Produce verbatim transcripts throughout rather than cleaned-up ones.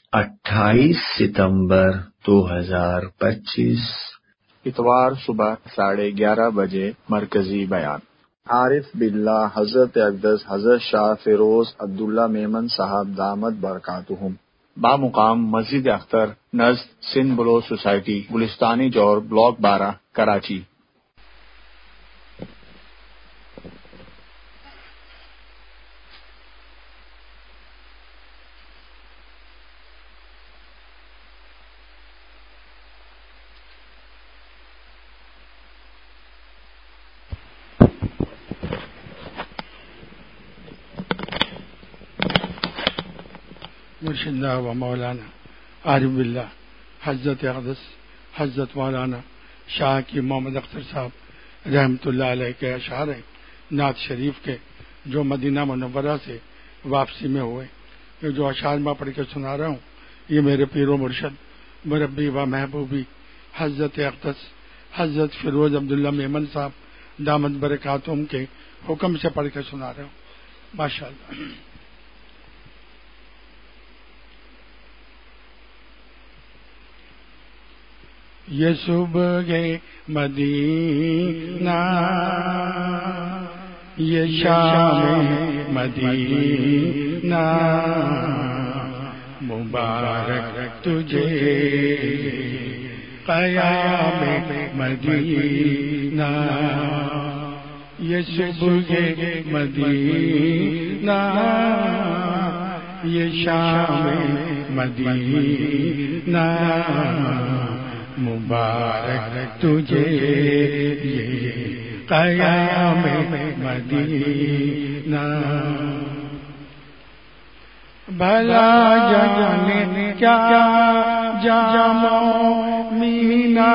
اٹھائیس ستمبر دو ہزار پچیس، اتوار صبح ساڑھے گیارہ بجے مرکزی بیان۔ عارف باللہ حضرت اقدس حضرت شاہ فیروز عبداللہ میمن صاحب دامت برکاتہم، بامقام مسجد اختر نزد سندھ بلو سوسائٹی، گلستانی جور، بلاک بارہ، کراچی۔ مرشدہ و مولانا عارف باللہ حضرت اقدس حضرت مولانا شاہ کی محمد اختر صاحب رحمۃ اللہ علیہ کے اشعار نعت شریف کے جو مدینہ منورہ سے واپسی میں ہوئے، یہ جو اشعار میں پڑھ کے سنا رہا ہوں، یہ میرے پیر و مرشد مربی و محبوبی حضرت اقدس حضرت فیروز عبداللہ میمن صاحب دامت برکاتہم کے حکم سے پڑھ کے سنا رہا ہوں، ماشاء اللہ۔ یہ صبح مدینہ، یہ شام مدینہ، مبارک تجھے قیام مدینہ، یہ صبح مدینہ، یہ شام مدینہ، مبارک تجھے یہ قیام مدینہ۔ بھلا جانے کیا جام مینا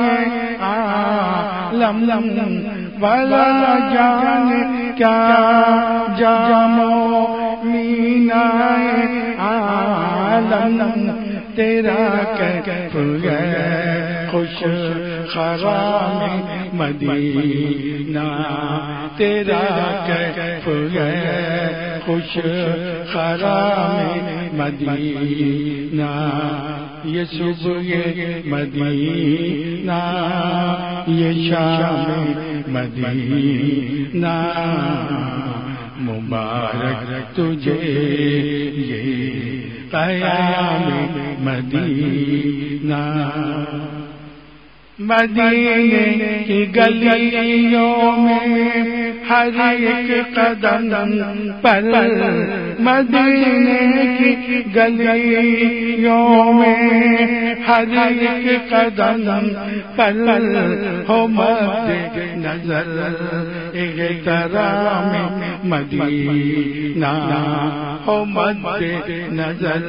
عالم، بھلا جانے کیا جام مینا عالم، تیرا کیف ہے خوش خرام مدینہ، تیرا کیف ہے خوش خرام مدینہ، یہ صبح مدینہ، یہ شام مدینہ، مبارک تجھے یہ قیام مدینہ۔ مدینے کی گلیوں میں ہر ایک قدم پر، مدینے کی گلیوں میں ہر ایک قدم پر ہو مد نظر احترام مدینہ، ہو مد نظر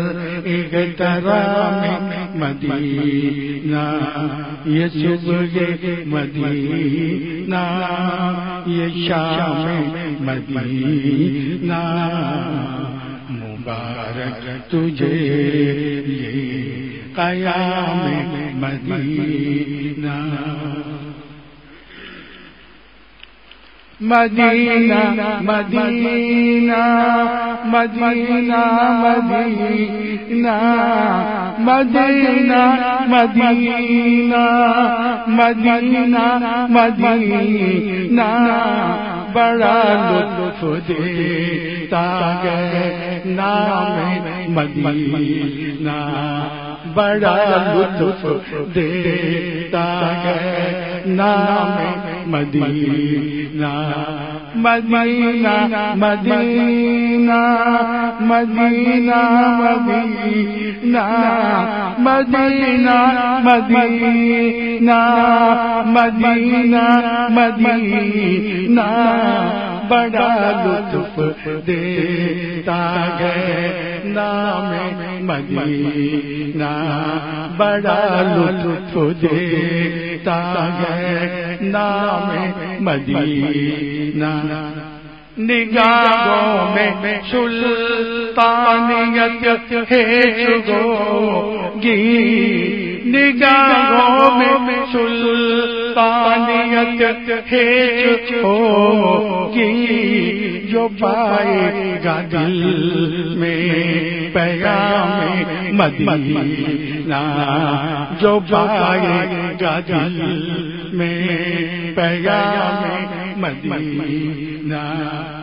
احترام مدینہ، یہ صبح مدینہ، یہ شام مدینہ، مبارک تجھے یہ قیام مدینہ۔ مدینہ مدینہ مدینہ مدینہ مدینہ مدینہ مدینہ مدینہ، بڑا لطف دیتا ہے نام مدینہ، بڑا لطف دیتا ہے نام مدینہ، مدینہ مدینہ مدینہ مدینہ مدینہ مدینہ مدینہ مدینہ، بڑا لطف دیتا ہے نام مدینہ، بڑا لطف دیتا ہے نام مدینہ، نگاہوں میں سلطانیت ہے چگو گی، نگاہوں میں سلطانیت ہیچ ہوگی جو پائے گا دل میں پیغام مدینہ، جو پائے گا دل میں پیغام مدینہ۔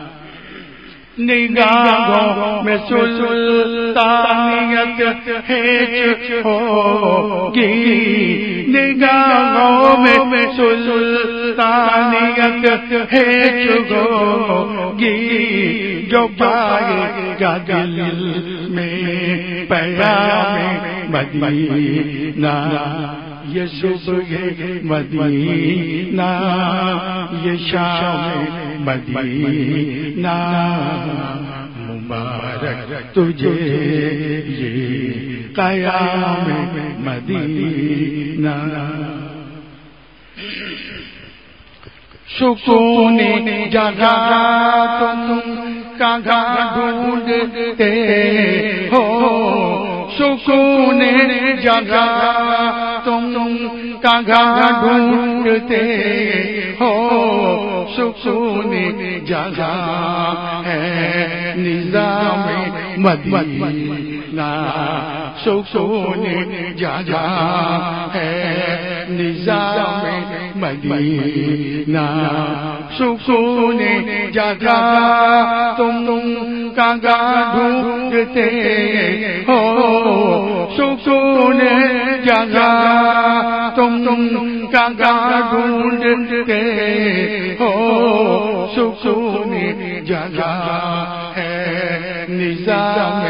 نگاہوں میں سلطانیت ہیچ ہوگی، نگاہوں میں سلطانیت ہیچ ہوگی جو پائے گا دل میں پیغام مدینہ۔ یہ صبح مدینہ، یہ شام مدینہ، مبارک تجھے یہ قیام مدینہ۔ سکون جگہ تم کہاں ڈھونڈتے ہو، سکون جگہ تم کہاں ڈھونڈتے ہو، سکون جگہ ہے نظام مدینہ، سکون جگہ ہے نظام مدینہ۔ سکون جگہ تم کہاں ڈھونڈتے ہو، سکون جگہ تم کہاں ڈھونڈتے ہو، سکون جگہ ہے نظام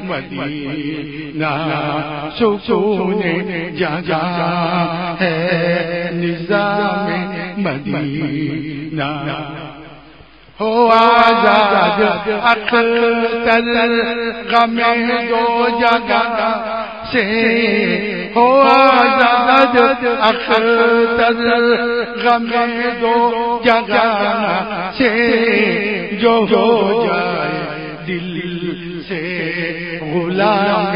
مدینہ، سکون جگہ ہے نظام مدینہ۔ ہو آزاد اختر غم دو جگہ سے، ہو آزاد اختر غم دو جگہ سے، جو ہو جائے دل سے غلام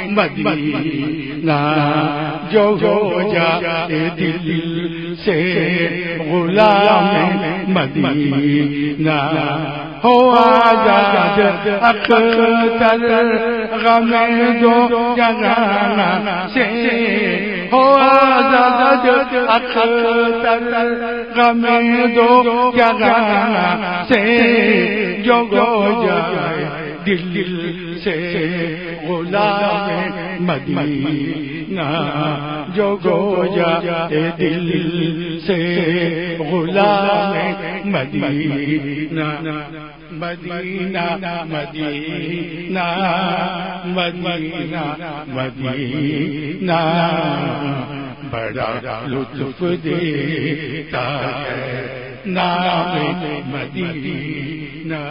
مدینہ، جو ہو جائے دل سے غلام مدینہ۔ ہو آزاد اختر غم دو جگہ سے، ہو آزاد اختر غم دو جگہ سے، جو ہو جائے دل سے غلام مدینہ، جو ہو جائے دل سے غلام مدینہ۔ مدینہ مدینہ مدینہ مدینہ، بڑا لطف دیتا ہے نام مدینہ۔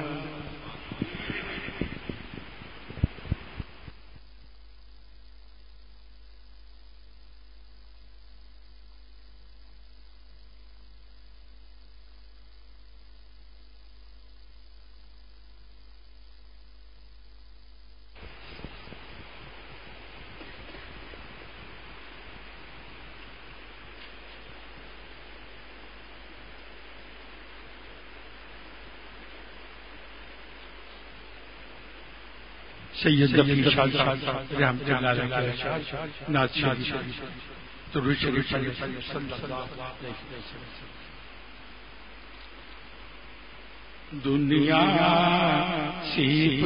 سید ظفر شاہ رحمۃ اللہ علیہ نعت شریف درود شریف صلی اللہ علیہ وسلم۔ دنیا سیپ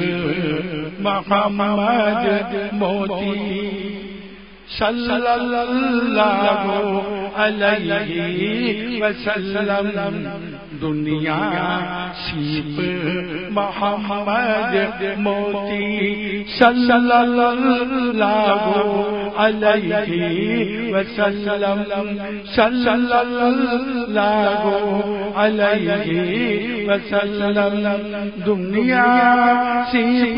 محمد موتی صلی اللہ علیہ وسلم، دنیا سیپ محمد موتی صلی اللہ علیہ وسلم، صلی اللہ علیہ وسلم، دنیا سیپ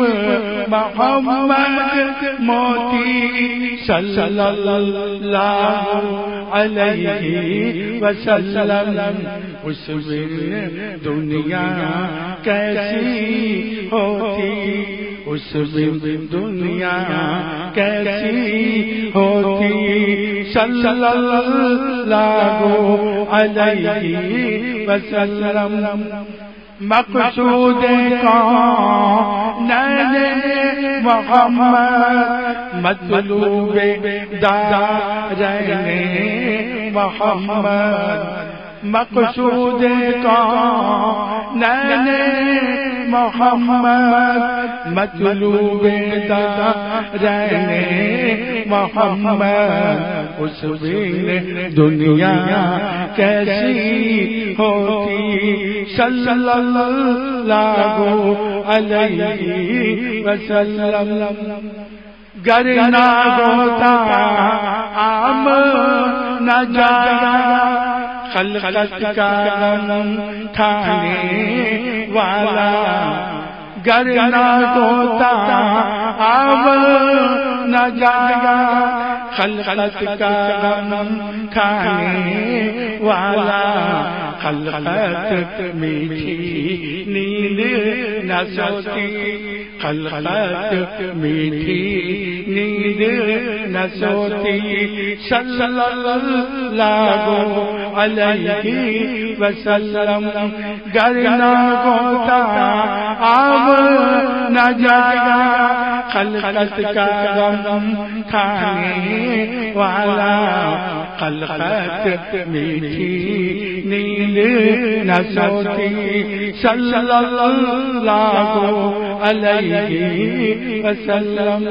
محمد موتی صلی اللہ علیہ وسلم۔ اس دن دنیا کیسی ہوتی، اس دن دنیا کیسی ہوتی صلی اللہ علیہ وسلم مقصود کون محمد مطلوب دارین محمد مقصود کون محمد مطلوب دارین محمد اس دن دنیا کیسی ہوتی صلی اللہ علیہ وسلم گر نہ ہوتا عام نہ جایا خلقت کا غم کھانے والا گر نہ ہوتا عام نہ جایا خلقت کا غم کھانے والا خلقت میٹھی نیند نہ سوتی خلقت میٹھی نیند نہ سوتی صلی اللہ علیہ وسلم گر نہ ہوتا آب نہ جایا خلقت کا غم کھانے والا خلقت میٹھی نیند نہ سوتی صلی اللہ علیہ وسلم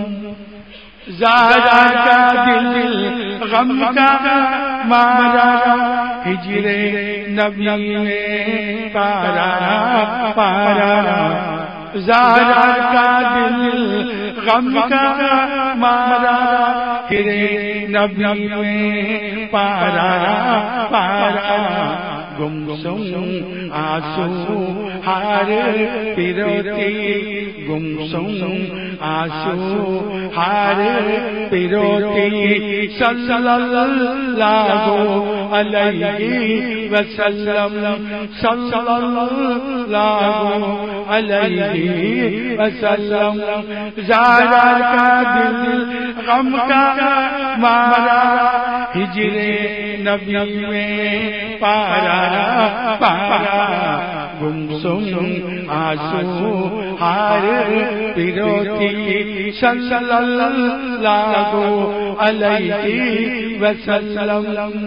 زارا کا دل غم کا مارا ہجر نبی میں پارا پارا زارا کا دل غم کا مارا ہجر نبی میں پارا پارا گم سم آنسو ہار پیروتی گم سم آنسو ہار پیروتی صلی اللہ علیہ وسلم صلی اللہ علیہ وسلم زارا کا دل غم کا مارا ہجر نبی میں پارا پارا گم سم آنسو ہار پیروتی صلی اللہ علیہ وسلم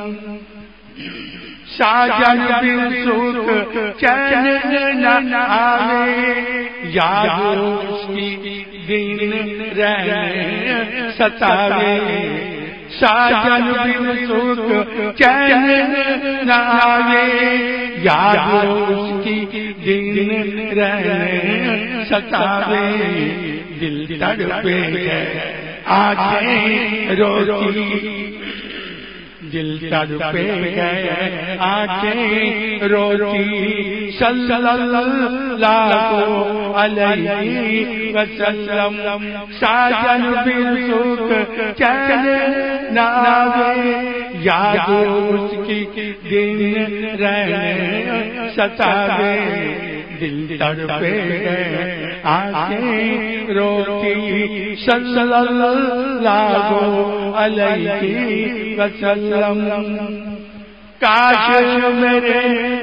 ساجن بن سوک چین نہ آوے یاد اس کی دن رہنے ستاوے ساجن بن سوک چین نہ آوے یاد اس کی دن رہنے ستاوے دل تڑپے ہے آنکھیں روتی دل تڑپے گئے آنکھیں روتی صلی اللہ علیہ وسلم ساجن بن سوک چین نہ آوے یاد اس کی دن رہنے ستاوے دل تڑپے گئے آنکھیں روتی صلی اللہ علیہ وسلم کاش میرے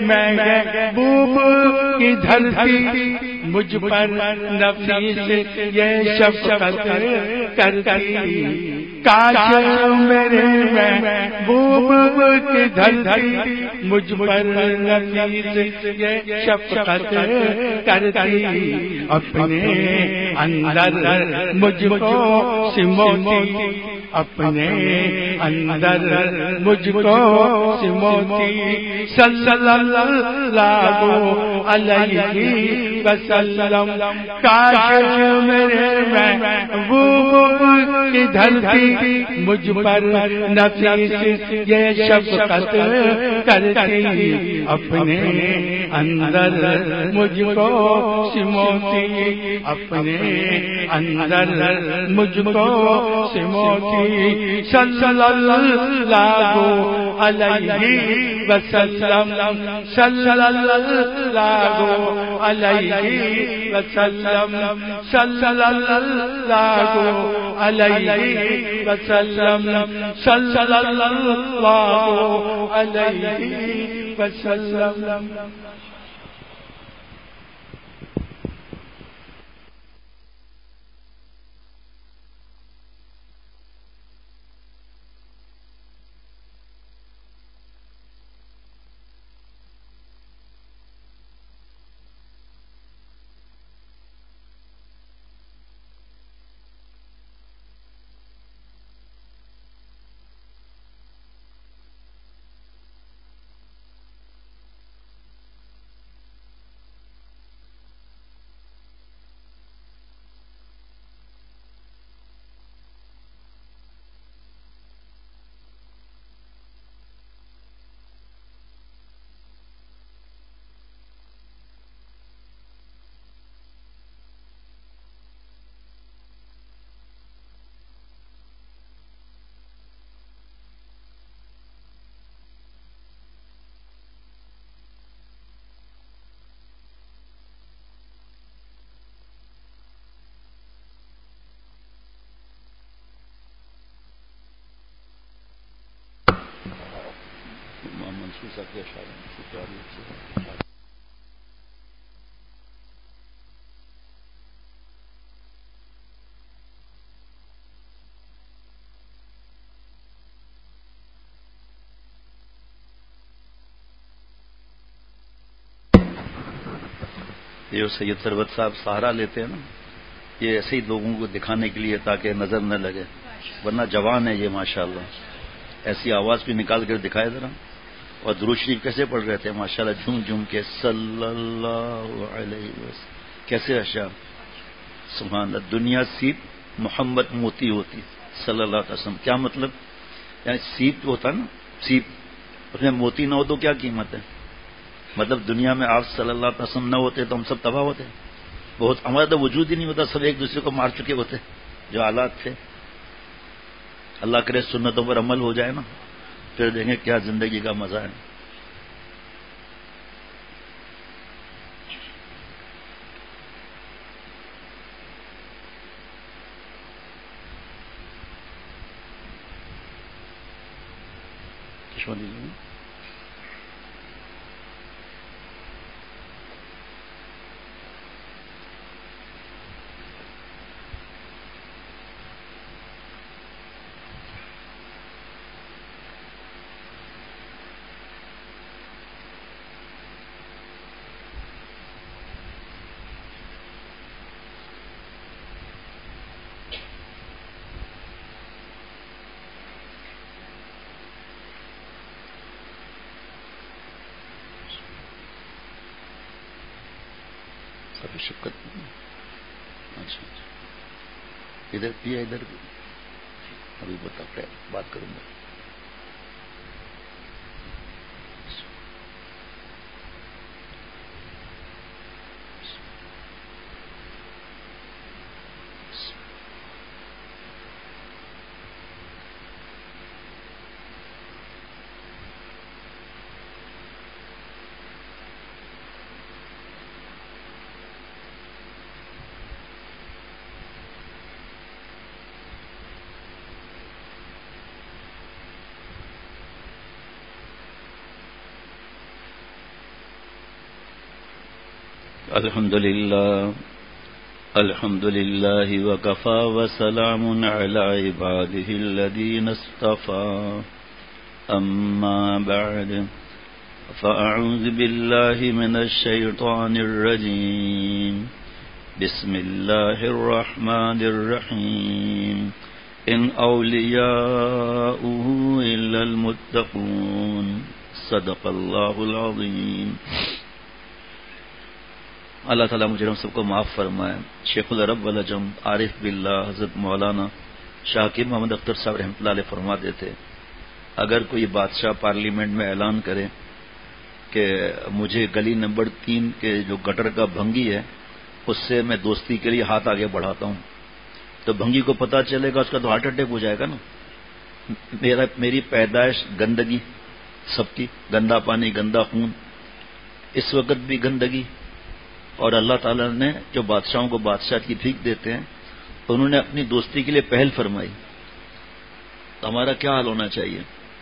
محبوب کی دھرتی مجھ پر نفیس یہ شفقت کرتی کاش میرے محبوب کی دھرتی مجھ پر نفیس یہ شفقت کرتی اپنے اندر مجھ کو سموتی اپنے اندر مجھ کو سموتی صلی اللہ علیہ وسلم کاش میرے محبوب کی دھرتی مجھ پر نفیس یہ شفقت کرتی اپنے اندر مجھ کو سموتی اپنے اندر مجھ کو سموتی صلی اللہ علیہ وسلم صلی اللہ علیہ وسلم صلی اللہ علیہ وسلم صلی اللہ علیہ وسلم. یہ جو سید ثروت صاحب سہارا لیتے ہیں نا، یہ ایسے ہی لوگوں کو دکھانے کے لیے تاکہ نظر نہ لگے، ورنہ جوان ہے یہ ماشاءاللہ. ایسی آواز بھی نکال کر دکھائے ذرا. اور درود شریف کیسے پڑھ رہے تھے ماشاءاللہ، جھوم جھوم کے صلی اللہ علیہ وسلم. کیسے اشعار، سبحان اللہ. دنیا سیپ محمد موتی ہوتی صلی اللہ علیہ وسلم. کیا مطلب؟ یعنی سیپ ہوتا نا، سیپ، اس میں موتی نہ ہو تو کیا قیمت ہے؟ مطلب دنیا میں آپ صلی اللہ علیہ وسلم نہ ہوتے تو ہم سب تباہ ہوتے. بہت ہمارا تو وجود ہی نہیں ہوتا، سب ایک دوسرے کو مار چکے ہوتے جو حالات تھے. اللہ کرے سنتوں پر عمل ہو جائے نا، پھر دیکھیں کیا زندگی کا مزہ ہے. شکت. اچھا ادھر پیا، ادھر ابھی بتا بات کروں گا. الحمد للہ الحمد للہ وکفى وسلام علی عباده الذین اصطفى. اما بعد فاعوذ باللہ من الشیطان الرجیم. بسم اللہ الرحمن الرحیم. ان اولیاؤه الا المتقون. صدق اللہ العظیم. اللہ تعالیٰ مجھے ہم سب کو معاف فرمائے. شیخ العرب والعجم عارف باللہ حضرت مولانا شاکر محمد اختر صاحب رحمۃ اللہ علیہ فرماتے تھے، اگر کوئی بادشاہ پارلیمنٹ میں اعلان کرے کہ مجھے گلی نمبر تین کے جو گٹر کا بھنگی ہے اس سے میں دوستی کے لیے ہاتھ آگے بڑھاتا ہوں، تو بھنگی کو پتہ چلے گا، اس کا تو ہارٹ اٹیک ہو جائے گا نا. میرا میری پیدائش گندگی سب کی، گندا پانی، گندا خون، اس وقت بھی گندگی. اور اللہ تعالیٰ نے جو بادشاہوں کو بادشاہ کی بھیک دیتے ہیں انہوں نے اپنی دوستی کے لیے پہل فرمائی. تو ہمارا کیا حال ہونا چاہیے؟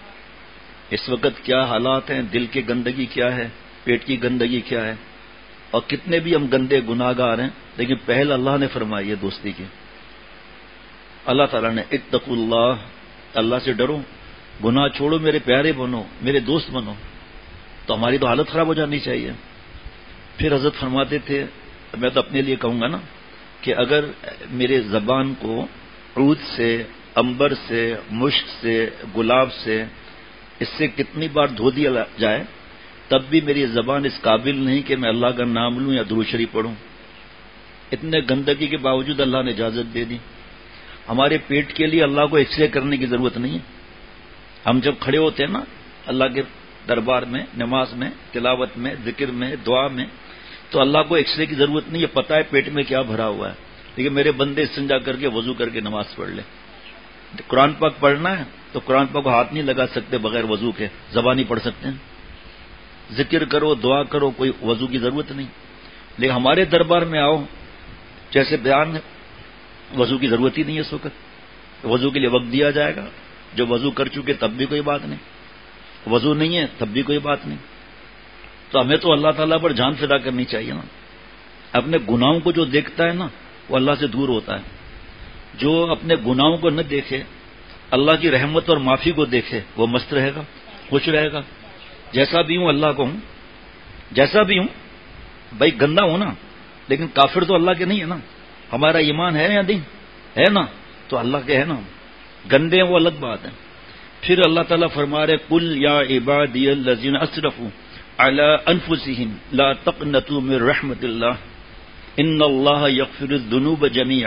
اس وقت کیا حالات ہیں، دل کی گندگی کیا ہے، پیٹ کی گندگی کیا ہے، اور کتنے بھی ہم گندے گناہ گار ہیں لیکن پہل اللہ نے فرمائی ہے دوستی کی. اللہ تعالیٰ نے اتقوا اللہ، اللہ سے ڈرو، گناہ چھوڑو، میرے پیارے بنو، میرے دوست بنو. تو ہماری تو حالت خراب ہو جانی چاہیے. پھر حضرت فرماتے تھے، میں تو اپنے لیے کہوں گا نا، کہ اگر میرے زبان کو عود سے، عنبر سے، مشک سے، گلاب سے، اس سے کتنی بار دھو دیا جائے تب بھی میری زبان اس قابل نہیں کہ میں اللہ کا نام لوں یا درود شریف پڑھوں. اتنے گندگی کے باوجود اللہ نے اجازت دے دی. ہمارے پیٹ کے لیے اللہ کو ایکس رے کرنے کی ضرورت نہیں ہے. ہم جب کھڑے ہوتے ہیں نا اللہ کے دربار میں، نماز میں، تلاوت میں، ذکر میں، دعا میں، تو اللہ کو ایکس رے کی ضرورت نہیں ہے، پتہ ہے پیٹ میں کیا بھرا ہوا ہے. لیکن میرے بندے استنجا کر کے وضو کر کے نماز پڑھ لیں. قرآن پاک پڑھنا ہے تو قرآن پاک کو ہاتھ نہیں لگا سکتے بغیر وضو کے، زبانی پڑھ سکتے ہیں. ذکر کرو، دعا کرو، کوئی وضو کی ضرورت نہیں. لیکن ہمارے دربار میں آؤ، جیسے بیان ہے، وضو کی ضرورت ہی نہیں ہے. اس وقت وضو کے لیے وقت دیا جائے گا، جو وضو کر چکے تب بھی کوئی بات نہیں، وضو نہیں ہے تب بھی کوئی بات نہیں. تو ہمیں تو اللہ تعالیٰ پر جان فدا کرنی چاہیے نا. اپنے گناہوں کو جو دیکھتا ہے نا وہ اللہ سے دور ہوتا ہے. جو اپنے گناہوں کو نہ دیکھے، اللہ کی رحمت اور معافی کو دیکھے، وہ مست رہے گا، خوش رہے گا. جیسا بھی ہوں اللہ کو ہوں، جیسا بھی ہوں، بھائی گندا ہوں نا لیکن کافر تو اللہ کے نہیں ہے نا. ہمارا ایمان ہے یا نہیں ہے نا، تو اللہ کے ہے نا. گندے ہیں وہ الگ بات ہے. پھر اللہ تعالیٰ فرما رہے قل یا عبادی الذین اسرفوا علی انفسہم لا تقنطوا من رحمت اللہ ان اللہ یغفر الذنوب جمیعا.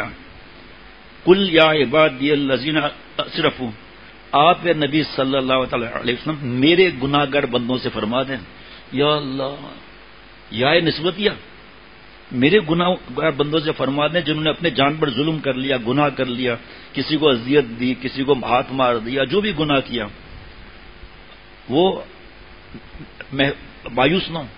قل یا عبادی الذین اسرفوا، آپ نبی صلی اللہ تعالی علیہ وسلم میرے گناہ گار بندوں سے فرما دیں. یا اللہ، یا نسبتیہ، میرے گناہ گار بندوں سے فرما دیں جنہوں نے اپنے جان پر ظلم کر لیا، گناہ کر لیا، کسی کو اذیت دی، کسی کو ہاتھ مار دیا، جو بھی گناہ کیا، وہ مایوس نہ ہوں.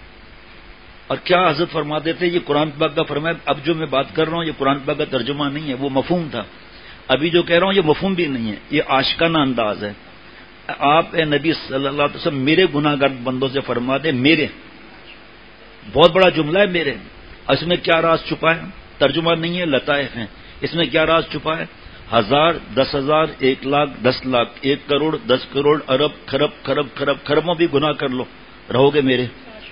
اور کیا حضرت فرماتے تھے، یہ قرآن پاک کا فرمایا. اب جو میں بات کر رہا ہوں یہ قرآن پاک کا ترجمہ نہیں ہے، وہ مفہوم تھا. ابھی جو کہہ رہا ہوں یہ مفہوم بھی نہیں ہے، یہ عاشقانہ انداز ہے. آپ اے نبی صلی اللہ علیہ وسلم میرے گناہ گار بندوں سے فرما دیں، میرے، بہت بڑا جملہ ہے میرے. اس میں کیا راز چھپا ہے؟ ترجمہ نہیں ہے، لطائف ہیں. اس میں کیا راز چھپا ہے؟ ہزار، دس ہزار، ایک لاکھ، دس لاکھ، ایک کروڑ، دس کروڑ، ارب، خرب، خرب، خرب، خربوں بھی گناہ کر لو، رہو گے میرے.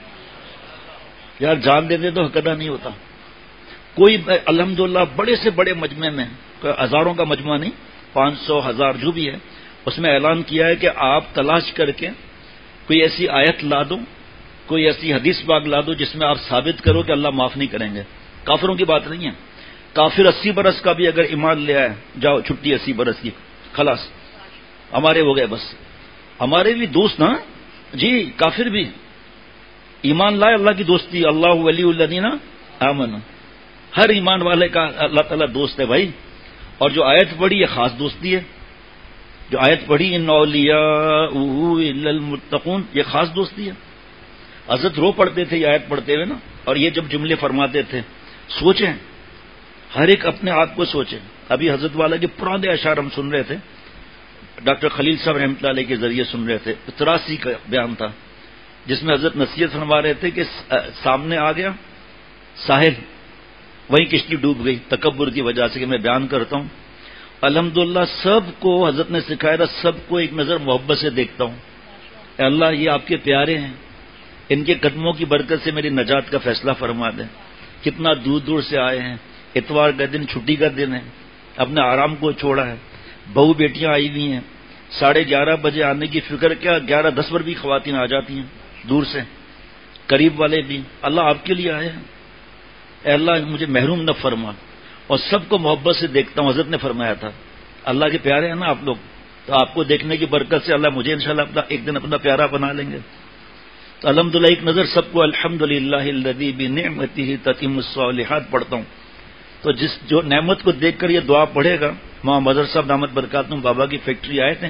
یار جان دیتے تو حق ادا نہیں ہوتا. کوئی الحمدللہ بڑے سے بڑے مجمع میں، ہزاروں کا مجمع نہیں، پانچ سو، ہزار جو بھی ہے، اس میں اعلان کیا ہے کہ آپ تلاش کر کے کوئی ایسی آیت لا دو، کوئی ایسی حدیث پاک لا دو جس میں آپ ثابت کرو کہ اللہ معاف نہیں کریں گے. کافروں کی بات نہیں ہے. کافر اسی برس کا بھی اگر ایمان لے آئے، جاؤ چھٹی اسی برس کی، خلاص ہمارے ہو گئے. بس ہمارے بھی دوست نا جی، کافر بھی ایمان لائے، اللہ کی دوستی، اللہ ولی الذین آمنوا، ہر ایمان والے کا اللہ تعالیٰ دوست ہے بھائی. اور جو آیت پڑھی یہ خاص دوستی ہے. جو آیت پڑھی ان اولیاء الا المتقون، یہ خاص دوستی ہے. حضرت رو پڑھتے تھے یہ آیت پڑھتے ہوئے نا، اور یہ جب جملے فرماتے تھے، سوچیں، ہر ایک اپنے آپ کو سوچیں. ابھی حضرت والا کے پرانے اشعار ہم سن رہے تھے، ڈاکٹر خلیل صاحب رحمۃ اللہ علیہ کے ذریعے سن رہے تھے. تراسی کا بیان تھا جس میں حضرت نصیحت فرما رہے تھے کہ سامنے آ گیا ساحل، وہیں کشتی ڈوب گئی تکبر کی وجہ سے کہ میں بیان کرتا ہوں. الحمدللہ سب کو حضرت نے سکھایا تھا، سب کو ایک نظر محبت سے دیکھتا ہوں. اے اللہ یہ آپ کے پیارے ہیں، ان کے قدموں کی برکت سے میری نجات کا فیصلہ فرما دیں. کتنا دور دور سے آئے ہیں، اتوار کا دن چھٹی کا دن ہے، اپنے آرام کو چھوڑا ہے، بہو بیٹیاں آئی ہوئی ہیں. ساڑھے گیارہ بجے آنے کی فکر کیا، گیارہ دس پر بھی خواتین آ جاتی ہیں دور سے، قریب والے بھی. اللہ آپ کے لیے آئے ہیں. اے اللہ مجھے محروم نہ فرما، اور سب کو محبت سے دیکھتا ہوں. حضرت نے فرمایا تھا اللہ کے پیارے ہیں نا آپ لوگ، تو آپ کو دیکھنے کی برکت سے اللہ مجھے انشاءاللہ اپنا ایک دن اپنا پیارا بنا لیں گے. تو الحمدللہ ایک نظر سب کو الحمدللہ الذی بنعمتہ تتم الصالحات پڑھتا ہوں. تو جس جو نعمت کو دیکھ کر یہ دعا پڑھے گا، وہاں مظہر صاحب دامت برکاتہم بابا کی فیکٹری آئے تھے،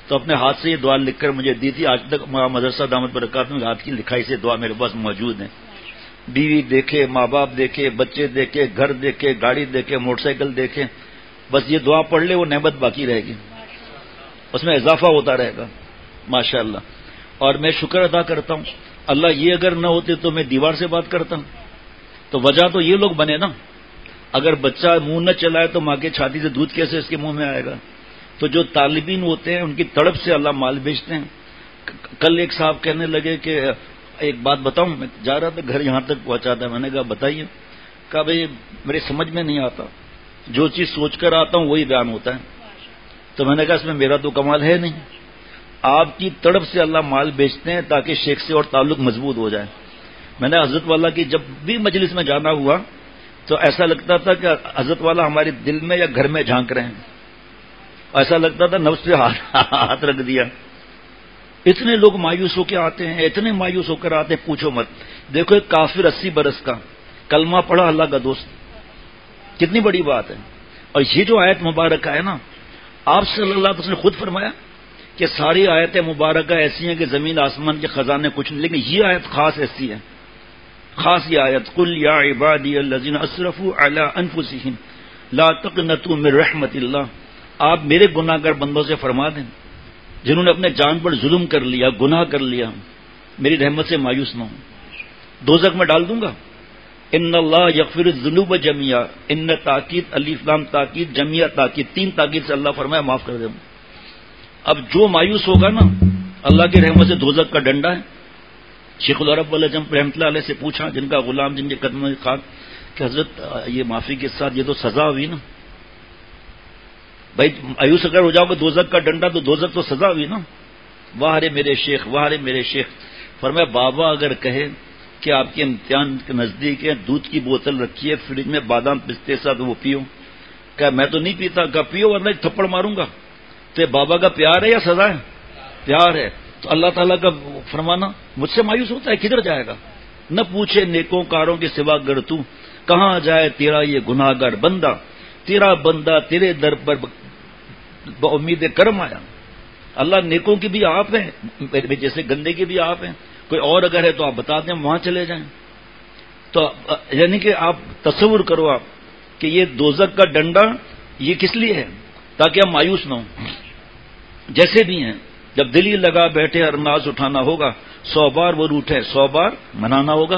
تو اپنے ہاتھ سے یہ دعا لکھ کر مجھے دی تھی. آج تک مدرسہ دامت برکات میں ہاتھ کی لکھائی سے دعا میرے پاس موجود ہے. بیوی دیکھے, ماں باپ دیکھے, بچے دیکھے, گھر دیکھے, گاڑی دیکھے, موٹر سائیکل دیکھے, بس یہ دعا پڑھ لے وہ نعمت باقی رہے گی, اس میں اضافہ ہوتا رہے گا ماشاء اللہ. اور میں شکر ادا کرتا ہوں اللہ, یہ اگر نہ ہوتے تو میں دیوار سے بات کرتا. تو وجہ تو یہ لوگ بنے نا. اگر بچہ منہ نہ چلائے تو ماں کے چھاتی سے دودھ کیسے اس کے منہ میں آئے گا. تو جو طالبین ہوتے ہیں ان کی تڑپ سے اللہ مال بیچتے ہیں. کل ایک صاحب کہنے لگے کہ ایک بات بتاؤں, میں جا رہا تھا گھر یہاں تک پہنچا تھا, میں نے کہا بتائیے. کہا بھائی میرے سمجھ میں نہیں آتا, جو چیز سوچ کر آتا ہوں وہی بیان ہوتا ہے. تو میں نے کہا اس میں میرا تو کمال ہے نہیں. آپ کی تڑپ سے اللہ مال بیچتے ہیں تاکہ شیخ سے اور تعلق مضبوط ہو جائے. میں نے حضرت والا کی جب بھی مجلس میں جانا ہوا تو ایسا لگتا تھا کہ حضرت والا ہمارے دل میں یا گھر میں جھانک رہے ہیں. ایسا لگتا تھا نفس پہ ہاتھ رکھ دیا. اتنے لوگ مایوس ہو کے آتے ہیں, اتنے مایوس ہو کر آتے ہیں پوچھو مت. دیکھو ایک کافر اسی برس کا کلمہ پڑھا اللہ کا دوست, کتنی بڑی بات ہے. اور یہ جو آیت مبارکہ ہے نا, آپ صلی اللہ علیہ وسلم نے خود فرمایا کہ ساری آیتیں مبارکہ ایسی ہیں کہ زمین آسمان کے خزانے کچھ نہیں, لیکن یہ آیت خاص ایسی ہے, خاص یہ آیت قل یا عبادی الذین اسرفوا علی انفسہم لا تقنطوا من رحمت اللہ. آپ میرے گناہ گر بندوں سے فرما دیں جنہوں نے اپنے جان پر ظلم کر لیا, گناہ کر لیا, میری رحمت سے مایوس نہ ہوں, دوزخ میں ڈال دوں گا. ان اللہ یغفر الذنوب جميعا, ان تاکید الف لام تاکید جميعا تاکید, تین تاکید سے اللہ فرمایا معاف کر دے. اب جو مایوس ہوگا نا اللہ کی رحمت سے دوزخ کا ڈنڈا ہے. شیخ العرب والجم رحمۃ اللہ علیہ سے پوچھا, جن کا غلام جن کے قدم میں خاک, کہ حضرت یہ معافی کے ساتھ یہ تو سزا ہوئی نا. بھائی مایوس اگر ہو جاؤ گے دوزخ کا ڈنڈا تو دوزخ تو سزا ہوئی نا. واہ رے میرے شیخ, واہ رے میرے شیخ. فرمایا بابا اگر کہے کہ آپ کے امتحان کے نزدیک ہے, دودھ کی بوتل رکھی ہے فریج میں بادام پستے ساتھ وہ پیو, کہ میں تو نہیں پیتا, کہ پیو ورنہ تھپڑ ماروں گا. تو بابا کا پیار ہے یا سزا ہے؟ پیار ہے. تو اللہ تعالیٰ کا فرمانا مجھ سے مایوس ہوتا ہے, کدھر جائے گا. نہ پوچھے نیکوں کاروں کے سوا گر تو, کہاں جائے تیرا یہ گناہ گر بندہ, تیرا بندہ تیرے در پر امید کرم آیا. اللہ نیکوں کی بھی آپ ہیں, جیسے گندے کی بھی آپ ہیں. کوئی اور اگر ہے تو آپ بتا دیں, وہاں چلے جائیں. تو یعنی کہ آپ تصور کرو آپ کہ یہ دوزخ کا ڈنڈا یہ کس لیے ہے, تاکہ ہم مایوس نہ ہوں. جیسے بھی ہیں جب دل ہی لگا بیٹھے ہر ناز اٹھانا ہوگا, سو بار وہ روٹھے سو بار منانا ہوگا.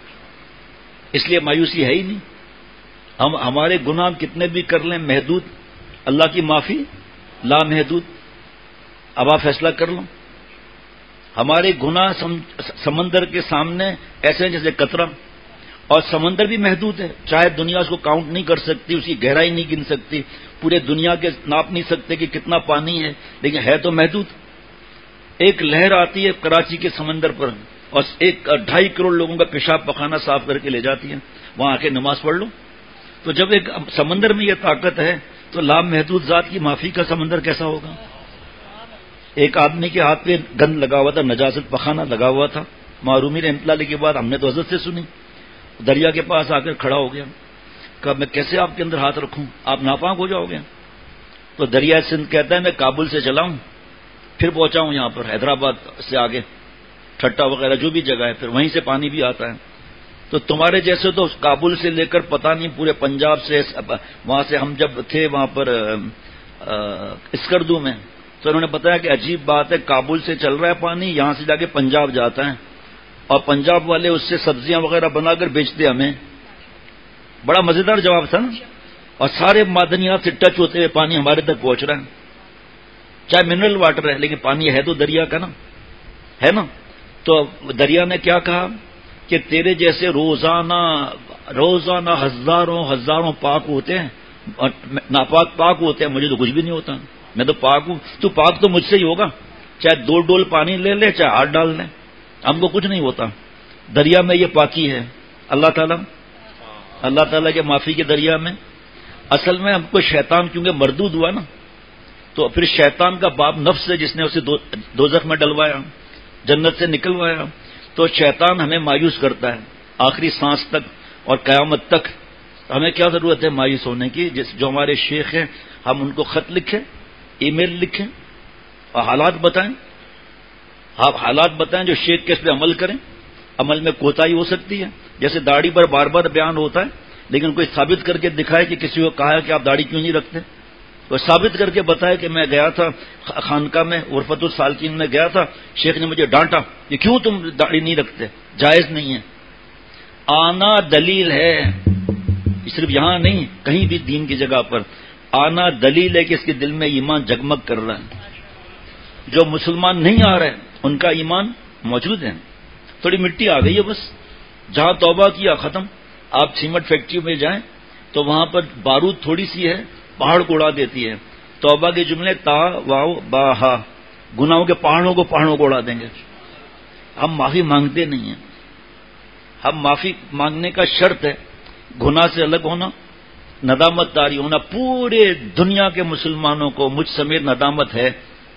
اس لیے مایوسی ہے ہی نہیں. ہم ہمارے گناہ کتنے بھی کر لیں محدود, اللہ کی معافی لا محدود. اب آپ فیصلہ کر لو. ہمارے گناہ سمندر کے سامنے ایسے ہیں جیسے قطرہ, اور سمندر بھی محدود ہے. چاہے دنیا اس کو کاؤنٹ نہیں کر سکتی, اس کی گہرائی نہیں گن سکتی, پورے دنیا کے ناپ نہیں سکتے کہ کتنا پانی ہے, لیکن ہے تو محدود. ایک لہر آتی ہے کراچی کے سمندر پر اور ایک ڈھائی کروڑ لوگوں کا پیشاب پخانہ صاف کر کے لے جاتی ہے, وہاں آ کے نماز پڑھ لو. تو جب ایک سمندر میں یہ طاقت ہے تو لام محدود ذات کی معافی کا سمندر کیسا ہوگا. ایک آدمی کے ہاتھ پہ گند لگا ہوا تھا, نجاست پخانہ لگا ہوا تھا. معرومی رحمۃ اللہ علیہ کے بعد ہم نے تو حضرت سے سنی, دریا کے پاس آ کر کھڑا ہو گیا, کہا میں کیسے آپ کے اندر ہاتھ رکھوں, آپ ناپاک ہو جاؤ گے. تو دریا سندھ کہتا ہے میں کابل سے چلا ہوں, پھر پہنچا ہوں یہاں پر حیدرآباد سے آگے ٹھٹا وغیرہ جو بھی جگہ ہے, پھر وہیں سے پانی بھی آتا ہے. تو تمہارے جیسے تو کابل سے لے کر پتہ نہیں پورے پنجاب سے, وہاں سے ہم جب تھے وہاں پر اسکردو میں, تو انہوں نے بتایا کہ عجیب بات ہے, کابل سے چل رہا ہے پانی, یہاں سے جا کے پنجاب جاتا ہے, اور پنجاب والے اس سے سبزیاں وغیرہ بنا کر بیچتے ہمیں. بڑا مزیدار جواب تھا نا. اور سارے معدنیات سے ٹچ ہوتے ہوئے پانی ہمارے تک پہنچ رہا ہے, چاہے منرل واٹر ہے لیکن پانی ہے تو دریا کا نا, ہے نا. تو دریا نے کیا کہا کہ تیرے جیسے روزانہ روزانہ ہزاروں ہزاروں پاک ہوتے ہیں, اور ناپاک پاک ہوتے ہیں, مجھے تو کچھ بھی نہیں ہوتا, میں تو پاک ہوں. تو پاک تو مجھ سے ہی ہوگا, چاہے دو ڈول پانی لے لے چاہے ہاتھ ڈال لیں, ہم کو کچھ نہیں ہوتا. دریا میں یہ پاکی ہے اللہ تعالیٰ اللہ تعالیٰ کے معافی کے دریا میں. اصل میں ہم کو شیطان کیونکہ مردود ہوا نا, تو پھر شیطان کا باپ نفس ہے جس نے اسے دوزخ میں ڈلوایا, جنت سے نکلوایا. تو شیطان ہمیں مایوس کرتا ہے آخری سانس تک اور قیامت تک. ہمیں کیا ضرورت ہے مایوس ہونے کی؟ جس جو ہمارے شیخ ہیں ہم ان کو خط لکھیں, ای میل لکھیں, اور حالات بتائیں، آپ حالات بتائیں جو شیخ کے اس پہ عمل کریں. عمل میں کوتاہی ہو سکتی ہے، جیسے داڑھی پر بار بار بیان ہوتا ہے، لیکن کوئی ثابت کر کے دکھائے کہ کسی کو کہا ہے کہ آپ داڑھی کیوں نہیں رکھتے، وہ ثابت کر کے بتائے کہ میں گیا تھا خانقاہ میں عرفت السالکین میں گیا تھا، شیخ نے مجھے ڈانٹا کہ کیوں تم داڑھی نہیں رکھتے. جائز نہیں ہے. آنا دلیل ہے، صرف یہاں نہیں کہیں بھی دین کی جگہ پر آنا دلیل ہے کہ اس کے دل میں ایمان جگمگ کر رہا ہے. جو مسلمان نہیں آ رہے ان کا ایمان موجود ہے، تھوڑی مٹی آ گئی ہے بس. جہاں توبہ کیا ختم. آپ سیمنٹ فیکٹری میں جائیں تو وہاں پر بارود تھوڑی سی ہے، پہاڑ کو اڑا دیتی ہے. توبہ کے جملے تا واو با ہا، گناہوں کے پہاڑوں کو پہاڑوں کو اڑا دیں گے. ہم معافی مانگتے نہیں ہیں. ہم معافی مانگنے کا شرط ہے گناہ سے الگ ہونا، ندامت داری ہونا. پورے دنیا کے مسلمانوں کو مجھ سمیت ندامت ہے.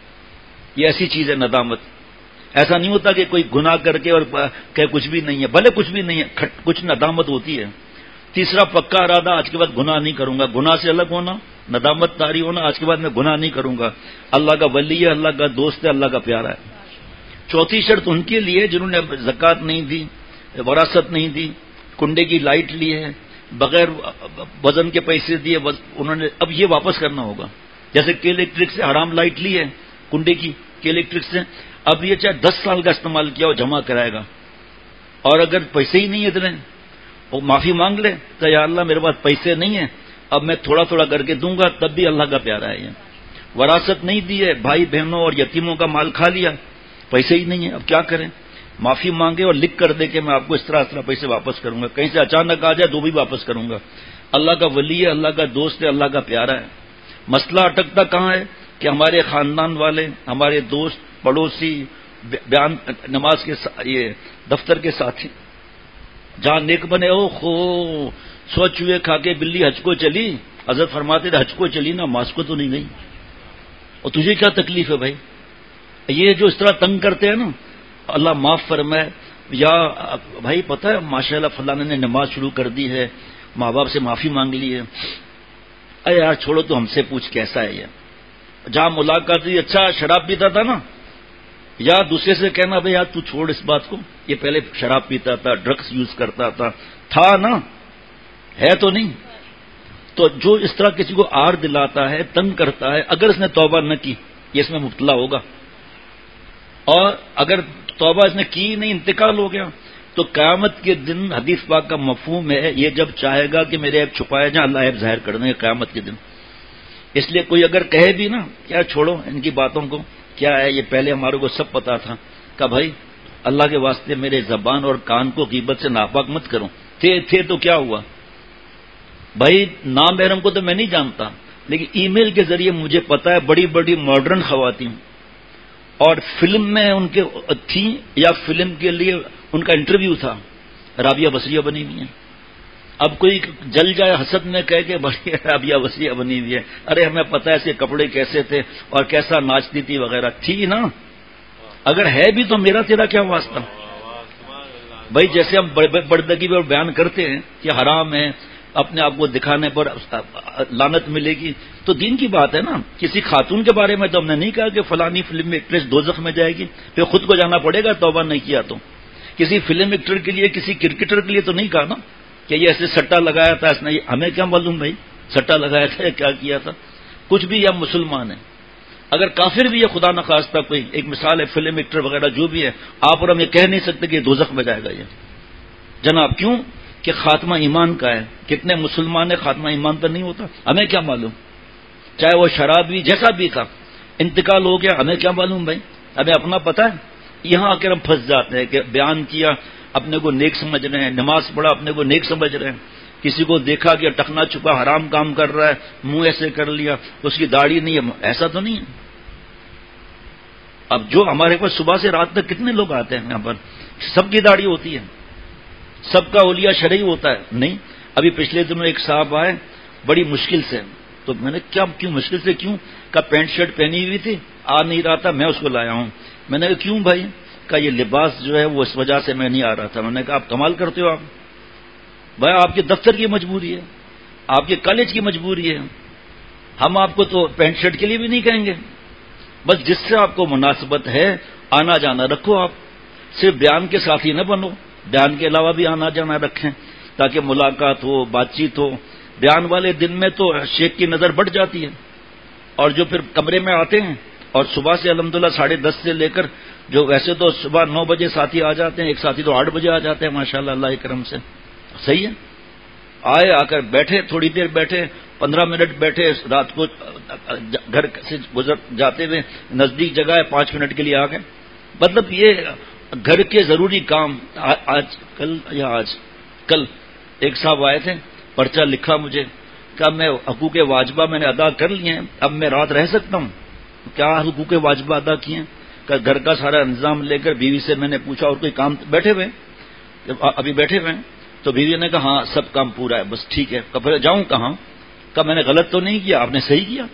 یہ ایسی چیز ہے ندامت. ایسا نہیں ہوتا کہ کوئی گناہ کر کے اور کہ کچھ بھی نہیں ہے، بھلے کچھ بھی نہیں ہے، کچھ ندامت ہوتی ہے. تیسرا پکا ارادہ، آج کے بعد گناہ نہیں کروں گا. گناہ سے الگ ہونا، ندامت داری ہونا، آج کے بعد میں گناہ نہیں کروں گا. اللہ کا ولی ہے، اللہ کا دوست ہے، اللہ کا پیارا ہے. چوتھی شرط ان کے لیے جنہوں نے زکوٰۃ نہیں دی، وراثت نہیں دی، کنڈے کی لائٹ لی ہے، بغیر وزن کے پیسے دیے، انہوں نے اب یہ واپس کرنا ہوگا. جیسے کے الیکٹرک سے حرام لائٹ لی ہے کنڈے کی، کے الیکٹرک سے، اب یہ چاہے دس سال کا استعمال کیا ہو جمع کرائے گا. اور اگر پیسے ہی نہیں اتنے، وہ معافی مانگ لے کہ یا اللہ میرے پاس پیسے نہیں ہیں، اب میں تھوڑا تھوڑا کر کے دوں گا، تب بھی اللہ کا پیارا ہے. یہ وراثت نہیں دی ہے، بھائی بہنوں اور یتیموں کا مال کھا لیا، پیسے ہی نہیں ہے، اب کیا کریں؟ معافی مانگے اور لکھ کر دے کہ میں آپ کو اس طرح اس طرح پیسے واپس کروں گا. کہیں سے اچانک آ جائے تو بھی واپس کروں گا. اللہ کا ولی ہے، اللہ کا دوست ہے، اللہ کا پیارا ہے. مسئلہ اٹکتا کہاں ہے کہ ہمارے خاندان والے، ہمارے دوست، پڑوسی، بیان نماز کے یہ دفتر کے ساتھی جہاں نیک بنے ہو، خو سو چوہے کھا کے بلی حج کو چلی. حضرت فرماتے تھے حج کو چلی نا، ماس کو تو نہیں گئی. اور تجھے کیا تکلیف ہے بھائی؟ یہ جو اس طرح تنگ کرتے ہیں نا، اللہ معاف فرمائے. یا بھائی پتہ ہے ماشاء اللہ فلاں نے نماز شروع کر دی ہے، ماں باپ سے معافی مانگ لی ہے. اے یار چھوڑو تو ہم سے پوچھ کیسا ہے یہ. جہاں ملاقات ہوئی، اچھا شراب پیتا تھا نا، یا دوسرے سے کہنا بھائی یار تو چھوڑ اس بات کو، یہ پہلے شراب پیتا تھا، ڈرگس یوز کرتا تھا تھا نا، ہے تو نہیں. تو جو اس طرح کسی کو آر دلاتا ہے، تنگ کرتا ہے، اگر اس نے توبہ نہ کی یہ اس میں مبتلا ہوگا. اور اگر توبہ اس نے کی نہیں، انتقال ہو گیا، تو قیامت کے دن حدیث پاک کا مفہوم ہے یہ جب چاہے گا کہ میرے عیب چھپائے جائیں، اللہ عیب ظاہر کر دیں گے قیامت کے دن. اس لیے کوئی اگر کہے بھی نا کیا چھوڑو ان کی باتوں کو، کیا ہے یہ پہلے ہمارے کو سب پتا تھا، کہ بھائی اللہ کے واسطے میرے زبان اور کان کو غیبت سے ناپاک مت کرو. تھے تھے تو کیا ہوا بھائی؟ نام محرم کو تو میں نہیں جانتا، لیکن ای میل کے ذریعے مجھے پتا ہے بڑی بڑی ماڈرن خواتین، اور فلم میں ان کے تھیں یا فلم کے لیے ان کا انٹرویو تھا، رابعہ بصریہ بنی ہوئی ہیں. اب کوئی جل جائے حسد میں کہہ کے بھائی رابعہ بصریہ بنی ہوئی ہے، ارے ہمیں پتا ہے اس کے کپڑے کیسے تھے اور کیسا ناچتی تھی وغیرہ. تھی نا، اگر ہے بھی تو میرا تیرا کیا واسطہ بھائی؟ جیسے ہم بردگی پر بیان کرتے ہیں کہ حرام ہے، اپنے آپ کو دکھانے پر لعنت ملے گی، تو دین کی بات ہے نا. کسی خاتون کے بارے میں تو ہم نے نہیں کہا کہ فلانی فلم ایکٹریس دوزخ میں جائے گی، پھر خود کو جانا پڑے گا توبہ نہیں کیا تو. کسی فلم ایکٹر کے لیے، کسی کرکٹر کے لیے تو نہیں کہا نا کہ یہ ایسے سٹا لگایا تھا اس نے. ہمیں کیا معلوم بھائی سٹا لگایا تھا یا کیا کیا تھا؟ کچھ بھی. یا مسلمان ہے، اگر کافر بھی ہے خدا نخواستہ کوئی، ایک مثال ہے فلم ایکٹر وغیرہ جو بھی ہے، آپ اور ہم یہ کہہ نہیں سکتے کہ دوزخ میں جائے گا یہ جناب. کیوں کہ خاتمہ ایمان کا ہے. کتنے مسلمان ہیں خاتمہ ایمان پر نہیں ہوتا؟ ہمیں کیا معلوم؟ چاہے وہ شرابی جیسا بھی تھا، انتقال ہو گیا، ہمیں کیا معلوم بھائی؟ ہمیں اپنا پتہ ہے. یہاں آ کر ہم پھنس جاتے ہیں کہ بیان کیا اپنے کو نیک سمجھ رہے ہیں، نماز پڑھا اپنے کو نیک سمجھ رہے ہیں، کسی کو دیکھا کہ ٹکنا چھپا حرام کام کر رہا ہے، منہ ایسے کر لیا، اس کی داڑھی نہیں ہے، ایسا تو نہیں ہے. اب جو ہمارے پاس صبح سے رات تک کتنے لوگ آتے ہیں یہاں پر، سب کی داڑھی ہوتی ہے، سب کا اولیاء شرعی ہوتا ہے؟ نہیں. ابھی پچھلے دنوں ایک صاحب آئے بڑی مشکل سے، تو میں نے کیا کیوں مشکل سے کیوں؟ کہ پینٹ شرٹ پہنی ہوئی تھی، آ نہیں رہا تھا، میں اس کو لایا ہوں. میں نے کہا کیوں بھائی؟ کہ یہ لباس جو ہے وہ اس وجہ سے میں نہیں آ رہا تھا. میں نے کہا آپ کمال کرتے ہو، آپ بھائی آپ کے دفتر کی مجبوری ہے، آپ کے کالج کی مجبوری ہے، ہم آپ کو تو پینٹ شرٹ کے لیے بھی نہیں کہیں گے. بس جس سے آپ کو مناسبت ہے آنا جانا رکھو. آپ صرف بیان کے ساتھی نہ بنو، بیان کے علاوہ بھی آنا جانا رکھیں تاکہ ملاقات ہو، بات چیت ہو. بیان والے دن میں تو شیخ کی نظر بڑھ جاتی ہے، اور جو پھر کمرے میں آتے ہیں اور صبح سے الحمدللہ ساڑھے دس سے لے کر جو ویسے تو صبح نو بجے ساتھی آ جاتے ہیں، ایک ساتھی تو آٹھ بجے آ جاتے ہیں ماشاءاللہ اللہ کے کرم سے. صحیح ہے، آئے آ کر بیٹھے، تھوڑی دیر بیٹھے، پندرہ منٹ بیٹھے، رات کو گھر سے گزر جاتے ہوئے نزدیک جگہ ہے پانچ منٹ کے لیے آ گئے. مطلب یہ گھر کے ضروری کام. آج کل یا آج کل ایک صاحب آئے تھے، پرچہ لکھا مجھے، کہا میں حقوق واجبہ میں نے ادا کر لیے ہیں، اب میں رات رہ سکتا ہوں. کیا حقوق واجبہ ادا کیے ہیں؟ کہ گھر کا سارا انتظام لے کر بیوی سے میں نے پوچھا اور کوئی کام بیٹھے ہوئے ابھی بیٹھے ہوئے تو بیوی نے کہا ہاں سب کام پورا ہے، بس ٹھیک ہے. پھر جاؤں کہاں؟ کہ میں نے غلط تو نہیں کیا، آپ نے صحیح کیا.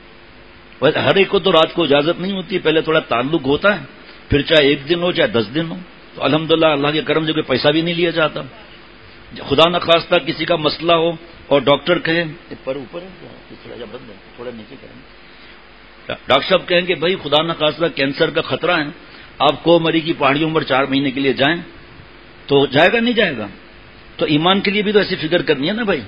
ہر ایک کو تو رات کو اجازت نہیں ہوتی، پہلے تھوڑا تعلق ہوتا ہے، پھر چاہے ایک دن ہو چاہے دس دن ہو. تو الحمدللہ اللہ کے کرم سے کوئی پیسہ بھی نہیں لیا جاتا. خدا نخواستہ کسی کا مسئلہ ہو اور ڈاکٹر کہیں پر اوپر ہے تھوڑا بند ہے تھوڑا نیچے کریں، ڈاکٹر صاحب کہیں کہ بھائی خدا نخواستہ کینسر کا خطرہ ہے، آپ کو مری کی پہاڑیوں پر چار مہینے کے لیے جائیں، تو جائے گا نہیں جائے گا؟ تو ایمان کے لیے بھی تو ایسی فکر کرنی ہے نا بھائی،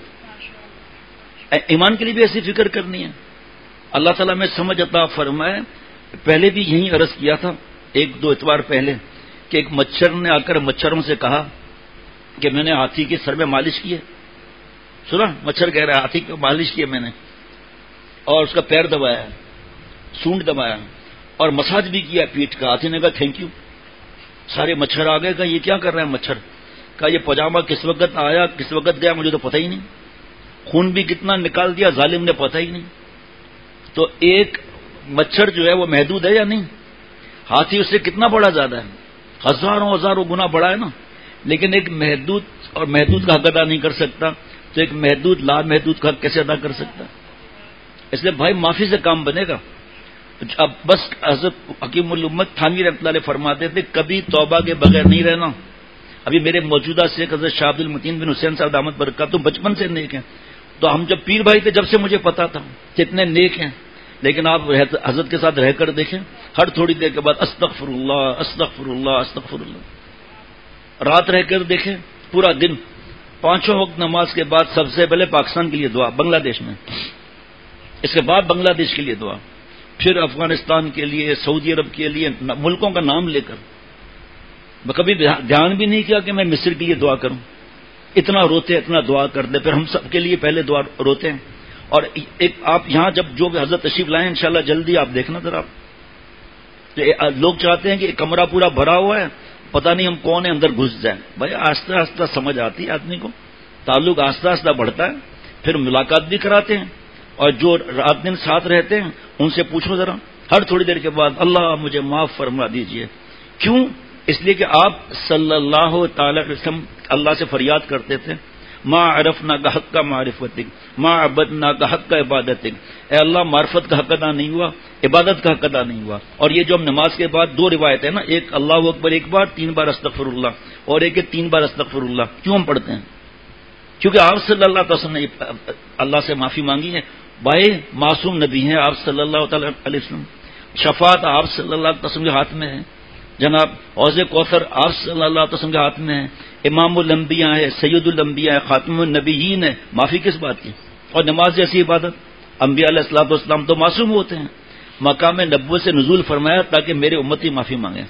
ایمان کے لیے بھی ایسی فکر کرنی ہے. اللہ تعالیٰ میں سمجھ عطا فرمائے. پہلے بھی یہی عرض کیا تھا ایک دو اتوار پہلے کہ ایک مچھر نے آ کر مچھروں سے کہا کہ میں نے ہاتھی کے سر میں مالش کی ہے. سنا مچھر کہہ رہا ہے ہاتھی کو مالش کی ہے میں نے، اور اس کا پیر دبایا، سونڈ دبایا اور مساج بھی کیا پیٹھ کا. ہاتھی نے کہا تھینک یو. سارے مچھر آ گئے. کہا یہ کیا کر رہے ہیں مچھر؟ کہا یہ پاجامہ کس وقت آیا کس وقت گیا مجھے تو پتہ ہی نہیں، خون بھی کتنا نکال دیا ظالم نے پتہ ہی نہیں. تو ایک مچھر جو ہے وہ محدود ہے یا نہیں؟ ہاتھی اس سے کتنا بڑا زیادہ ہے، ہزاروں ہزاروں گنا بڑا ہے نا. لیکن ایک محدود اور محدود کا حق ادا نہیں کر سکتا تو ایک محدود لا محدود کا حق کیسے ادا کر سکتا؟ اس لیے بھائی معافی سے کام بنے گا. اب بس حضرت حکیم الامت تھانوی رحمۃ اللہ علیہ فرماتے تھے کبھی توبہ کے بغیر نہیں رہنا. ابھی میرے موجودہ شیخ حضرت شاہ عبد المتین بن حسین صاحب دامت برکاتہ بچپن سے نیک ہیں، تو ہم جب پیر بھائی تھے جب سے مجھے پتا تھا کتنے نیک ہیں. لیکن آپ حضرت کے ساتھ رہ کر دیکھیں، ہر تھوڑی دیر کے بعد استغفر اللہ استغفر اللہ استغفر اللہ. رات رہ کر دیکھیں، پورا دن پانچوں وقت نماز کے بعد سب سے پہلے پاکستان کے لیے دعا، بنگلہ دیش میں، اس کے بعد بنگلہ دیش کے لیے دعا، پھر افغانستان کے لیے، سعودی عرب کے لیے، ملکوں کا نام لے کر. میں کبھی دھیان بھی نہیں کیا کہ میں مصر کے لیے دعا کروں. اتنا روتے اتنا دعا کر دے. پھر ہم سب کے لیے پہلے دعا روتے ہیں. اور ایک آپ یہاں جب جو بھی حضرت تشریف لائیں انشاءاللہ جلدی آپ دیکھنا ذرا، لوگ چاہتے ہیں کہ کمرہ پورا بھرا ہوا ہے پتہ نہیں ہم کون ہیں اندر گھس جائیں. بھائی آہستہ آہستہ سمجھ آتی ہے آدمی کو، تعلق آہستہ آہستہ بڑھتا ہے، پھر ملاقات بھی کراتے ہیں. اور جو رات دن ساتھ رہتے ہیں ان سے پوچھو ذرا ہر تھوڑی دیر کے بعد اللہ مجھے معاف فرما دیجئے. کیوں؟ اس لیے کہ آپ صلی اللہ تعالی علیہ وسلم اللہ سے فریاد کرتے تھے ما عرفنا کا حق کا معرفتک ما عبدنا کا حق کا عبادتک. اے اللہ معرفت کا حق ادا نہیں ہوا، عبادت کا حق ادا نہیں ہوا. اور یہ جو ہم نماز کے بعد دو روایت ہے نا، ایک اللہ اکبر ایک بار تین بار استغفر اللہ، اور ایک تین بار استغفر اللہ. کیوں ہم پڑھتے ہیں؟ کیونکہ آپ صلی اللہ علیہ وسلم نے اللہ سے معافی مانگی ہے. بھائی معصوم نبی ہیں آپ صلی اللہ تعالی علیہ وسلم، شفاعت آپ صلی اللہ علیہ وسلم کے ہاتھ میں ہے. جناب حوض کوثر آپ صلی اللہ علیہ وسلم کے ہاتھ میں ہے. امام الانبیاء ہے، سید الانبیاء ہے، خاتم النبیین ہے. معافی کس بات کی؟ اور نماز جیسی عبادت، انبیاء علیہ الصلوۃ والسلام تو معصوم ہوتے ہیں. مقام نبوت سے نزول فرمایا تاکہ میرے امتی معافی مانگیں.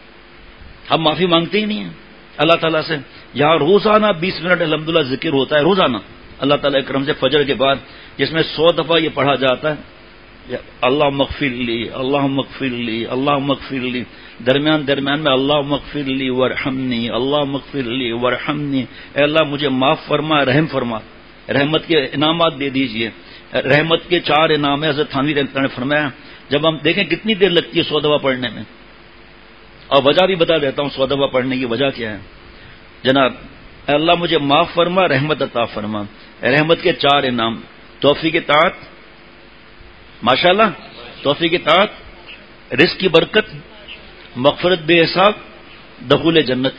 ہم معافی مانگتے ہی نہیں ہیں اللہ تعالیٰ سے. یہاں روزانہ بیس منٹ الحمدللہ ذکر ہوتا ہے روزانہ اللہ تعالیٰ کے کرم سے فجر کے بعد، جس میں سو دفعہ یہ پڑھا جاتا ہے اللہ مغفر لی اللہ مغفر لی اللہ مغفر لی. درمیان درمیان میں اللہ مغفر لی ورحمنی اللہ مغفر لی ورحمنی. اے اللہ مجھے معاف فرما رحم فرما. رحمت کے انعامات دے دیجئے. رحمت کے چار انعام حضرت تھانوی رحمۃ اللہ نے فرمایا. جب ہم دیکھیں کتنی دیر لگتی ہے سو دفعہ پڑھنے میں، اور وجہ بھی بتا دیتا ہوں سو دفعہ پڑھنے کی وجہ کیا ہے. جناب اے اللہ مجھے معاف فرما رحمت عطا فرما. رحمت کے چار انعام: توفیق اطاعت، ماشاءاللہ توفیق اطاعت، رزق کی برکت، مغفرت بے حساب، دخول جنت.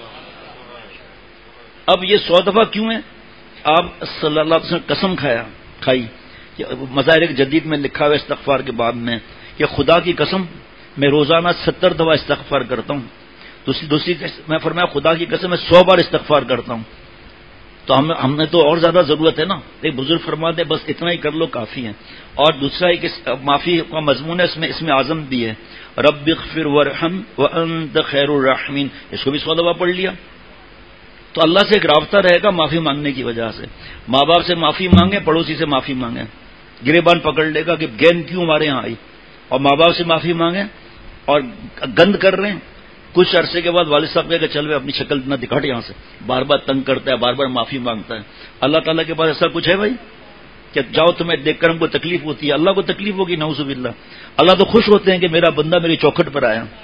اب یہ سو دفعہ کیوں ہے؟ آپ صلی اللہ علیہ وسلم قسم کھایا کھائی. مظاہر جدید میں لکھا ہوا استغفار کے باب میں کہ خدا کی قسم میں روزانہ ستر دفعہ استغفار کرتا ہوں. دوسری دوسری میں فرمایا خدا کی قسم میں سو بار استغفار کرتا ہوں. تو ہم ہم نے تو اور زیادہ ضرورت ہے نا. ایک بزرگ فرماتے بس اتنا ہی کر لو کافی ہے. اور دوسرا ایک معافی کا مضمون ہے, اس میں اس میں اعظم بھی ہے, رب اغفر وارحم وانت خیر الراحمین. اس کو بھی سو دفعہ پڑھ لیا تو اللہ سے ایک رابطہ رہے گا معافی مانگنے کی وجہ سے. ماں باپ سے معافی مانگیں, پڑوسی سے معافی مانگیں, گریبان پکڑ لے گا کہ گیند کیوں ہمارے یہاں آئی. اور ماں باپ سے معافی مانگیں اور گند کر رہے ہیں, کچھ عرصے کے بعد والد صاحب کہے کہ چل بھائی اپنی شکل نہ دکھاٹ یہاں سے, بار بار تنگ کرتا ہے, بار بار معافی مانگتا ہے. اللہ تعالیٰ کے پاس ایسا کچھ ہے بھائی کہ جاؤ تمہیں دیکھ کر ہم کو تکلیف ہوتی ہے؟ اللہ کو تکلیف ہوگی نعوذ باللہ. اللہ تو خوش ہوتے ہیں کہ میرا بندہ میری چوکھٹ پر آیا.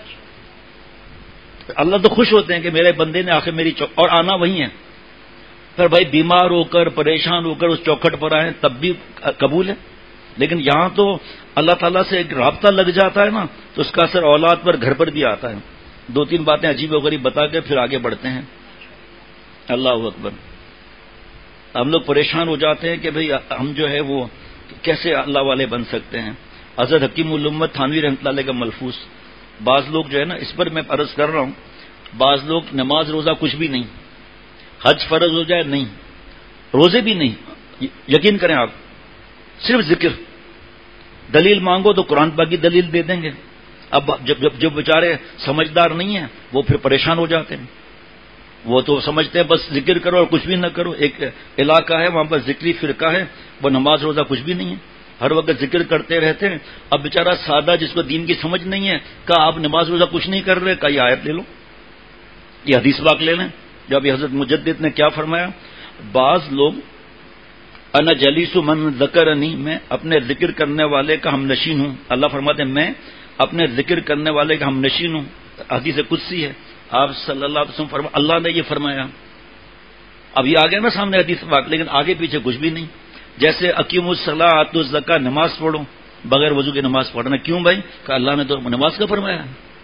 اللہ تو خوش ہوتے ہیں کہ میرے بندے نے آخر میری چوک... اور آنا وہی ہے. پھر بھائی بیمار ہو کر پریشان ہو کر اس چوکھٹ پر آئے تب بھی قبول ہے. لیکن یہاں تو اللہ تعالیٰ سے ایک رابطہ لگ جاتا ہے نا, تو اس کا اثر اولاد پر گھر پر بھی آتا ہے. دو تین باتیں عجیب و غریب بتا کے پھر آگے بڑھتے ہیں. اللہ اکبر. ہم لوگ پریشان ہو جاتے ہیں کہ بھئی ہم جو ہے وہ کیسے اللہ والے بن سکتے ہیں. حضرت حکیم الامت تھانوی رحمۃ اللہ علیہ کا ملفوظ. بعض لوگ جو ہے نا, اس پر میں عرض کر رہا ہوں, بعض لوگ نماز روزہ کچھ بھی نہیں, حج فرض ہو جائے نہیں, روزے بھی نہیں, یقین کریں آپ, صرف ذکر. دلیل مانگو تو قرآن پاک کی دلیل دے دیں گے. اب جب جب جو بیچارے سمجھدار نہیں ہیں وہ پھر پریشان ہو جاتے ہیں. وہ تو سمجھتے ہیں بس ذکر کرو اور کچھ بھی نہ کرو. ایک علاقہ ہے وہاں پر ذکری فرقہ ہے, وہ نماز روزہ کچھ بھی نہیں ہے, ہر وقت ذکر کرتے رہتے ہیں. اب بیچارہ سادہ جس کو دین کی سمجھ نہیں ہے, کہا آپ نماز روزہ کچھ نہیں کر رہے, کہا یہ آیت لے لو, یہ حدیث پاک لے لیں. جب یہ حضرت مجدد نے کیا فرمایا, بعض لوگ انا جلیس من ذکرنی, میں اپنے ذکر کرنے والے کا ہم نشین ہوں. اللہ فرماتے ہیں میں اپنے ذکر کرنے والے کا ہم نشین ہوں. حدیث قدسی ہے, آپ صلی اللہ علیہ وسلم فرما اللہ نے یہ فرمایا. اب یہ آ گیا نا سامنے حدیث پاک, لیکن آگے پیچھے کچھ بھی نہیں. جیسے اقیم الصلاۃ آتوا الزکوٰۃ, نماز پڑھو, بغیر وضو کی نماز پڑھنا کیوں بھائی؟ کہ اللہ نے تو نماز کا فرمایا.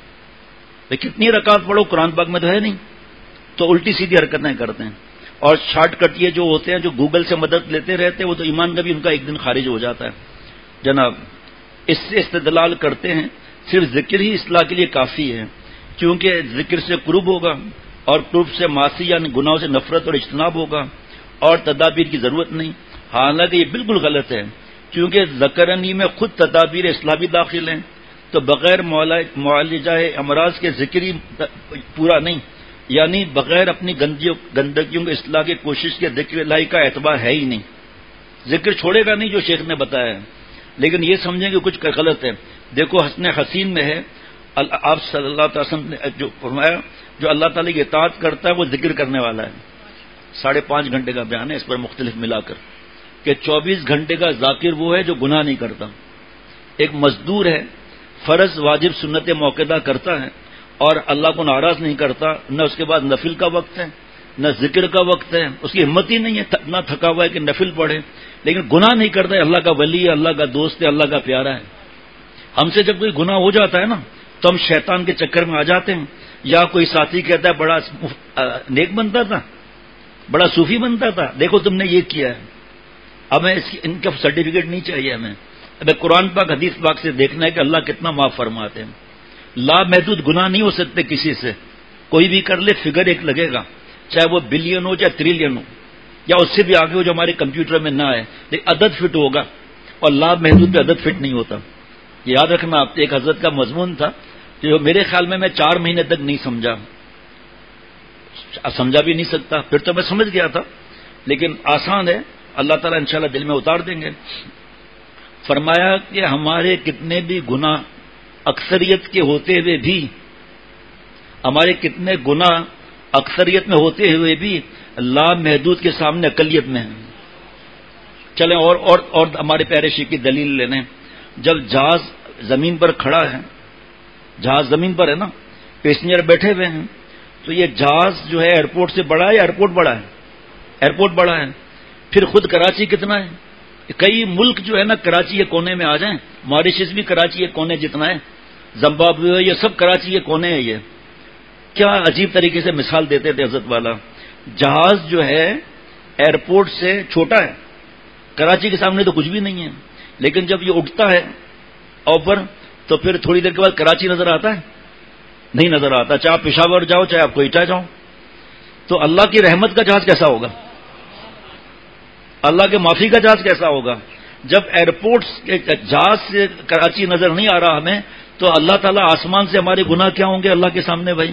کتنی رکعت پڑھو, قرآن پاک میں تو ہے نہیں. تو الٹی سیدھی حرکتیں کرتے ہیں. اور شارٹ کٹ یہ جو ہوتے ہیں جو گوگل سے مدد لیتے رہتے ہیں, وہ تو ایمان کا بھی ان کا ایک دن خارج ہو جاتا ہے. جناب اس سے استدلال کرتے ہیں صرف ذکر ہی اصلاح کے لیے کافی ہے, کیونکہ ذکر سے قرب ہوگا اور قرب سے معاصی یعنی گناہوں سے نفرت اور اجتناب ہوگا, اور تدابیر کی ضرورت نہیں. حالانکہ یہ بالکل غلط ہے, کیونکہ ذکرنی میں خود تدابیر اصلاح بھی داخل ہیں. تو بغیر معالجہ امراض کے ذکر ہی پورا نہیں, یعنی بغیر اپنی گندگیوں کے اصلاح کی کوشش کے ذکر الہی کا اعتبار ہے ہی نہیں. ذکر چھوڑے گا نہیں جو شیخ نے بتایا ہے, لیکن یہ سمجھیں کہ کچھ غلط ہے. دیکھو حسن حسین میں ہے, آپ صلی اللہ علیہ وسلم نے جو فرمایا, جو اللہ تعالیٰ کی اطاعت کرتا ہے وہ ذکر کرنے والا ہے. ساڑھے پانچ گھنٹے کا بیان ہے اس پر مختلف ملا کر, کہ چوبیس گھنٹے کا ذاکر وہ ہے جو گناہ نہیں کرتا. ایک مزدور ہے, فرض واجب سنت موقعہ کرتا ہے اور اللہ کو ناراض نہیں کرتا, نہ اس کے بعد نفل کا وقت ہے نہ ذکر کا وقت ہے, اس کی ہمت ہی نہیں ہے, نہ تھکا ہوا ہے کہ نفل پڑھے, لیکن گناہ نہیں کرتا ہے. اللہ کا ولی ہے, اللہ کا دوست ہے, اللہ کا پیارا ہے. ہم سے جب کوئی گناہ ہو جاتا ہے نا تو ہم شیطان کے چکر میں آ جاتے ہیں. یا کوئی ساتھی کہتا ہے بڑا نیک بنتا تھا, بڑا صوفی بنتا تھا, دیکھو تم نے یہ کیا ہے. ہمیں اس کی ان کا سرٹیفکیٹ نہیں چاہیے, ہمیں اب قرآن پاک حدیث پاک سے دیکھنا ہے کہ اللہ کتنا معاف فرماتے ہیں. لا محدود گناہ نہیں ہو سکتے کسی سے, کوئی بھی کر لے فگر ایک لگے گا, چاہے وہ بلین ہو چاہے ٹریلین ہو یا اس سے بھی آگے ہو جو ہمارے کمپیوٹر میں نہ ہے, لیکن عدد فٹ ہوگا, اور لا محدود پہ عدد فٹ نہیں ہوتا. یاد رکھنا. آپ ایک حضرت کا مضمون تھا جو میرے خیال میں میں چار مہینے تک نہیں سمجھا, سمجھا بھی نہیں سکتا, پھر تو میں سمجھ گیا تھا, لیکن آسان ہے, اللہ تعالیٰ انشاءاللہ دل میں اتار دیں گے. فرمایا کہ ہمارے کتنے بھی گناہ اکثریت کے ہوتے ہوئے بھی ہمارے کتنے گناہ اکثریت میں ہوتے ہوئے بھی لا محدود کے سامنے اقلیت میں ہیں. چلیں اور اور اور ہمارے پیارے شیخ کی دلیل لے لیں. جب جہاز زمین پر کھڑا ہے, جہاز زمین پر ہے نا, پیسنجر بیٹھے ہوئے ہیں, تو یہ جہاز جو ہے ایئرپورٹ سے بڑا ہے یا ایئرپورٹ بڑا ہے؟ ایئرپورٹ بڑا ہے. پھر خود کراچی کتنا ہے؟ کئی ملک جو ہے نا کراچی کے کونے میں آ جائیں, ماریشس بھی کراچی کے کونے جتنا ہے, زمبابوے, یہ سب کراچی کے کونے ہیں. یہ کیا عجیب طریقے سے مثال دیتے تھے حضرت والا. جہاز جو ہے ایئرپورٹ سے چھوٹا ہے, کراچی کے سامنے تو کچھ بھی نہیں ہے, لیکن جب یہ اٹھتا ہے اوپر تو پھر تھوڑی دیر کے بعد کراچی نظر آتا ہے؟ نہیں نظر آتا. چاہے آپ پشاور جاؤ چاہے آپ کوئٹہ جاؤ. تو اللہ کی رحمت کا جہاز کیسا ہوگا؟ اللہ کے معافی کا جہاز کیسا ہوگا؟ جب ایئرپورٹس کے جہاز سے کراچی نظر نہیں آ رہا ہمیں تو اللہ تعالیٰ آسمان سے ہمارے گناہ کیا ہوں گے اللہ کے سامنے بھائی؟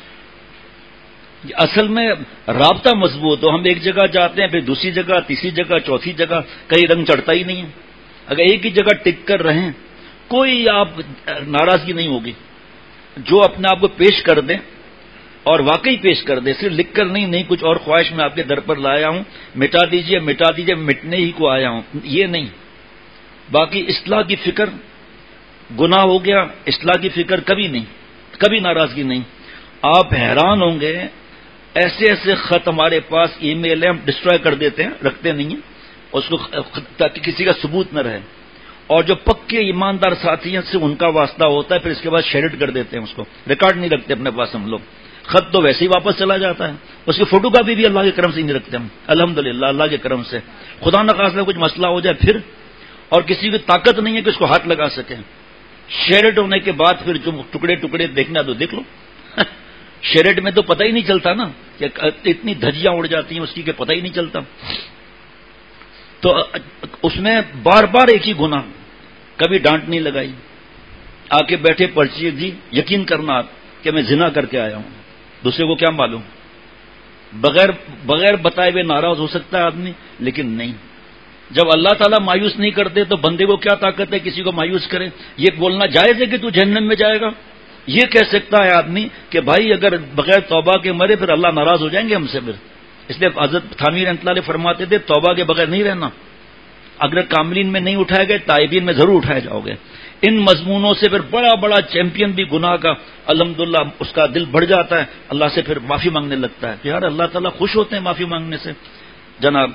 اصل میں رابطہ مضبوط ہو. ہم ایک جگہ جاتے ہیں پھر دوسری جگہ تیسری جگہ چوتھی جگہ کہیں رنگ چڑھتا ہی نہیں ہے. اگر ایک ہی جگہ ٹک کر رہیں کوئی آپ ناراضگی نہیں ہوگی. جو اپنے آپ کو پیش کر دیں اور واقعی پیش کر دیں, صرف لکھ کر نہیں نہیں کچھ اور خواہش میں آپ کے در پر لایا ہوں, مٹا دیجئے مٹا دیجئے مٹنے ہی کو آیا ہوں, یہ نہیں. باقی اصلاح کی فکر, گناہ ہو گیا اصلاح کی فکر کبھی نہیں, کبھی ناراضگی نہیں. آپ حیران ہوں گے ایسے ایسے خط ہمارے پاس ای میل ہیں, ہم ڈسٹرائے کر دیتے ہیں, رکھتے نہیں ہیں اس کو تاکہ کسی کا ثبوت نہ رہے. اور جو پکے ایماندار ساتھی ہیں سے ان کا واسطہ ہوتا ہے, پھر اس کے بعد شیئر کر دیتے ہیں, اس کو ریکارڈ نہیں رکھتے اپنے پاس ہم لوگ. خط تو ویسے ہی واپس چلا جاتا ہے, اس کی فوٹو کاپی بھی اللہ کے کرم سے نہیں رکھتے ہم الحمدللہ. اللہ کے کرم سے خدا نخواستہ کچھ مسئلہ ہو جائے پھر, اور کسی کی طاقت نہیں ہے کہ اس کو ہاتھ لگا سکیں. شیئر ہونے کے بعد پھر جو ٹکڑے ٹکڑے دیکھنا تو دیکھ لو. شیرٹ میں تو پتہ ہی نہیں چلتا نا کہ اتنی دھجیاں اڑ جاتی ہیں اس کی کہ پتہ ہی نہیں چلتا. تو اس میں بار بار ایک ہی گناہ, کبھی ڈانٹ نہیں لگائی. آ کے بیٹھے پرچی جی یقین کرنا آپ کہ میں زنا کر کے آیا ہوں, دوسرے کو کیا معلوم. بغیر بغیر بتائے ہوئے ناراض ہو سکتا ہے آدمی, لیکن نہیں. جب اللہ تعالیٰ مایوس نہیں کرتے تو بندے کو کیا طاقت ہے کسی کو مایوس کرے. یہ بولنا جائز ہے کہ تو جہنم میں جائے گا؟ یہ کہہ سکتا ہے آدمی کہ بھائی اگر بغیر توبہ کے مرے پھر اللہ ناراض ہو جائیں گے ہم سے. پھر اس لیے حضرت تھانوی رحمۃ اللہ علیہ فرماتے تھے توبہ کے بغیر نہیں رہنا. اگر کاملین میں نہیں اٹھائے گئے تائبین میں ضرور اٹھائے جاؤ گے. ان مضمونوں سے پھر بڑا بڑا چیمپئن بھی گناہ کا الحمدللہ اس کا دل بڑھ جاتا ہے, اللہ سے پھر معافی مانگنے لگتا ہے. کہ یار اللہ تعالیٰ خوش ہوتے ہیں معافی مانگنے سے. جناب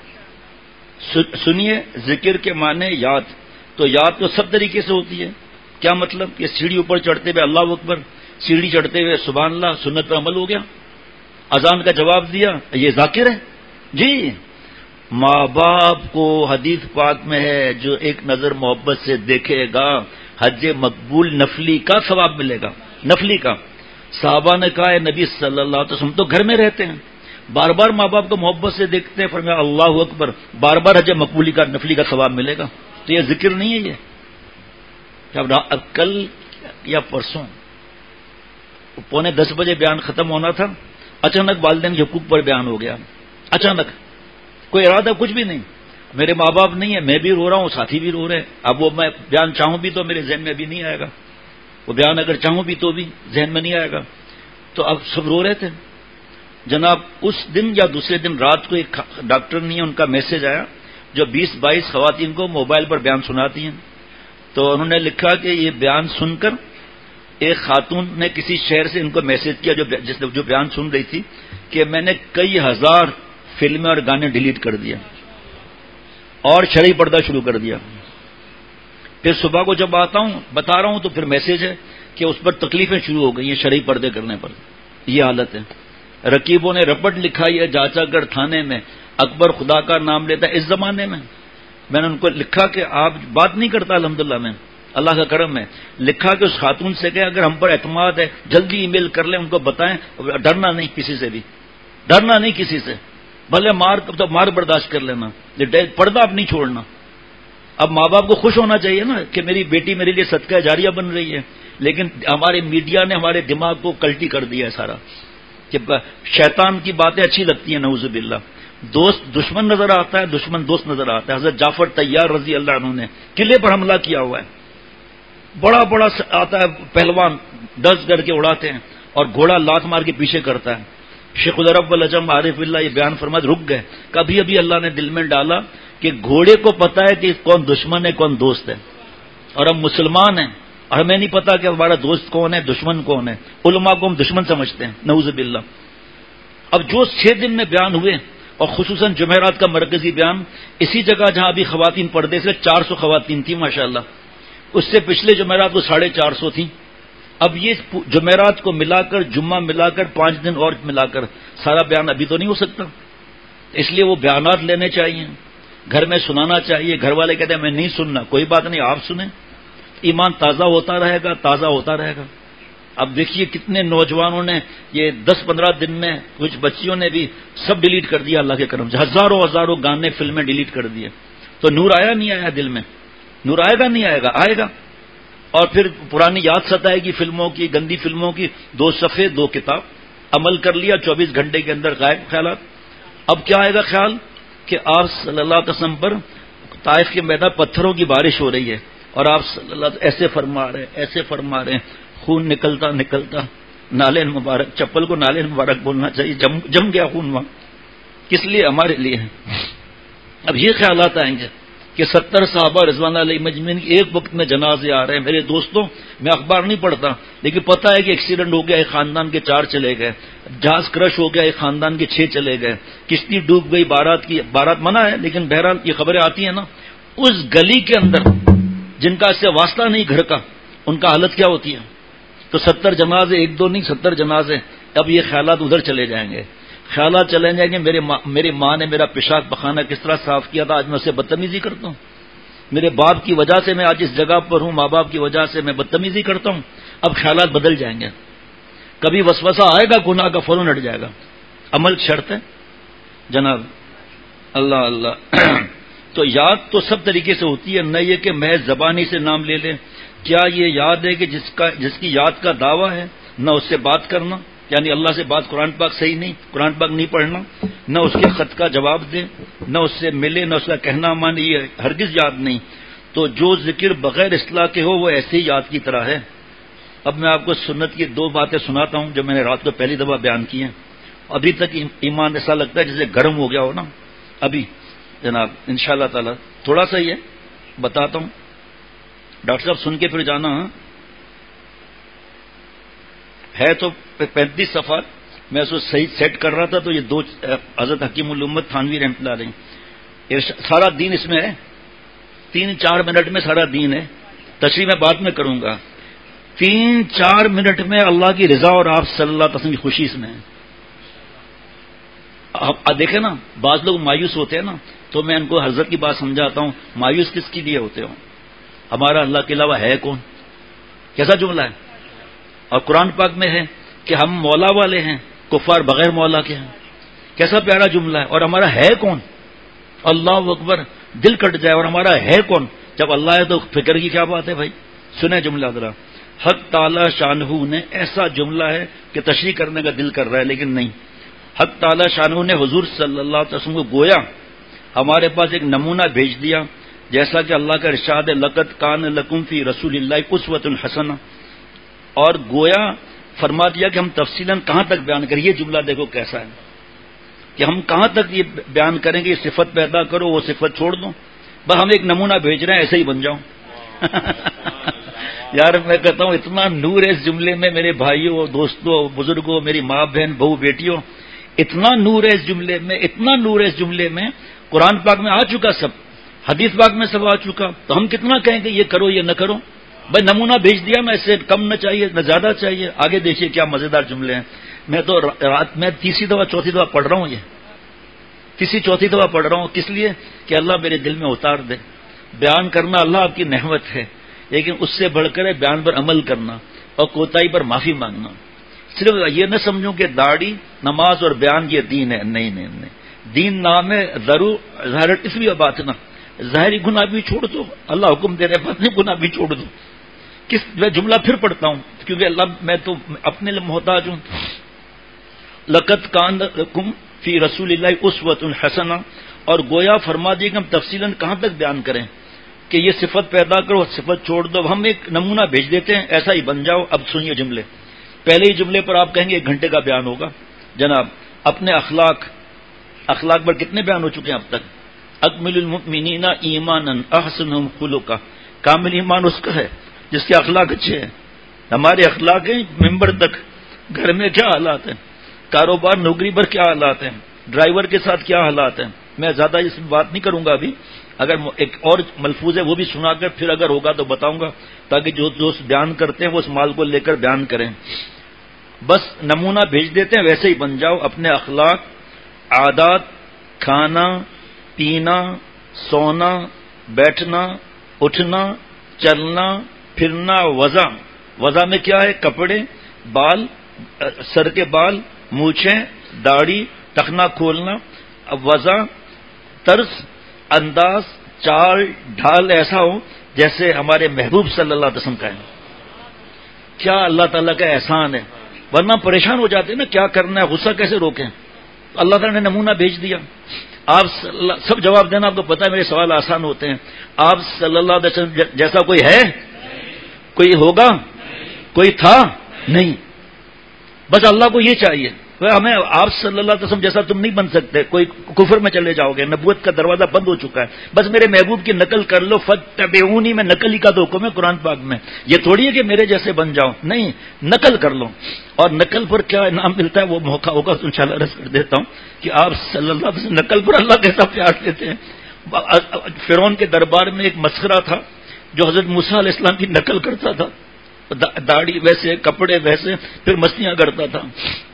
سنیے, ذکر کے معنی یاد. تو یاد تو سب طریقے سے ہوتی ہے. کیا مطلب کہ سیڑھی اوپر چڑھتے ہوئے اللہ اکبر, سیڑھی چڑھتے ہوئے سبحان اللہ, سنت پر عمل ہو گیا, اذان کا جواب دیا, یہ ذاکر ہے جی. ماں باپ کو حدیث پاک میں ہے جو ایک نظر محبت سے دیکھے گا حج مقبول نفلی کا ثواب ملے گا, نفلی کا. صحابہ نے کہا ہے نبی صلی اللہ علیہ وسلم تو گھر میں رہتے ہیں, بار بار ماں باپ کو محبت سے دیکھتے ہیں, فرمایا اللہ اکبر, بار بار حج مقبولی کا نفلی کا ثواب ملے گا. تو یہ ذکر نہیں ہے. یہ اب کل یا پرسوں پونے دس بجے بیان ختم ہونا تھا, اچانک والدین کے حقوق پر بیان ہو گیا. اچانک کوئی ارادہ کچھ بھی نہیں. میرے ماں باپ نہیں ہے, میں بھی رو رہا ہوں, ساتھی بھی رو رہے ہیں. اب وہ میں بیان چاہوں بھی تو میرے ذہن میں بھی نہیں آئے گا, وہ بیان اگر چاہوں بھی تو بھی ذہن میں نہیں آئے گا. تو اب سب رو رہے تھے. جناب اس دن یا دوسرے دن رات کو ایک ڈاکٹر نہیں ہے, ان کا میسج آیا جو بیس بائیس خواتین کو موبائل پر بیان سناتی ہیں. تو انہوں نے لکھا کہ یہ بیان سن کر ایک خاتون نے کسی شہر سے ان کو میسج کیا جو جس جو بیان سن رہی تھی کہ میں نے کئی ہزار فلمیں اور گانے ڈیلیٹ کر دیا اور شرعی پردہ شروع کر دیا. پھر صبح کو جب آتا ہوں بتا رہا ہوں تو پھر میسج ہے کہ اس پر تکلیفیں شروع ہو گئی ہیں شرعی پردے کرنے پر. یہ حالت ہے. رقیبوں نے رپٹ لکھا ہے جاچا گڑھ تھانے میں, اکبر خدا کا نام لیتا ہے اس زمانے میں. میں نے ان کو لکھا کہ آپ بات نہیں کرتا الحمدللہ میں, اللہ کا کرم ہے. لکھا کہ اس خاتون سے کہ اگر ہم پر اعتماد ہے جلدی ای میل کر لیں, ان کو بتائیں, ڈرنا نہیں کسی سے بھی, ڈرنا نہیں کسی سے, بھلے مار تو مار برداشت کر لینا, پردہ اب نہیں چھوڑنا. اب ماں باپ کو خوش ہونا چاہیے نا کہ میری بیٹی میرے لیے صدقہ جاریہ بن رہی ہے, لیکن ہمارے میڈیا نے ہمارے دماغ کو کلٹی کر دیا ہے سارا کہ شیطان کی باتیں اچھی لگتی ہیں نعوذ باللہ. دوست دشمن نظر آتا ہے, دشمن دوست نظر آتا ہے. حضرت جعفر طیار رضی اللہ عنہ نے قلعے پر حملہ کیا ہوا ہے, بڑا بڑا آتا ہے پہلوان, ڈس کر کے اڑاتے ہیں اور گھوڑا لات مار کے پیچھے کرتا ہے. شیخ العرب والعجم عارف اللہ یہ بیان فرمائے رک گئے. کبھی ابھی اللہ نے دل میں ڈالا کہ گھوڑے کو پتا ہے کہ کون دشمن ہے کون دوست ہے, اور ہم مسلمان ہیں اور ہمیں نہیں پتا کہ ہمارا دوست کون ہے دشمن کون ہے. علماء کو ہم دشمن سمجھتے ہیں نعوذ باللہ. اب جو چھ دن میں بیان ہوئے اور خصوصاً جمعرات کا مرکزی بیان اسی جگہ جہاں ابھی خواتین پردے سے چار سو خواتین تھیں ماشاءاللہ, اس سے پچھلے جمعرات کو ساڑھے چار سو تھیں. اب یہ جمعرات کو ملا کر جمعہ ملا کر پانچ دن اور ملا کر سارا بیان ابھی تو نہیں ہو سکتا. اس لیے وہ بیانات لینے چاہیے, گھر میں سنانا چاہیے. گھر والے کہتے ہیں میں نہیں سننا, کوئی بات نہیں آپ سنیں. ایمان تازہ ہوتا رہے گا، تازہ ہوتا رہے گا. اب دیکھیے کتنے نوجوانوں نے یہ دس پندرہ دن میں، کچھ بچیوں نے بھی سب ڈیلیٹ کر دیا اللہ کے کرم سے، ہزاروں ہزاروں گانے فلمیں ڈیلیٹ کر دیے. تو نور آیا نہیں آیا دل میں؟ نور آئے گا نہیں آئے گا؟ آئے گا. اور پھر پرانی یاد ستائے گی فلموں کی، گندی فلموں کی، دو صفحے دو کتاب، عمل کر لیا چوبیس گھنٹے کے اندر غائب خیالات. اب کیا آئے گا خیال کہ آپ صلی اللہ علیہ وسلم پر طائف کے میدان پتھروں کی بارش ہو رہی ہے اور آپ صلی اللہ علیہ وسلم ایسے فرما رہے ہیں ایسے فرما رہے ہیں، خون نکلتا نکلتا نالے مبارک، چپل کو نالے مبارک بولنا چاہیے، جم جم گیا خون وہاں. کس لیے؟ ہمارے لیے. اب یہ خیالات آئیں گے کہ ستر صحابہ رضوان علیہ مجمعین کی ایک وقت میں جنازے آ رہے ہیں. میرے دوستوں، میں اخبار نہیں پڑھتا لیکن پتہ ہے کہ ایکسیڈنٹ ہو گیا، ایک خاندان کے چار چلے گئے، جہاز کرش ہو گیا، ایک خاندان کے چھ چلے گئے، کشتی ڈوب گئی، بارات کی بارات منع ہے لیکن بہرحال یہ خبریں آتی ہیں نا. اس گلی کے اندر جن کا اس سے واسطہ نہیں گھر کا، ان کا حالت کیا ہوتی ہے؟ تو ستر جنازے، ایک دو نہیں ستر جنازے. اب یہ خیالات ادھر چلے جائیں گے، خیالات چلے جائیں گے میرے ماں میری ماں نے میرا پیشاب پخانہ کس طرح صاف کیا تھا، آج میں اسے بدتمیزی کرتا ہوں. میرے باپ کی وجہ سے میں آج اس جگہ پر ہوں، ماں باپ کی وجہ سے میں بدتمیزی کرتا ہوں. اب خیالات بدل جائیں گے. کبھی وسوسہ آئے گا گناہ کا، فوراً ہٹ جائے گا. عمل شرط ہے جناب. اللہ اللہ. تو یاد تو سب طریقے سے ہوتی ہے، نہ یہ کہ محض زبانی سے نام لے لیں. کیا یہ یاد ہے کہ جس کا جس کی یاد کا دعویٰ ہے، نہ اس سے بات کرنا، یعنی اللہ سے بات، قرآن پاک صحیح نہیں، قرآن پاک نہیں پڑھنا، نہ اس کے خط کا جواب دیں، نہ اس سے ملے، نہ اس کا کہنا مانے، یہ ہرگز یاد نہیں. تو جو ذکر بغیر اصلاح کے ہو وہ ایسے ہی یاد کی طرح ہے. اب میں آپ کو سنت کی دو باتیں سناتا ہوں جو میں نے رات کو پہلی دفعہ بیان کی ہیں. ابھی تک ایمان ایسا لگتا ہے جیسے گرم ہو گیا ہو نا. ابھی جناب انشاءاللہ تعالی تھوڑا سا ہی ہے، بتاتا ہوں. ڈاکٹر صاحب سن کے پھر جانا. ہے تو پینتیس صفحات، میں اس کو صحیح سیٹ کر رہا تھا تو یہ دو حضرت حکیم الامت تھانوی رحمۃ اللہ علیہ، سارا دین اس میں ہے. تین چار منٹ میں سارا دین ہے. تشریح میں بعد میں کروں گا. تین چار منٹ میں اللہ کی رضا اور آپ صلی اللہ علیہ وسلم کی خوشی اس میں ہے. آپ دیکھیں نا، بعض لوگ مایوس ہوتے ہیں نا، تو میں ان کو حضرت کی بات سمجھاتا ہوں، مایوس کس کے لیے ہوتے ہو؟ ہمارا اللہ کے علاوہ ہے کون؟ کیسا جملہ ہے. اور قرآن پاک میں ہے کہ ہم مولا والے ہیں، کفار بغیر مولا کے ہیں. کیسا پیارا جملہ ہے. اور ہمارا ہے کون؟ اللہ اکبر، دل کٹ جائے. اور ہمارا ہے کون؟ جب اللہ ہے تو فکر کی کیا بات ہے بھائی. سنیں جملہ ذرا. حق تعالی شانہ نے ایسا جملہ ہے کہ تشریح کرنے کا دل کر رہا ہے لیکن نہیں. حق تعالی شانہ نے حضور صلی اللہ علیہ وسلم کو گویا ہمارے پاس ایک نمونہ بھیج دیا، جیسا کہ اللہ کا ارشاد ہے، لقد کان لکم فی رسول اللہ اسوۃ حسنہ. اور گویا فرما دیا کہ ہم تفصیلاً کہاں تک بیان کریں. یہ جملہ دیکھو کیسا ہے کہ ہم کہاں تک یہ بیان کریں گے. یہ صفت پیدا کرو، وہ صفت چھوڑ دو، بس ہم ایک نمونہ بھیج رہے ہیں، ایسے ہی بن جاؤ. یار میں کہتا ہوں اتنا نور ہے اس جملے میں میرے بھائیوں، دوستوں، بزرگوں، میری ماں بہن، بہو بیٹیوں، اتنا نور ہے اس جملے میں، اتنا نور ہے اس جملے میں. قرآن پاک میں آ چکا سب، حدیث پاک میں سب آ چکا، تو ہم کتنا کہیں گے یہ کرو یہ نہ کرو. بھائی نمونہ بھیج دیا، میں اس سے کم نہ چاہیے نہ زیادہ چاہیے. آگے دیکھیے کیا مزیدار جملے ہیں. میں تو رات میں تیسری دفعہ چوتھی دفعہ پڑھ رہا ہوں، یہ تیسری چوتھی دفعہ پڑھ رہا ہوں. کس لیے؟ کہ اللہ میرے دل میں اتار دے. بیان کرنا اللہ آپ کی نعمت ہے، لیکن اس سے بڑھ کر ہے بیان پر عمل کرنا اور کوتاہی پر معافی مانگنا. صرف یہ نہ سمجھوں کہ داڑھی، نماز اور بیان یہ دین ہے. نہیں نہیں نہیں، دین نام ہے ضرور ظاہر. اس لیے بات نا ظاہری گناہ بھی چھوڑ دو، اللہ حکم دے رہے باطنی گناہ بھی چھوڑ دو. کس میں جملہ پھر پڑھتا ہوں کیونکہ اللہ میں تو اپنے لیے محتاج ہوں. لقد کان لکم فی رسول اللہ اسوۃ حسنہ. اور گویا فرما دیے کہ ہم تفصیلاً کہاں تک بیان کریں کہ یہ صفت پیدا کرو، صفت چھوڑ دو. ہم ایک نمونہ بھیج دیتے ہیں، ایسا ہی بن جاؤ. اب سنیے جملے. پہلے ہی جملے پر آپ کہیں گے ایک گھنٹے کا بیان ہوگا. جناب اپنے اخلاق اخلاق پر کتنے بیان ہو چکے ہیں اب تک؟ اکمل المؤمنین ایمانا احسنہم خلقا. کامل ایمان اس کا ہے جس کے اخلاق اچھے ہیں. ہمارے اخلاق ہیں ممبر تک. گھر میں کیا حالات ہیں، کاروبار نوکری پر کیا حالات ہیں، ڈرائیور کے ساتھ کیا حالات ہیں. میں زیادہ اس میں بات نہیں کروں گا ابھی. اگر ایک اور ملفوظ ہے وہ بھی سنا کر پھر اگر ہوگا تو بتاؤں گا، تاکہ جو دوست بیان کرتے ہیں وہ اس مال کو لے کر بیان کریں. بس نمونہ بھیج دیتے ہیں، ویسے ہی بن جاؤ. اپنے اخلاق، عادات، کھانا پینا، سونا، بیٹھنا، اٹھنا، چلنا، پھرنا وضع، وضع میں کیا ہے؟ کپڑے، بال، سر کے بال، مونچھیں، داڑھی، ٹخنا کھولنا. وضع طرز، انداز، چال ڈھال ایسا ہو جیسے ہمارے محبوب صلی اللہ علیہ وسلم کا ہے. کیا اللہ تعالیٰ کا احسان ہے، ورنہ پریشان ہو جاتے ہیں نا، کیا کرنا ہے، غصہ کیسے روکیں. اللہ تعالیٰ نے نمونہ بھیج دیا. آپ سب جواب دینا، آپ کو پتا ہے میرے سوال آسان ہوتے ہیں. آپ صلی اللہ علیہ وسلم جیسا کوئی ہے؟ کوئی ہوگا؟ کوئی تھا؟ نہیں. بس اللہ کو یہ چاہیے، ہمیں آپ صلی اللہ علیہ وسلم جیسا تم نہیں بن سکتے، کوئی کفر میں چلے جاؤ گے، نبوت کا دروازہ بند ہو چکا ہے. بس میرے محبوب کی نقل کر لو، فاتبعونی میں نقل ہی کا تو حکم ہے قرآن پاک میں. یہ تھوڑی ہے کہ میرے جیسے بن جاؤ، نہیں، نقل کر لو. اور نقل پر کیا انعام ملتا ہے وہ موقع ہوگا تو انشاءاللہ عرض کر دیتا ہوں کہ آپ صلی اللہ علیہ وسلم نقل پر اللہ کیسا پیار دیتے ہیں. فرعون کے دربار میں ایک مسخرہ تھا جو حضرت موسیٰ علیہ السلام کی نقل کرتا تھا، داڑھی ویسے، کپڑے ویسے، پھر مستیاں کرتا تھا.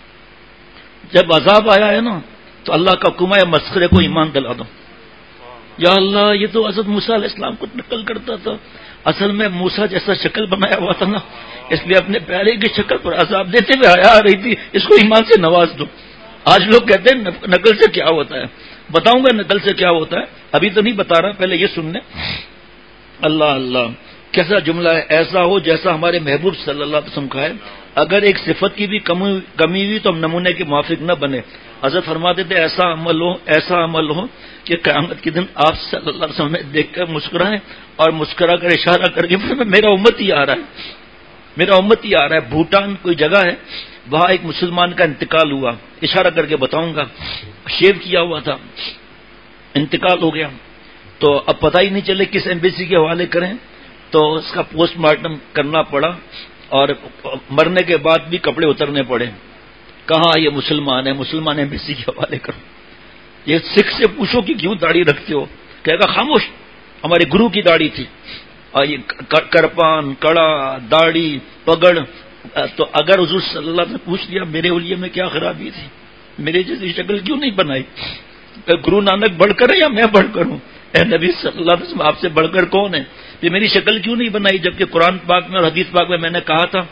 جب عذاب آیا ہے نا تو اللہ کا حکم ہے مسخرے کو ایمان دلا دو. یا اللہ، یہ تو حضرت موسیٰ علیہ السلام کو نقل کرتا تھا، اصل میں موسیٰ جیسا شکل بنایا ہوا تھا نا، اس لیے اپنے پیارے کی شکل پر عذاب دیتے ہوئے حیا آ رہی تھی، اس کو ایمان سے نواز دو. آج لوگ کہتے ہیں نقل سے کیا ہوتا ہے. بتاؤں گا نقل سے کیا ہوتا ہے، ابھی تو نہیں بتا رہا، پہلے یہ سن لیں. اللہ اللہ، کیسا جملہ ہے، ایسا ہو جیسا ہمارے محبوب صلی اللہ علیہ وسلم کا ہے. اگر ایک صفت کی بھی کمی ہوئی تو ہم نمونے کے موافق نہ بنے. حضرت فرماتے تھے ایسا عمل ہو ایسا عمل ہو کہ قیامت کے دن آپ صلی اللہ علیہ وسلم دیکھ کر مسکرائیں اور مسکرا کر اشارہ کر کے میرا امت ہی آ رہا ہے، میرا امت ہی آ رہا ہے. بھوٹان کوئی جگہ ہے، وہاں ایک مسلمان کا انتقال ہوا، اشارہ کر کے بتاؤں گا، شیو کیا ہوا تھا، انتقال ہو گیا. تو اب پتہ ہی نہیں چلے کس ایمبیسی کے حوالے کریں، تو اس کا پوسٹ مارٹم کرنا پڑا اور مرنے کے بعد بھی کپڑے اترنے پڑے. کہاں یہ مسلمان ہے، مسلمان ایمبیسی کے حوالے کرو. یہ سکھ سے پوچھو کہ کیوں داڑھی رکھتے ہو، کہے گا خاموش، ہمارے گرو کی داڑھی تھی. اور یہ کرپان، کڑا، داڑھی، پگڑ. تو اگر حضور صلی اللہ نے پوچھ لیا میرے اولیے میں کیا خرابی تھی، میرے جیسی شکل کیوں نہیں بنائی، گرو نانک بڑھ کر ہے یا میں بڑھ کر ہوں؟ اے نبی صلی اللہ علیہ وسلم، آپ سے بڑھ کر کون ہے؟ یہ میری شکل کیوں نہیں بنائی، جبکہ قرآن پاک میں اور حدیث پاک میں میں نے کہا تھا.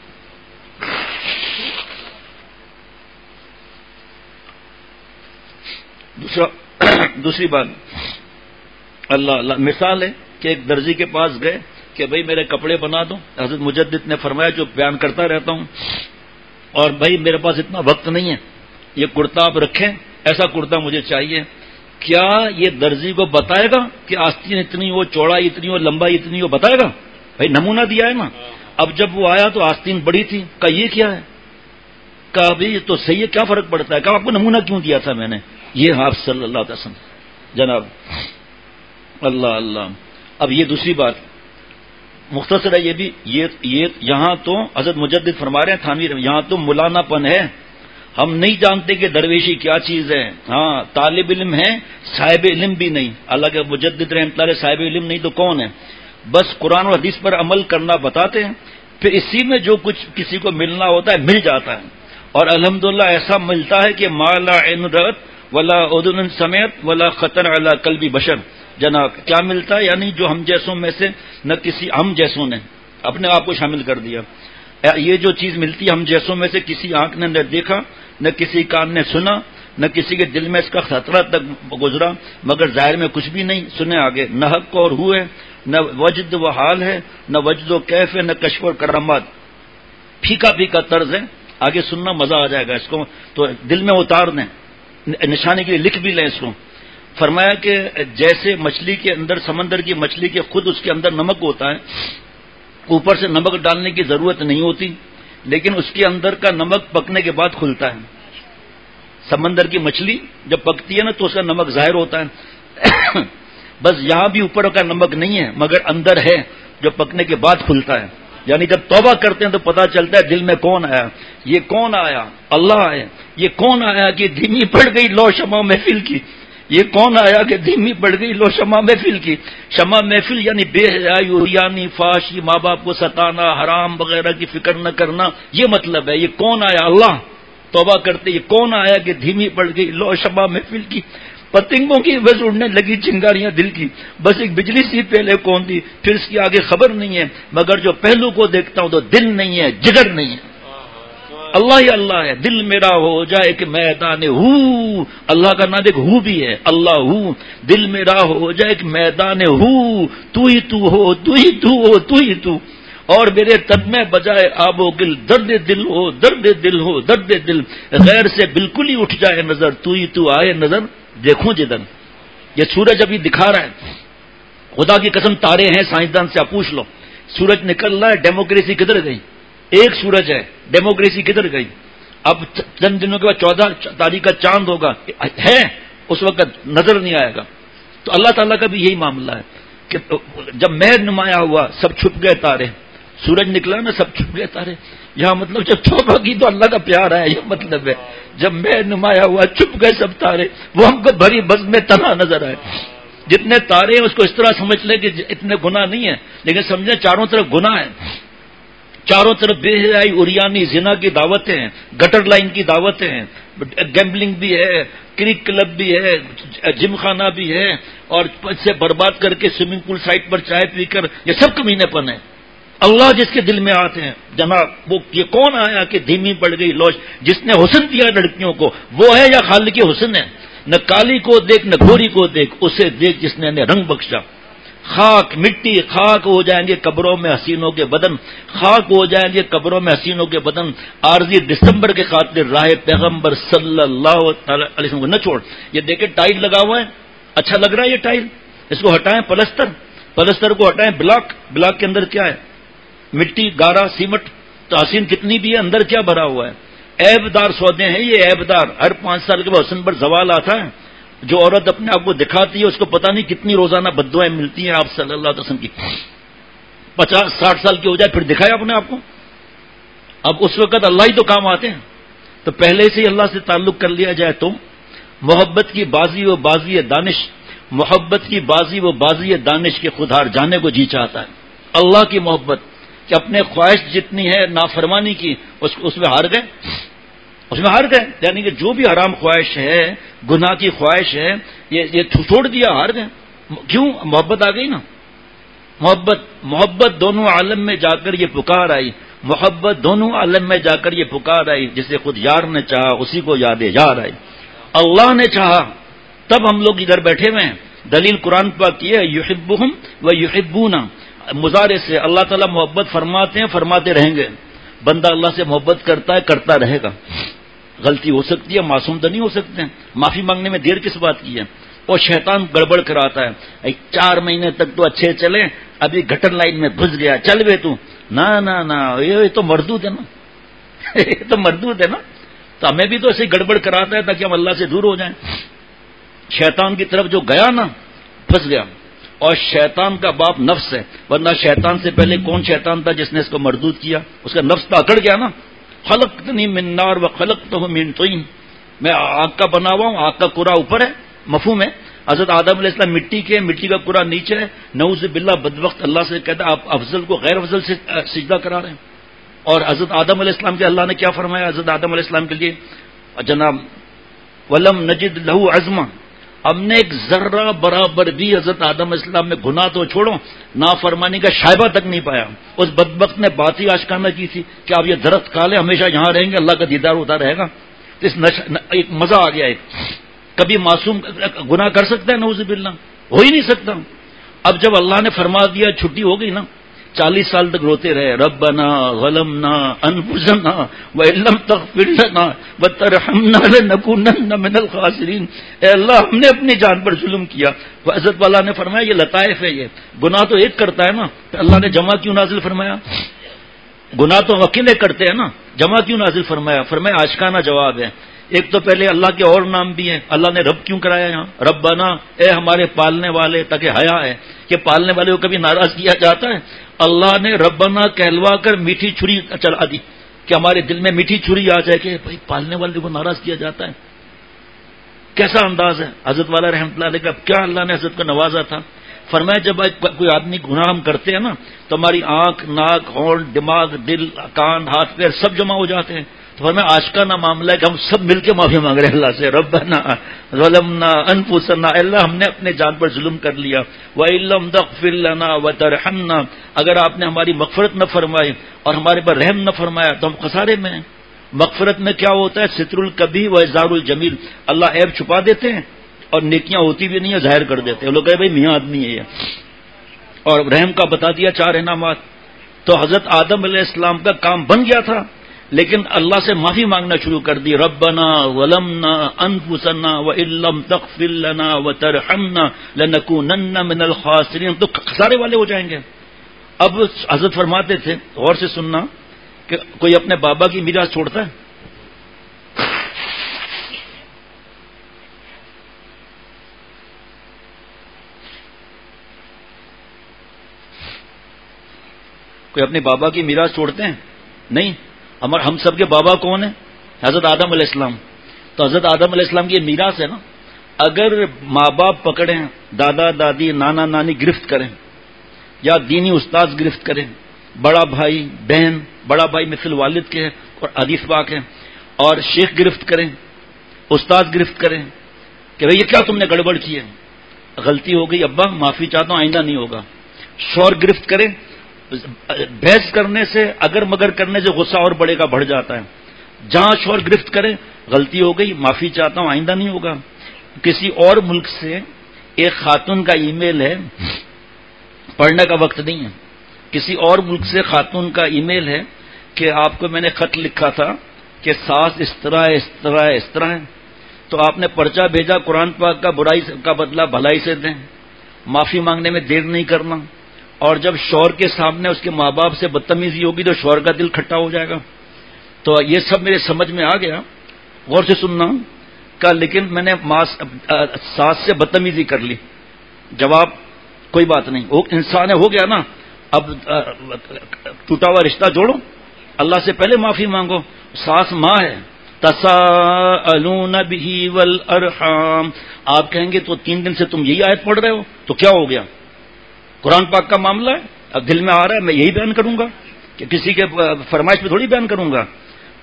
دوسرا دوسری بات، اللہ اللہ، مثال ہے کہ ایک درزی کے پاس گئے کہ بھائی میرے کپڑے بنا دو. حضرت مجدد نے فرمایا، جو بیان کرتا رہتا ہوں، اور بھائی میرے پاس اتنا وقت نہیں ہے، یہ کرتا آپ رکھیں، ایسا کرتا مجھے چاہیے. کیا یہ درزی کو بتائے گا کہ آستین اتنی ہو، چوڑائی اتنی ہو، لمبائی اتنی ہو؟ بتائے گا؟ بھائی نمونہ دیا ہے نا. اب جب وہ آیا تو آستین بڑی تھی، کہا یہ کیا ہے، کہا بھائی تو صحیح ہے، کیا فرق پڑتا ہے، کہا آپ کو نمونہ کیوں دیا تھا میں نے. یہ آپ صلی اللہ علیہ وسلم جناب. اللہ اللہ. اب یہ دوسری بات مختصر ہے، یہ بھی یہ یہ یہاں تو حضرت مجدد فرما رہے ہیں تھانوی، یہاں تو مولانا پن ہے. ہم نہیں جانتے کہ درویشی کیا چیز ہے. ہاں طالب علم ہے، صاحب علم بھی نہیں. اللہ کے مجدد رحمۃ اللہ صاحب علم نہیں تو کون ہے؟ بس قرآن اور حدیث پر عمل کرنا بتاتے ہیں، پھر اسی میں جو کچھ کسی کو ملنا ہوتا ہے مل جاتا ہے. اور الحمدللہ ایسا ملتا ہے کہ ما لا عین رأت ولا اذن سمعت ولا خطر علی قلب بشر. جناب کیا ملتا ہے؟ یعنی جو ہم جیسوں میں سے نہ کسی ہم جیسوں نے اپنے آپ کو شامل کر دیا. یہ جو چیز ملتی ہے ہم جیسوں میں سے کسی آنکھ نے نہ دیکھا، نہ کسی کان نے سنا، نہ کسی کے دل میں اس کا خطرہ تک گزرا، مگر ظاہر میں کچھ بھی نہیں. سنے آگے، نہ حق اور ہوئے، نہ وجد و حال ہے، نہ وجد و کیف ہے، نہ کشف و کرامات. پھیکا پھیکا طرز ہے، آگے سننا مزہ آ جائے گا. اس کو تو دل میں اتار دیں، نشانے کے لیے لکھ بھی لیں اس کو. فرمایا کہ جیسے مچھلی کے اندر، سمندر کی مچھلی کے خود اس کے اندر نمک ہوتا ہے، اوپر سے نمک ڈالنے کی ضرورت نہیں ہوتی، لیکن اس کے اندر کا نمک پکنے کے بعد کھلتا ہے. سمندر کی مچھلی جب پکتی ہے نا تو اس کا نمک ظاہر ہوتا ہے. بس یہاں بھی اوپر کا نمک نہیں ہے مگر اندر ہے جو پکنے کے بعد کھلتا ہے. یعنی جب توبہ کرتے ہیں تو پتہ چلتا ہے دل میں کون آیا. یہ کون آیا؟ اللہ ہے. یہ کون آیا کہ دھیمی پڑ گئی لو شمع محفل کی. یہ کون آیا کہ دھیمی پڑ گئی لو شمع محفل کی. شمع محفل یعنی بے حیائی، یعنی فحاشی، ماں باپ کو ستانا، حرام وغیرہ کی فکر نہ کرنا، یہ مطلب ہے. یہ کون آیا؟ اللہ. توبہ کرتے یہ کون آیا کہ دھیمی پڑ گئی لو شمع محفل کی. پتنگوں کی بس اڑنے لگی چنگاریاں دل کی، بس ایک بجلی سی پہلے کون تھی، پھر اس کی آگے خبر نہیں ہے، مگر جو پہلو کو دیکھتا ہوں تو دل نہیں ہے، جگر نہیں ہے۔ اللہ ہی اللہ ہے، دل میرا ہو جائے کہ میدان ہو، اللہ کا نام ایک ہو بھی ہے، اللہ ہو، دل میرا ہو جائے کہ میدان ہو، تو ہی تو ہو، تو ہی تو ہو، تو ہی تو، اور میرے تن میں بجائے آب و گل، درد دل ہو، درد دل ہو، درد دل، غیر سے بالکل ہی اٹھ جائے نظر، تو ہی تو آئے نظر دیکھوں جدن۔ یہ سورج ابھی دکھا رہا ہے، خدا کی قسم تارے ہیں، سائنسدان سے آپ پوچھ لو، سورج نکل رہا ہے، ڈیموکریسی کدھر گئی؟ ایک سورج ہے، ڈیموکریسی کدھر گئی؟ اب چند دنوں کے بعد چودہ تاریخ کا چاند ہوگا، ہے اس وقت نظر نہیں آئے گا۔ تو اللہ تعالیٰ کا بھی یہی معاملہ ہے کہ جب مہر نمایاں ہوا سب چھپ گئے تارے، سورج نکلا نا سب چھپ گئے تارے، یہاں مطلب جب توبہ کی تو اللہ کا پیار ہے، یہ مطلب ہے جب مہر نمایاں ہوا چھپ گئے سب تارے، وہ ہم کو بھری بز میں تنہا نظر آئے۔ جتنے تارے ہیں اس کو اس طرح سمجھ لے کہ اتنے گناہ نہیں ہے، لیکن سمجھے چاروں طرف گناہ ہے، چاروں طرف بے حیائی، اریانی، زنا کی دعوتیں ہیں، گٹر لائن کی دعوتیں ہیں، گیمبلنگ بھی ہے، کرک کلب بھی ہے، جم خانہ بھی ہے، اور سے برباد کر کے سوئمنگ پول سائٹ پر چائے پی کر، یہ سب کمینے پن ہے۔ اللہ جس کے دل میں آتے ہیں جناب، وہ یہ کون آیا کہ دھیمی پڑ گئی لوش، جس نے حسن دیا لڑکیوں کو وہ ہے یا خالق کی حسن ہے؟ نہ کالی کو دیکھ نہ گوری کو دیکھ، اسے دیکھ جس نے انہیں رنگ بخشا۔ خاک مٹی خاک ہو جائیں گے قبروں میں حسینوں کے بدن، خاک ہو جائیں گے قبروں میں حسینوں کے بدن، عارضی دسمبر کے خاطر راہ پیغمبر صلی اللہ تعالی علیہ وسلم کو نہ چھوڑ۔ یہ دیکھیں ٹائل لگا ہوا ہے، اچھا لگ رہا ہے یہ ٹائل، اس کو ہٹائیں، پلستر پلستر کو ہٹائیں، بلاک بلاک کے اندر کیا ہے؟ مٹی، گارا، سیمٹ، تو حسین کتنی بھی ہے، اندر کیا بھرا ہوا ہے؟ عیب دار سودے ہیں یہ، عیب دار، ہر پانچ سال کے بعد حسن پر زوال آتا ہے۔ جو عورت اپنے آپ کو دکھاتی ہے اس کو پتہ نہیں کتنی روزانہ بددعائیں ملتی ہیں آپ صلی اللہ علیہ وسلم کی۔ پچاس ساٹھ سال کی ہو جائے پھر دکھائے اپنے آپ کو، اب اس وقت اللہ ہی تو کام آتے ہیں، تو پہلے سے ہی اللہ سے تعلق کر لیا جائے تو محبت کی بازی و بازی دانش، محبت کی بازی و بازی دانش کے خود ہار جانے کو جی چاہتا ہے۔ اللہ کی محبت کہ اپنے خواہش جتنی ہے نافرمانی کی اس, اس میں ہار گئے، اس میں ہار گئے، یعنی کہ جو بھی حرام خواہش ہے، گناہ کی خواہش ہے، یہ یہ چھوڑ دیا، ہار گئے۔ کیوں؟ محبت آ گئی نا، محبت محبت دونوں عالم میں جا کر یہ پکار آئی، محبت دونوں عالم میں جا کر یہ پکار آئی، جسے خود یار نے چاہا اسی کو یاد یار آئی۔ اللہ نے چاہا تب ہم لوگ ادھر بیٹھے ہوئے ہیں، دلیل قرآن پاک کی ہے، یحبہم و یحبونا، مضارع سے اللہ تعالیٰ محبت فرماتے ہیں، فرماتے رہیں گے۔ بندہ اللہ سے محبت کرتا ہے، کرتا رہے گا۔ غلطی ہو سکتی ہے، معصوم تو نہیں ہو سکتے ہیں، معافی مانگنے میں دیر کس بات کی ہے؟ اور شیطان گڑبڑ کراتا ہے، چار مہینے تک تو اچھے چلے، ابھی گٹر لائن میں گھس گیا، چل بے تو نہ نہ نہ، یہ تو مردود ہے نا، یہ تو مردود ہے نا، تو ہمیں بھی تو ایسے گڑبڑ کراتا ہے تاکہ ہم اللہ سے دور ہو جائیں۔ شیطان کی طرف جو گیا نا پھنس گیا، اور شیطان کا باپ نفس ہے، ورنہ شیطان سے پہلے کون شیطان تھا جس نے اس کو مردود کیا؟ اس کا نفس تو اکڑ گیا نا، خلقتنی من نار وخلقتہ من طین، میں آگ کا بنا ہوا ہوں، آگ کا کرا اوپر ہے، مفہوم ہے۔ حضرت آدم علیہ السلام مٹی کے، مٹی کا کرا نیچے ہے، نعوذ باللہ بدبخت اللہ سے کہتا ہے آپ افضل کو غیر افضل سے سجدہ کرا رہے ہیں۔ اور حضرت آدم علیہ السلام کے اللہ نے کیا فرمایا حضرت آدم علیہ السلام کے لیے؟ جناب ولم نجد لہو عزما، ہم نے ایک ذرہ برابر بھی حضرت آدم علیہ السلام میں گناہ تو چھوڑو، نافرمانی کا شائبہ تک نہیں پایا۔ اس بدبخت نے بات ہی آشکارا کی تھی کہ آپ یہ درخت کھا لیں ہمیشہ یہاں رہیں گے، اللہ کا دیدار ہوتا رہے گا۔ اس نش... ایک مزہ آ گیا، ایک کبھی معصوم گناہ کر سکتا ہے؟ نعوذ باللہ، ہو ہی نہیں سکتا۔ اب جب اللہ نے فرما دیا چھٹی ہو گئی نا، چالیس سال تک روتے رہے، ربنا ظلمنا انفسنا وان لم تغفر لنا وترحمنا لنکونن من الخاسرین، اے اللہ ہم نے اپنی جان پر ظلم کیا۔ حضرت والا نے فرمایا یہ لطائف ہے، یہ گناہ تو ایک کرتا ہے نا، تو اللہ نے جمع کیوں نازل فرمایا؟ گناہ تو اکیلے کرتے ہیں نا، جمع کیوں نازل فرمایا؟ فرمایا آشکارا جواب ہے۔ ایک تو پہلے اللہ کے اور نام بھی ہیں، اللہ نے رب کیوں کرایا یہاں؟ ربنا، اے ہمارے پالنے والے، تاکہ حیا ہے کہ پالنے والے کو کبھی ناراض کیا جاتا ہے؟ اللہ نے ربنا کہلوا کر میٹھی چھری چلا دی کہ ہمارے دل میں میٹھی چھری آ جائے کہ بھائی پالنے والے کو ناراض کیا جاتا ہے۔ کیسا انداز ہے حضرت والا رحمۃ اللہ علیہ کا، کیا اللہ نے حضرت کو نوازا تھا۔ فرمایا جب کوئی آدمی گناہ ہم کرتے ہیں نا تو ہماری آنکھ، ناک، ہونٹ، دماغ، دل، کان، ہاتھ، پیر سب جمع ہو جاتے ہیں، تو ہمیں عاشقانہ معاملہ ہے کہ ہم سب مل کے معافی مانگ رہے ہیں اللہ سے. ربنا ظلمنا انفسنا، اللہ ہم نے اپنے جان پر ظلم کر لیا. وَإِن لَّمْ تَغْفِرْ لَنَا وَتَرْحَمْنَا، اگر آپ نے ہماری مغفرت نہ فرمائی اور ہمارے پر رحم نہ فرمایا تو ہم خسارے میں ہیں. مغفرت میں کیا ہوتا ہے؟ ستر الکبی و اظہار الجمیل، اللہ عیب چھپا دیتے ہیں اور نیکیاں ہوتی بھی نہیں ہے ظاہر کر دیتے ہیں. لوگ کہے بھائی میاں آدمی ہے یہ. اور رحم کا بتا دیا چار انعامات. تو حضرت آدم علیہ السلام کا کام بن گیا تھا لیکن اللہ سے معافی مانگنا شروع کر دی. ربنا ظلمنا انفسنا وان لم تغفر لنا وترحمنا لنکونن من الخاسرین، تو خسارے والے ہو جائیں گے. اب حضرت فرماتے تھے، غور سے سننا، کہ کوئی اپنے بابا کی میراث چھوڑتا ہے؟ کوئی اپنے بابا کی میراث چھوڑتے ہیں؟ نہیں. ہمارے ہم سب کے بابا کون ہیں؟ حضرت آدم علیہ السلام. تو حضرت آدم علیہ السلام کی یہ میراث ہے نا. اگر ماں باپ پکڑیں، دادا دادی نانا نانی گرفت کریں، یا دینی استاد گرفت کریں، بڑا بھائی بہن، بڑا بھائی مثل والد کے اور حدیث پاک ہیں، اور شیخ گرفت کریں، استاد گرفت کریں کہ بھئی یہ کیا تم نے گڑبڑ کی ہے، غلطی ہو گئی ابا معافی چاہتا ہوں آئندہ نہیں ہوگا. شور گرفت کریں، بحث کرنے سے اگر مگر کرنے سے غصہ اور بڑھے گا، بڑھ جاتا ہے. جہاں شور گرفت کریں، غلطی ہو گئی معافی چاہتا ہوں آئندہ نہیں ہوگا. کسی اور ملک سے ایک خاتون کا ای میل ہے، پڑھنے کا وقت نہیں ہے، کسی اور ملک سے خاتون کا ای میل ہے کہ آپ کو میں نے خط لکھا تھا کہ ساس اس طرح اس طرح اس طرح ہے، تو آپ نے پرچہ بھیجا قرآن پاک کا برائی کا بدلہ بھلائی سے دیں، معافی مانگنے میں دیر نہیں کرنا. اور جب شوہر کے سامنے اس کے ماں باپ سے بدتمیزی ہوگی تو شوہر کا دل کھٹا ہو جائے گا. تو یہ سب میرے سمجھ میں آ گیا. غور سے سننا کا، لیکن میں نے ساس سے بدتمیزی کر لی. جواب کوئی بات نہیں، وہ انسان ہے، ہو گیا نا. اب ٹوٹا ہوا رشتہ جوڑو، اللہ سے پہلے معافی مانگو. ساس ماں ہے. تساءلون بہ والارحام، آپ کہیں گے تو تین دن سے تم یہی آیت پڑھ رہے ہو تو کیا ہو گیا؟ قرآن پاک کا معاملہ ہے، اب دل میں آ رہا ہے میں یہی بیان کروں گا کہ کسی کے فرمائش پہ تھوڑی بیان کروں گا.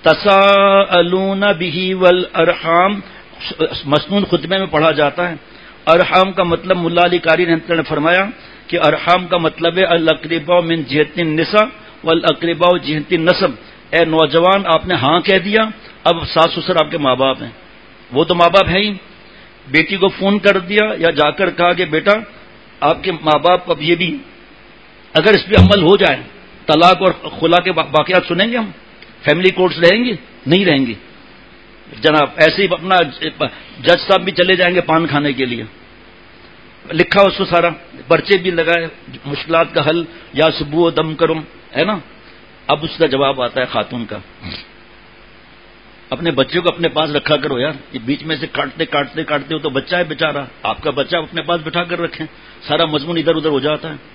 تساءلون بہ والارحام مسنون خطبے میں پڑھا جاتا ہے. ارحام کا مطلب ملا علی قاری رحمۃ اللہ نے فرمایا کہ ارحام کا مطلب ہے الاقرباء من جہت النساء والاقرباء جہت النسب. اے نوجوان آپ نے ہاں کہہ دیا، اب ساس سسر آپ کے ماں باپ ہیں، وہ تو ماں باپ ہیں ہی. بیٹی کو فون کر دیا یا جا کر کہا کہ بیٹا آپ کے ماں باپ، اب یہ بھی اگر اس پہ عمل ہو جائے، طلاق اور خلا کے واقعات سنیں گے ہم، فیملی کورٹس رہیں گی نہیں رہیں گی جناب. ایسے ہی اپنا جج صاحب بھی چلے جائیں گے پان کھانے کے لیے. لکھا اس کو سارا، پرچے بھی لگائے، مشکلات کا حل یا صبح دم کرو، ہے نا. اب اس کا جواب آتا ہے خاتون کا، اپنے بچے کو اپنے پاس رکھا کرو یار، یہ بیچ میں سے کاٹتے کاٹتے کاٹتے ہو تو بچہ ہے بیچارہ، آپ کا بچہ اپنے پاس بٹھا کر رکھیں، سارا مضمون ادھر ادھر ہو جاتا ہے.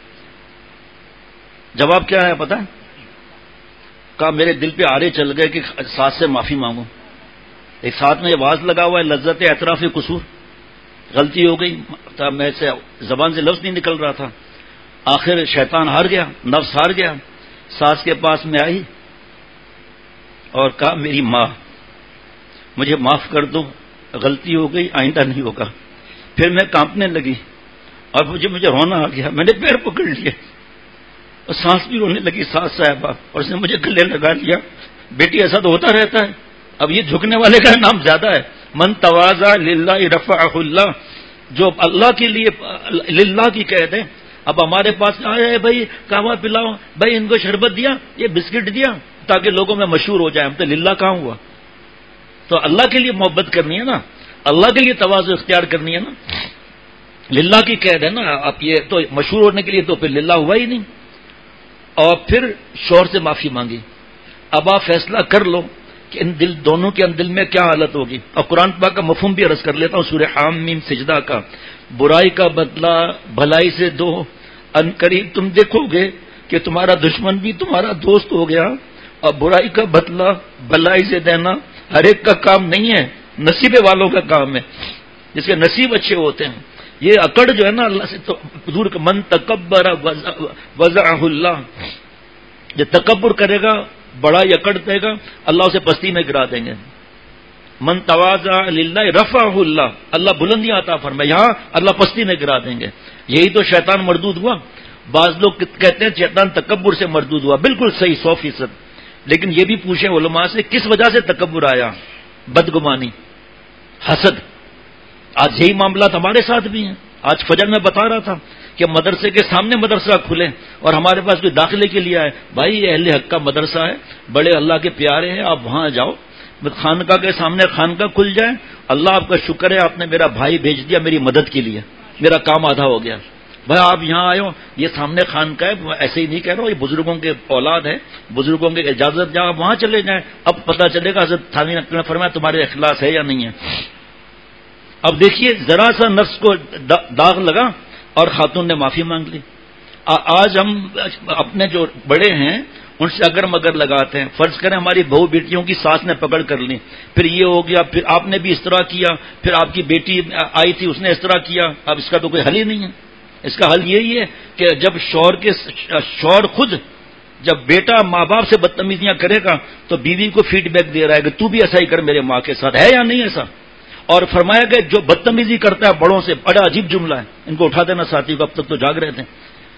جواب کیا ہے پتہ ہے؟ کہا میرے دل پہ آرے چل گئے کہ ساتھ سے معافی مانگو. ایک ساتھ میں یہ واز لگا ہوا ہے لذت اعتراف قصور، غلطی ہو گئی، میں سے زبان سے لفظ نہیں نکل رہا تھا. آخر شیطان ہار گیا، نفس ہار گیا. ساس کے پاس میں آئی اور کہا میری ماں مجھے معاف کر دو، غلطی ہو گئی آئندہ نہیں ہوگا. پھر میں کانپنے لگی اور مجھے مجھے رونا آ گیا، میں نے پیر پکڑ لیے اور سانس بھی رونے لگی ساس صاحبہ، اور اس نے مجھے گلے لگا لیا. بیٹی ایسا تو ہوتا رہتا ہے، اب یہ جھکنے والے کا نام زیادہ ہے. من تواضع للہ رفعہ اللہ، جو اللہ کے لیے للہ کی کہہ دیں. اب ہمارے پاس آیا ہے بھائی کہوا پلاؤ، بھائی ان کو شربت دیا، یہ بسکٹ دیا تاکہ لوگوں میں مشہور ہو جائے، ہم تو للہ کہاں ہوا. تو اللہ کے لیے محبت کرنی ہے نا، اللہ کے لیے تواضع اختیار کرنی ہے نا. للہ کی قید ہے نا، آپ یہ تو مشہور ہونے کے لیے تو پھر للہ ہوا ہی نہیں. اور پھر شوہر سے معافی مانگی. اب آپ فیصلہ کر لو کہ ان دل دونوں کے دل میں کیا حالت ہوگی. اور قرآن پاک کا مفہوم بھی عرض کر لیتا ہوں، سورہ حام میم سجدہ کا. برائی کا بدلہ بھلائی سے دو، ان قریب تم دیکھو گے کہ تمہارا دشمن بھی تمہارا دوست ہو گیا. اور برائی کا بدلہ بھلائی سے دینا ہر ایک کا کام نہیں ہے، نصیبے والوں کا کام ہے، جس کے نصیب اچھے ہوتے ہیں. یہ اکڑ جو ہے نا اللہ سے تو دور کا. من تکبر وضعہ اللہ، جو تکبر کرے گا بڑا یکڑ دے گا اللہ اسے پستی میں گرا دیں گے. من تواضع للہ رفعہ اللہ, اللہ بلندیاں عطا فرمائے, یہاں اللہ پستی میں گرا دیں گے. یہی تو شیطان مردود ہوا. بعض لوگ کہتے ہیں شیطان تکبر سے مردود ہوا, بالکل صحیح سو فیصد. لیکن یہ بھی پوچھیں علماء سے کس وجہ سے تکبر آیا؟ بدگمانی, حسد. آج یہی معاملات ہمارے ساتھ بھی ہیں. آج فجر میں بتا رہا تھا کہ مدرسے کے سامنے مدرسہ کھلے اور ہمارے پاس کوئی داخلے کے لیے آئے. بھائی اہل حق کا مدرسہ ہے, بڑے اللہ کے پیارے ہیں, آپ وہاں جاؤ. خانقاہ کے سامنے خانقاہ کھل جائے, اللہ آپ کا شکر ہے آپ نے میرا بھائی بھیج دیا میری مدد کے لیے, میرا کام آدھا ہو گیا. بھائی آپ یہاں آئے ہو, یہ سامنے خانقاہ ہے, ایسے ہی نہیں کہہ رہا ہوں, یہ بزرگوں کے اولاد ہے, بزرگوں کے اجازت جاؤ وہاں چلے جائیں. اب پتہ چلے گا حضرت تھانوی نے فرمایا تمہارے اخلاص ہے یا نہیں ہے. اب دیکھیے ذرا سا نفس کو داغ لگا اور خاتون نے معافی مانگ لی. آج ہم اپنے جو بڑے ہیں ان سے اگر مگر لگاتے ہیں. فرض کریں ہماری بہو بیٹیوں کی ساس نے پکڑ کر لی, پھر یہ ہو گیا, پھر آپ نے بھی اس طرح کیا, پھر آپ کی بیٹی آئی تھی اس نے اس طرح کیا. اب اس کا تو کوئی حل ہی نہیں ہے. اس کا حل یہی ہے کہ جب شوہر کے شوہر خود جب بیٹا ماں باپ سے بدتمیزیاں کرے گا تو بیوی کو فیڈ بیک دے رہا ہے کہ تو بھی ایسا ہی کر میرے ماں کے ساتھ, ہے یا نہیں ایسا. اور فرمایا کہ جو بدتمیزی کرتا ہے بڑوں سے, بڑا عجیب جملہ ہے, ان کو اٹھا دینا ساتھی کو, اب تک تو جاگ رہے تھے.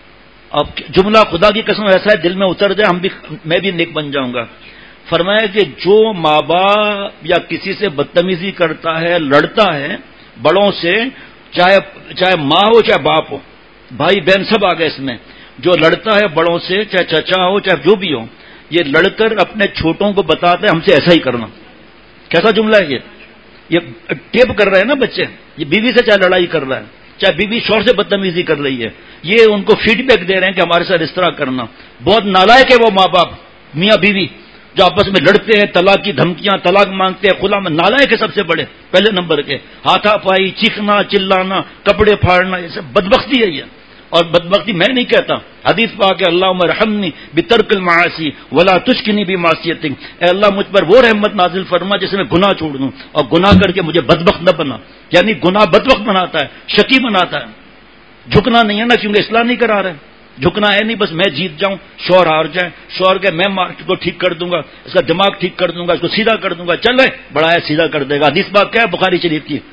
اب جملہ خدا کی قسم ایسا ہے دل میں اتر جائے ہم بھی میں بھی نیک بن جاؤں گا. فرمایا کہ جو ماں باپ یا کسی سے بدتمیزی کرتا ہے, لڑتا ہے بڑوں سے, چاہے چاہے ماں ہو چاہے باپ ہو, بھائی بہن سب آ گئے اس میں, جو لڑتا ہے بڑوں سے چاہے چچا ہو چاہے جو بھی ہو, یہ لڑ کر اپنے چھوٹوں کو بتاتا ہے ہم سے ایسا ہی کرنا. کیسا جملہ ہے یہ؟ یہ ٹیپ کر رہے ہیں نا بچے, یہ بیوی سے چاہے لڑائی کر رہا ہے, چاہے بیوی شوہر سے بدتمیزی کر رہی ہے, یہ ان کو فیڈ بیک دے رہے ہیں کہ ہمارے ساتھ اس طرح کرنا. بہت نالائق ہے وہ ماں باپ میاں بیوی جو آپس میں لڑتے ہیں, طلاق کی دھمکیاں, طلاق مانگتے ہیں, خلا میں نالائق ہے سب سے بڑے پہلے نمبر کے. ہاتھا پائی, چیخنا, چلانا, کپڑے پھاڑنا, یہ سب بدبختی ہے. یہ اور بدبختی میں نہیں کہتا, حدیث پاک کہ اللہم ارحمنی بترک المعاصی ولا تشکنی بمعصیتک, اے اللہ مجھ پر وہ رحمت نازل فرما جس میں گناہ چھوڑ دوں اور گناہ کر کے مجھے بدبخت نہ بنا. یعنی گناہ بدبخت بناتا ہے, شقی بناتا ہے. جھکنا نہیں ہے نا, کیونکہ اصلاح نہیں کرا رہے. جھکنا ہے نہیں بس میں جیت جاؤں, شوہر ہار جائے, شوہر کے میں کو ٹھیک کر دوں گا, اس کا دماغ ٹھیک کر دوں گا, اس کو سیدھا کر دوں گا, چل رہے بڑا ہے سیدھا کر دے گا. حدیث پاک کیا ہے بخاری شریف کی,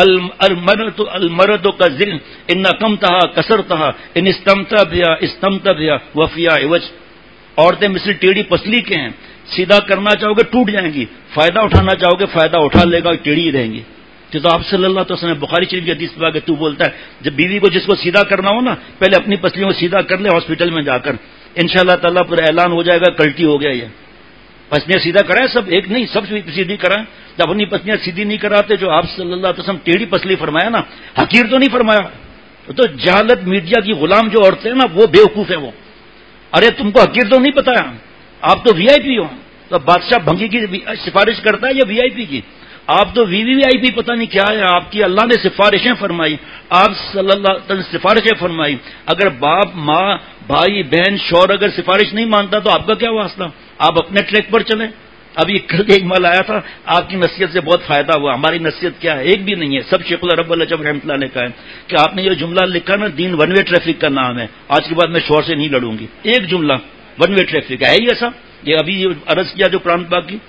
المرد المرد کا ذل ان کمتہا کسرتہا ان استمتا بیا استمتا بیا وفیا عوج. عورتیں مثل ٹیڑھی پسلی کے ہیں, سیدھا کرنا چاہو گے ٹوٹ جائیں گی, فائدہ اٹھانا چاہو گے فائدہ اٹھا لے گا, ٹیڑھی رہیں گی. تو آپ صلی اللہ علیہ وسلم بخاری شریف کی حدیث پاک کہ تو بولتا ہے جب بیوی کو جس کو سیدھا کرنا ہو نا پہلے اپنی پسلیوں کو سیدھا کر لے ہاسپٹل میں جا کر, انشاءاللہ تعالیٰ پھر اعلان ہو جائے گا کلٹی ہو گیا. یہ پسلیاں سیدھا کرائے سب, ایک نہیں سب سیدھی کرائیں. جب اپنی پسلیاں سیدھی نہیں کراتے, جو آپ صلی اللہ علیہ وسلم ٹیڑھی پسلی فرمایا نا, حقیر تو نہیں فرمایا. تو جہالت میڈیا کی غلام جو عورتیں ہیں نا وہ بیوقوف ہیں وہ. ارے تم کو حقیر تو نہیں پتا, آپ تو وی آئی پی ہو. تو بادشاہ بھنگی کی سفارش کرتا ہے یا وی آئی پی کی؟ آپ تو وی وی آئی پی پتہ نہیں کیا ہے. آپ کی اللہ نے سفارشیں فرمائی, آپ صلی اللہ علیہ وسلم سفارشیں فرمائی. اگر باپ ماں بھائی بہن شوہر اگر سفارش نہیں مانتا تو آپ کا کیا واسطہ؟ آپ اپنے ٹریک پر چلیں. ابھی کل ایک مال آیا تھا, آپ کی نصیحت سے بہت فائدہ ہوا. ہماری نصیحت کیا ہے؟ ایک بھی نہیں ہے. سب شیخ رب العجب رحمۃ اللہ نے کہا ہے کہ آپ نے یہ جملہ لکھا نا دین ون وے ٹریفک کا نام ہے, آج کے بعد میں شوہر سے نہیں لڑوں گی. ایک جملہ ون وے ٹریفک ہے ہی ایسا. یہ ابھی عرض کیا جو قرآن پاک کی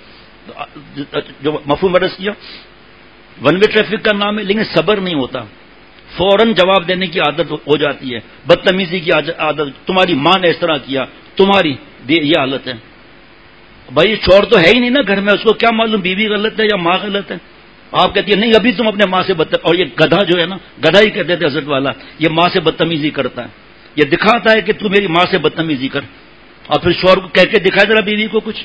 جو مفہوم عرض کیا ون وے ٹریفک کا نام ہے, لیکن صبر نہیں ہوتا, فوراً جواب دینے کی عادت ہو جاتی ہے, بدتمیزی کی عادت. تمہاری ماں نے اس طرح کیا, تمہاری یہ حالت ہے. بھائی شوہر تو ہے ہی نہیں نا گھر میں, اس کو کیا معلوم بیوی غلط ہے یا ماں غلط ہے. آپ کہتی ہے نہیں ابھی تم اپنے ماں سے بدتمیزی, اور یہ گدھا جو ہے نا, گدھا ہی کہتے تھے حضرت والا, یہ ماں سے بدتمیزی کرتا ہے. یہ دکھاتا ہے کہ تو میری ماں سے بدتمیزی کر, اور پھر شوہر کو کہہ کے دکھائے ذرا بیوی کو کچھ.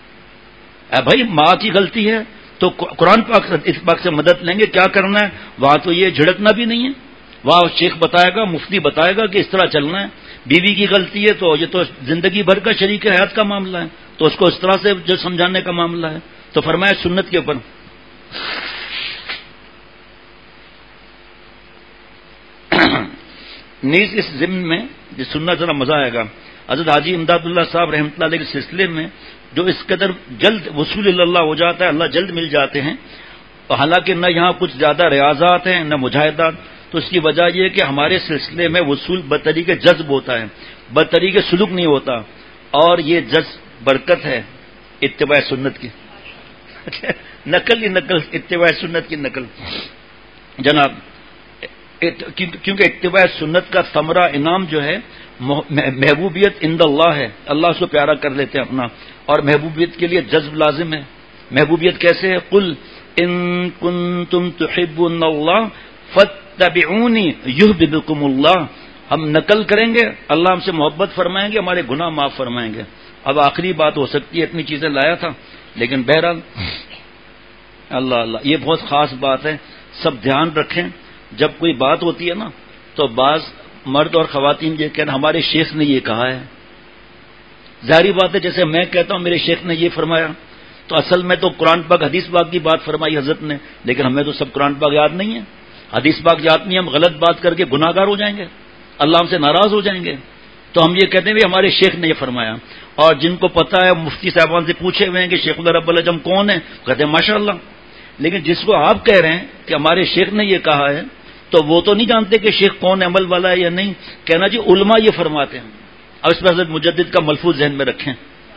اے بھائی ماں کی غلطی ہے تو قرآن پاک اس پاک سے مدد لیں گے. کیا کرنا ہے وہاں تو یہ جھڑکنا بھی نہیں ہے, وہاں شیخ بتائے گا, مفتی بتائے گا کہ اس طرح چلنا ہے. بیوی کی غلطی ہے تو یہ تو زندگی بھر کا شریک حیات کا معاملہ ہے, تو اس کو اس طرح سے جو سمجھانے کا معاملہ ہے. تو فرمایا سنت کے اوپر نیز اس ضمن میں جو سننا ذرا مزہ آئے گا. حضرت حاجی امداد اللہ صاحب رحمۃ اللہ علیہ کے سلسلے میں جو اس قدر جلد وصول اللہ ہو جاتا ہے, اللہ جلد مل جاتے ہیں. حالانکہ نہ یہاں کچھ زیادہ ریاضات ہیں نہ مجاہدات, تو اس کی وجہ یہ کہ ہمارے سلسلے میں وصول بطریق جذب ہوتا ہے, بطریق سلوک نہیں ہوتا. اور یہ جذب برکت ہے, اتباع سنت کی نقل ہی نقل، اتباع سنت کی نقل جناب، کیونکہ اتباع سنت کا ثمرہ انعام جو ہے محبوبیت عند اللہ ہے، اللہ اس کو پیارا کر لیتے ہیں اپنا، اور محبوبیت کے لیے جذب لازم ہے۔ محبوبیت کیسے ہے؟ قل ان کنتم تحبون اللہ فاتبعونی یحببکم اللہ، ہم نقل کریں گے، اللہ ہم سے محبت فرمائیں گے، ہمارے گناہ معاف فرمائیں گے۔ اب آخری بات ہو سکتی ہے، اتنی چیزیں لایا تھا لیکن بہرحال اللہ اللہ یہ بہت خاص بات ہے، سب دھیان رکھیں۔ جب کوئی بات ہوتی ہے نا تو بعض مرد اور خواتین یہ کہنا ہمارے شیخ نے یہ کہا ہے، ظاہری بات ہے جیسے میں کہتا ہوں میرے شیخ نے یہ فرمایا، تو اصل میں تو قرآن پاک حدیث پاک کی بات فرمائی حضرت نے، لیکن ہمیں تو سب قرآن پاک یاد نہیں ہے، حدیث پاک یاد نہیں، ہم غلط بات کر کے گناہ گار ہو جائیں گے، اللہ ہم سے ناراض ہو جائیں گے۔ تو ہم یہ کہتے ہیں بھی ہمارے شیخ نے یہ فرمایا، اور جن کو پتا ہے مفتی صاحبان سے پوچھے ہوئے ہیں کہ شیخ اللہ رب العجم کون ہے، کہتے ہیں ماشاء اللہ، لیکن جس کو آپ کہہ رہے ہیں کہ ہمارے شیخ نے یہ کہا ہے تو وہ تو نہیں جانتے کہ شیخ کون عمل والا ہے یا نہیں، کہنا جی علماء یہ فرماتے ہیں۔ اب اس پہ حضرت مجدد کا ملفوظ ذہن میں رکھیں،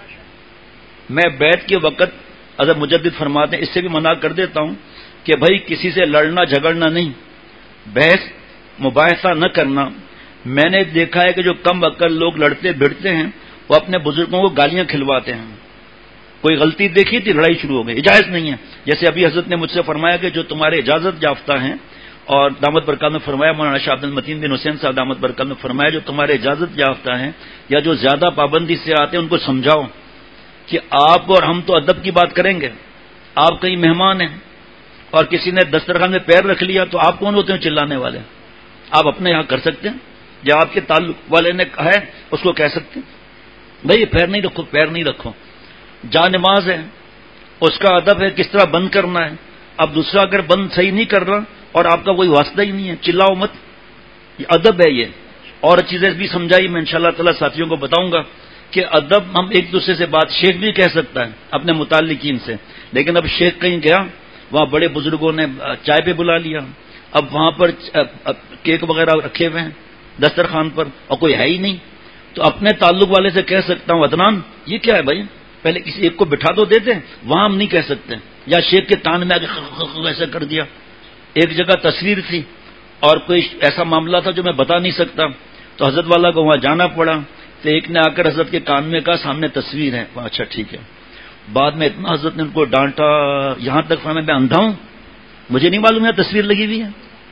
میں بیعت کے وقت حضرت مجدد فرماتے ہیں، اس سے بھی منع کر دیتا ہوں کہ بھائی کسی سے لڑنا جھگڑنا نہیں، بحث مباحثہ نہ کرنا۔ میں نے دیکھا ہے کہ جو کم عقل لوگ لڑتے بھڑتے ہیں وہ اپنے بزرگوں کو گالیاں کھلواتے ہیں، کوئی غلطی دیکھی تھی لڑائی شروع ہو گئی، اجازت نہیں ہے۔ جیسے ابھی حضرت نے مجھ سے فرمایا کہ جو تمہارے اجازت یافتہ ہیں، اور دامت برکات میں فرمایا مولانا شاہ عبد المتین بن حسین صاحب دامت برکات میں فرمایا جو تمہارے اجازت یافتہ ہیں یا جو زیادہ پابندی سے آتے ہیں ان کو سمجھاؤ کہ آپ اور ہم تو ادب کی بات کریں گے، آپ کہیں مہمان ہیں اور کسی نے دسترخوان میں پیر رکھ لیا تو آپ کون ہوتے ہیں چلانے والے؟ آپ اپنے یہاں کر سکتے ہیں، یا آپ کے تعلق والے نے کہا ہے اس کو کہہ سکتے ہیں بھائی پیر نہیں رکھو، پیر نہیں رکھو۔ جا نماز ہے، اس کا ادب ہے کس طرح بند کرنا ہے۔ اب دوسرا اگر بند صحیح نہیں کر رہا اور آپ کا کوئی واسطہ ہی نہیں ہے، چلاؤ مت، یہ ادب ہے۔ یہ اور چیزیں بھی سمجھائی میں انشاءاللہ تعالی ساتھیوں کو بتاؤں گا کہ ادب ہم ایک دوسرے سے بات، شیخ بھی کہہ سکتا ہے اپنے متعلقین سے، لیکن اب شیخ کہیں گیا، وہاں بڑے بزرگوں نے چائے پہ بلا لیا، اب وہاں پر کیک وغیرہ رکھے ہوئے ہیں دسترخوان پر اور کوئی ہے ہی نہیں، تو اپنے تعلق والے سے کہہ سکتا ہوں عدنان یہ کیا ہے بھائی، پہلے کسی ایک کو بٹھا تو دیتے ہیں، وہاں ہم نہیں کہہ سکتے، یا شیخ کے کان میں آگے ویسا کر دیا۔ ایک جگہ تصویر تھی اور کوئی ایسا معاملہ تھا جو میں بتا نہیں سکتا، تو حضرت والا کو وہاں جانا پڑا، تو ایک نے آ کر حضرت کے کان میں کہا سامنے تصویر ہے، اچھا ٹھیک ہے۔ بعد میں اتنا حضرت نے ان کو ڈانٹا، یہاں تک فرمایا میں اندھا ہوں، مجھے نہیں معلوم ہے تصویر لگی ہوئی ہے،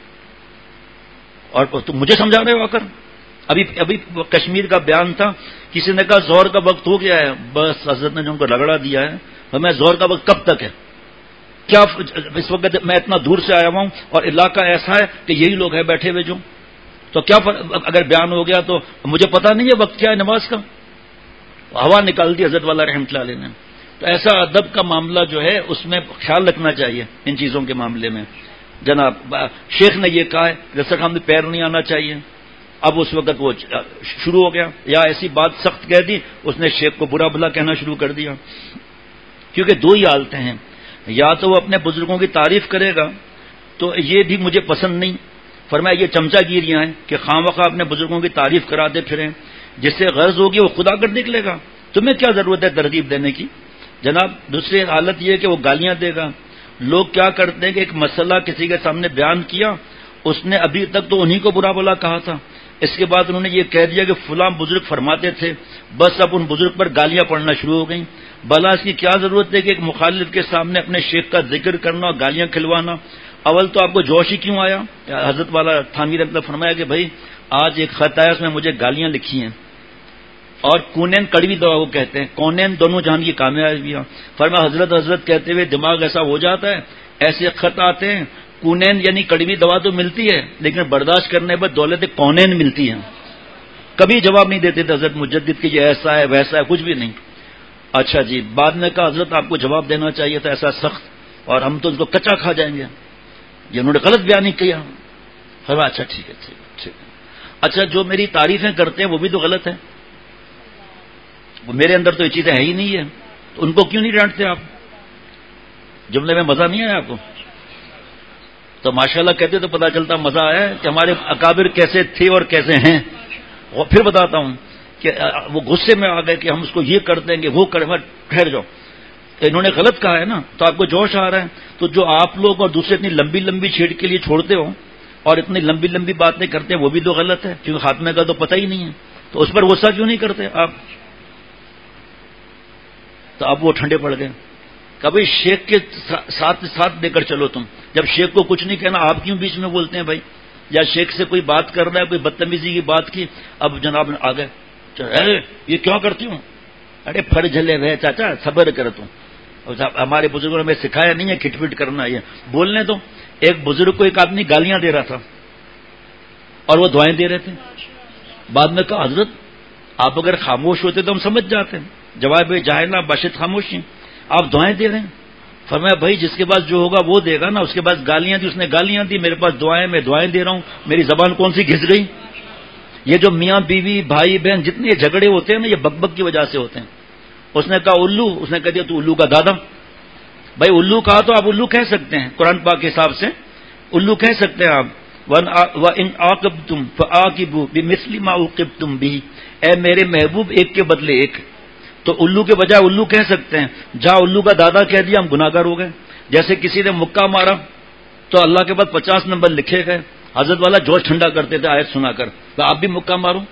اور تم مجھے سمجھا رہے ہو آ کر۔ ابھی ابھی کشمیر کا بیان تھا، کسی نے کہا زہر کا وقت ہو گیا ہے، بس حضرت نے جو ان کو رگڑا دیا ہے، ہمیں زہر کا وقت کب تک ہے؟ کیا اس وقت میں اتنا دور سے آیا ہوا ہوں اور علاقہ ایسا ہے کہ یہی لوگ ہیں بیٹھے ہوئے جو، تو کیا اگر بیان ہو گیا تو مجھے پتا نہیں ہے وقت کیا ہے نماز کا، ہوا نکال دی حضرت والا رحمۃ اللہ علیہ نے۔ تو ایسا ادب کا معاملہ جو ہے اس میں خیال رکھنا چاہیے ان چیزوں کے معاملے میں۔ جناب شیخ نے یہ کہا ہے دسترخوان میں پیر نہیں آنا چاہیے، اب اس وقت وہ شروع ہو گیا، یا ایسی بات سخت کہہ دی اس نے شیخ کو برا بھلا کہنا شروع کر دیا، کیونکہ دو ہی حالتیں ہیں، یا تو وہ اپنے بزرگوں کی تعریف کرے گا تو یہ بھی مجھے پسند نہیں، فرمایا یہ چمچا گیریاں ہیں کہ خواہ مخواہ اپنے بزرگوں کی تعریف کراتے پھریں، جس سے غرض ہوگی وہ خدا کر نکلے گا، تمہیں کیا ضرورت ہے ترغیب دینے کی۔ جناب دوسری حالت یہ ہے کہ وہ گالیاں دے گا۔ لوگ کیا کرتے ہیں کہ ایک مسئلہ کسی کے سامنے بیان کیا، اس نے ابھی تک تو انہی کو برا بھلا کہا تھا، اس کے بعد انہوں نے یہ کہہ دیا کہ فلاں بزرگ فرماتے تھے، بس اب ان بزرگ پر گالیاں پڑنا شروع ہو گئیں۔ بلا اس کی کیا ضرورت ہے کہ ایک مخالف کے سامنے اپنے شیخ کا ذکر کرنا اور گالیاں کھلوانا؟ اول تو آپ کو جوش ہی کیوں آیا؟ حضرت والا تھانوی رحمۃ اللہ فرمایا کہ بھائی آج ایک خط آیا، اس میں مجھے گالیاں لکھی ہیں، اور کونین کڑوی دوا کو کہتے ہیں، کونین دونوں جہان کی کامیابیاں۔ فرمایا حضرت حضرت کہتے ہوئے دماغ ایسا ہو جاتا ہے، ایسے خط آتے ہیں، کونین یعنی کڑوی دوا تو ملتی ہے لیکن برداشت کرنے پر دولت کونین ملتی ہے۔ کبھی جواب نہیں دیتے تھے حضرت مجدد کہ یہ ایسا ہے ویسا ہے، کچھ بھی نہیں۔ اچھا جی، بعد میں کہا حضرت آپ کو جواب دینا چاہیے تھا ایسا سخت، اور ہم تو اس کو کچا کھا جائیں گے، یہ انہوں نے غلط بیان نہیں کیا۔ فرمایا اچھا ٹھیک ہے ٹھیک ہے ٹھیک ہے۔ اچھا جو میری تعریفیں کرتے ہیں وہ بھی تو غلط ہے، وہ میرے اندر تو یہ چیزیں ہے ہی نہیں ہے، تو ان کو کیوں نہیں ڈانٹتے آپ؟ جملے میں مزہ نہیں آیا آپ کو؟ تو ماشاءاللہ کہتے تو پتا چلتا مزہ آیا ہے کہ ہمارے اکابر کیسے تھے اور کیسے ہیں۔ اور پھر بتاتا ہوں کہ وہ غصے میں آ گئے کہ ہم اس کو یہ کر دیں گے وہ کر، ٹھہر جاؤ، انہوں نے غلط کہا ہے نا، تو آپ کو جوش آ رہا ہے. تو جو آپ لوگ اور دوسرے اتنی لمبی لمبی چھیڑ کے لیے چھوڑتے ہو اور اتنی لمبی لمبی باتیں کرتے ہیں وہ بھی تو غلط ہے، کیونکہ خاتمے کا تو پتہ ہی نہیں ہے. تو اس پر غصہ کیوں نہیں کرتے آپ؟ تو اب وہ ٹھنڈے پڑ گئے. کبھی شیخ کے ساتھ ساتھ لے کر چلو تم. جب شیخ کو کچھ نہیں کہنا آپ کیوں بیچ میں بولتے ہیں بھائی؟ یا شیخ سے کوئی بات کر رہا ہے، کوئی بدتمیزی کی بات کی، اب جناب آ گئے یہ کیوں کرتی ہوں؟ ارے پھر جھلے ہوئے چاچا صبر کر تم. ہمارے بزرگوں نے ہمیں سکھایا نہیں ہے کھٹ پٹ کرنا. یہ بولنے دو. ایک بزرگ کو ایک آدمی گالیاں دے رہا تھا اور وہ دعائیں دے رہے تھے. بعد میں کہا حضرت آپ اگر خاموش ہوتے تو ہم سمجھ جاتے ہیں. جواب جاہلہ باشد خاموشی، آپ دعائیں دے رہے ہیں. فرمایا بھائی جس کے پاس جو ہوگا وہ دے گا نا. اس کے پاس گالیاں دی، اس نے گالیاں دی. میرے پاس دعائیں، میں دعائیں دے رہا ہوں. میری زبان کون سی گھس گئی؟ یہ جو میاں بیوی بھائی بہن جتنے جھگڑے ہوتے ہیں نا یہ بک بک کی وجہ سے ہوتے ہیں. اس نے کہا الو، اس نے کہہ دیا تو الو کا دادا. بھائی الو کہا تو آپ الو کہہ سکتے ہیں، قرآن پاک کے حساب سے الو کہہ سکتے ہیں آپ. وَإِنْ عَاقَبْتُمْ فَعَاقِبُوا بِمِثْلِ مَا عُوقِبْتُمْ بِهِ، اے میرے محبوب ایک کے بدلے ایک. تو الو کے بجائے الو کہہ سکتے ہیں. جہاں الو کا دادا کہہ دیا ہم گناہگار ہو گئے. جیسے کسی نے مکہ مارا تو اللہ کے بعد پچاس نمبر لکھے گئے. حضرت والا جوش ٹھنڈا کرتے تھے آیت سنا کر، تو آپ بھی مکہ مارو.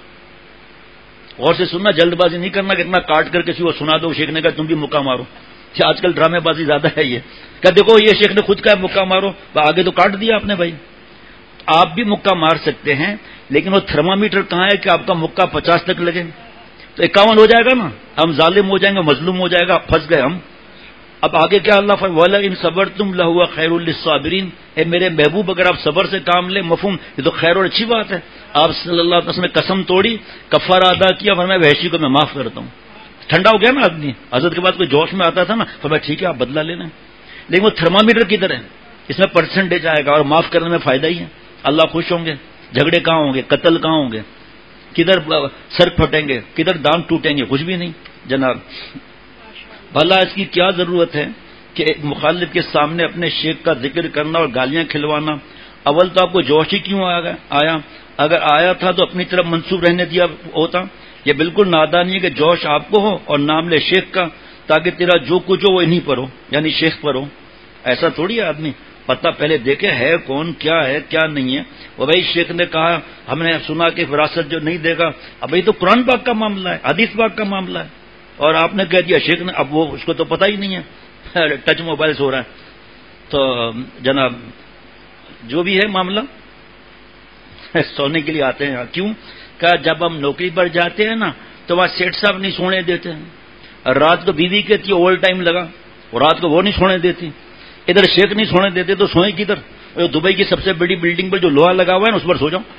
غور سے سننا، جلد بازی نہیں کرنا کہ اتنا کاٹ کر کسی کو سنا دو. شیخ نے کہا تم بھی مکہ مارو. آج کل ڈرامے بازی زیادہ ہے. یہ کہ دیکھو یہ شیخ نے خود کہا مکہ مارو، آگے تو کاٹ دیا آپ نے. بھائی آپ بھی مکہ مار سکتے ہیں، لیکن وہ تھرمامیٹر کہاں ہے کہ آپ کا مکہ پچاس تک لگے؟ تو اکاون ہو جائے گا نا، ہم ظالم ہو جائیں گے، مظلوم ہو جائے گا، پھنس گئے ہم. اب آگے کیا اللہ فرمایا وَلَئِن صَبَرْتُمْ لَهُوَ خَيْرٌ لِّلصَّابِرِينَ. اے میرے محبوب اگر آپ صبر سے کام لیں، مفہوم یہ تو خیر اور اچھی بات ہے. آپ صلی اللہ علیہ وسلم نے قسم توڑی، کفارہ ادا کیا، فرمایا وحشی کو میں معاف کرتا ہوں. ٹھنڈا ہو گیا نا آدمی. حضرت کے بعد کوئی جوش میں آتا تھا نا، فرمایا ٹھیک ہے آپ بدلہ لے لیں. لیکن وہ تھرمامیٹر کی طرح اس میں پرسنٹیج آئے گا اور معاف کرنے میں فائدہ ہی ہے. اللہ خوش ہوں گے. جھگڑے کہاں ہوں گے؟ قتل کہاں ہوں گے؟ کدھر سر پھٹیں گے؟ کدھر دانت ٹوٹیں گے؟ کچھ بھی نہیں جناب. بھلا اس کی کیا ضرورت ہے کہ ایک مخالف کے سامنے اپنے شیخ کا ذکر کرنا اور گالیاں کھلوانا؟ اول تو آپ کو جوش ہی کیوں آیا؟ اگر آیا تھا تو اپنی طرف منسوب رہنے دیا ہوتا. یہ بالکل نادانی ہے کہ جوش آپ کو ہو اور نام لے شیخ کا، تاکہ تیرا جو کچھ ہو وہ انہیں پر ہو، یعنی شیخ پر ہو. ایسا تھوڑی ہے آدمی. پتہ پہلے دیکھے ہے کون، کیا ہے کیا نہیں ہے. وہ بھائی شیخ نے کہا، ہم نے سنا کہ وراثت جو نہیں دے گا. اب یہ تو قرآن پاک کا معاملہ ہے، حدیث پاک کا معاملہ ہے، اور آپ نے کہہ دیا شیخ نے. اب وہ اس کو تو پتہ ہی نہیں ہے، ٹچ موبائل سے ہو رہا ہے. تو جناب جو بھی ہے معاملہ سونے کے لیے آتے ہیں. کیوں کہ جب ہم نوکری پر جاتے ہیں نا تو وہاں سیٹ صاحب نہیں سونے دیتے ہیں. رات کو بیوی کہتی ہے اوور ٹائم لگا، اور رات کو وہ نہیں سونے دیتی. ادھر شیخ نہیں سونے دیتے تو سوئیں کدھر؟ دبئی کی سب سے بڑی بلڈنگ پر جو لوہا لگا ہوا ہے نا اس پر سو جاؤ.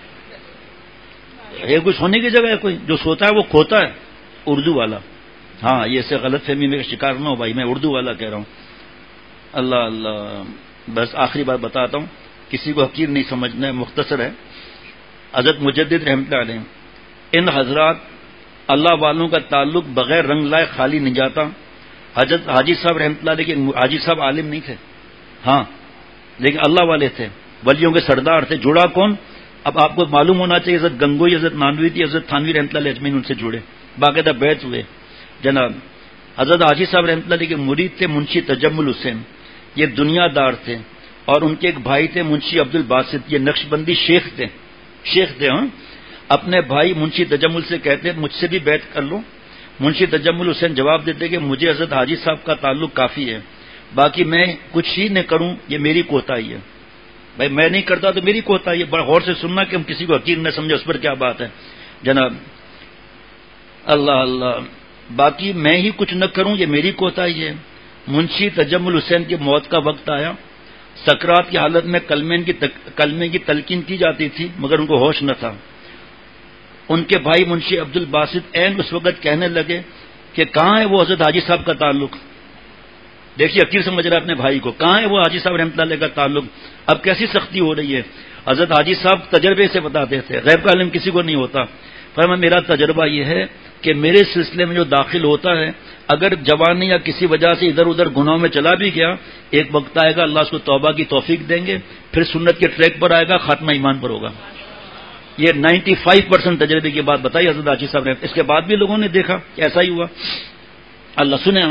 یہ کوئی سونے کی جگہ ہے؟ کوئی جو سوتا ہے وہ کھوتا ہے. اردو والا. ہاں یہ سے غلط فہمی میں شکار نہ ہو بھائی، میں اردو والا کہہ رہا ہوں. اللہ اللہ. بس آخری بات بتاتا ہوں، کسی کو حقیر نہیں سمجھنا ہے، مختصر ہے. حضرت مجدد رحمۃ اللہ علیہ، ان حضرات اللہ والوں کا تعلق بغیر رنگ لائے خالی نہیں جاتا. حضرت حاجی صاحب رحمۃ اللہ علیہ کے حاجی صاحب عالم نہیں تھے، ہاں لیکن اللہ والے تھے، ولیوں کے سردار تھے. جڑا کون؟ اب آپ کو معلوم ہونا چاہیے. حضرت گنگوئی، حضرت نانوی تھی، حضرت تھانوی رحمۃ اللہ علیہ اجمعین ان سے جڑے، باقاعدہ بیعت ہوئے. جناب حضرت حاجی صاحب رحمۃ اللہ علیہ کے مرید تھے منشی تجمل حسین، یہ دنیا دار تھے. اور ان کے ایک بھائی تھے منشی عبد الباسط، یہ نقش بندی شیخ تھے. شیخ تھے ہاں. اپنے بھائی منشی تجمل سے کہتے مجھ سے بھی بیعت کر لو. منشی تجمل حسین جواب دیتے کہ مجھے حضرت حاجی صاحب کا تعلق کافی ہے، باقی میں کچھ ہی نہ کروں یہ میری کوتاہی ہے. بھائی میں نہیں کرتا تو میری کوتاہی ہے. بڑا غور سے سننا کہ ہم کسی کو حقیر نہ سمجھے، اس پر کیا بات ہے جناب. اللہ اللہ. باقی میں ہی کچھ نہ کروں یہ میری کوتاہی ہے. منشی تجمل حسین کی موت کا وقت آیا. سکرات کی حالت میں کلمے کی تک... کلمے کی تلقین کی جاتی تھی مگر ان کو ہوش نہ تھا. ان کے بھائی منشی عبد الباسط عین اس وقت کہنے لگے کہ کہاں ہے وہ حضرت حاجی صاحب کا تعلق. دیکھیے حقیر سمجھ رہا ہے اپنے بھائی کو، کہاں ہے وہ حاجی صاحب رحمۃ اللہ کا تعلق. اب کیسی سختی ہو رہی ہے. حضرت حاجی صاحب تجربے سے بتاتے تھے، غیب کا علم کسی کو نہیں ہوتا. فرمایا میرا تجربہ یہ ہے کہ میرے سلسلے میں جو داخل ہوتا ہے اگر جوانی یا کسی وجہ سے ادھر ادھر گناہوں میں چلا بھی گیا، ایک وقت آئے گا اللہ اس کو توبہ کی توفیق دیں گے، پھر سنت کے ٹریک پر آئے گا، خاتمہ ایمان پر ہوگا. یہ نائنٹی فائیو پرسینٹ تجربے کی بات بتائی حضرت حاجی صاحب نے. اس کے بعد بھی لوگوں نے دیکھا کہ ایسا ہی ہوا. اللہ سنے ہاں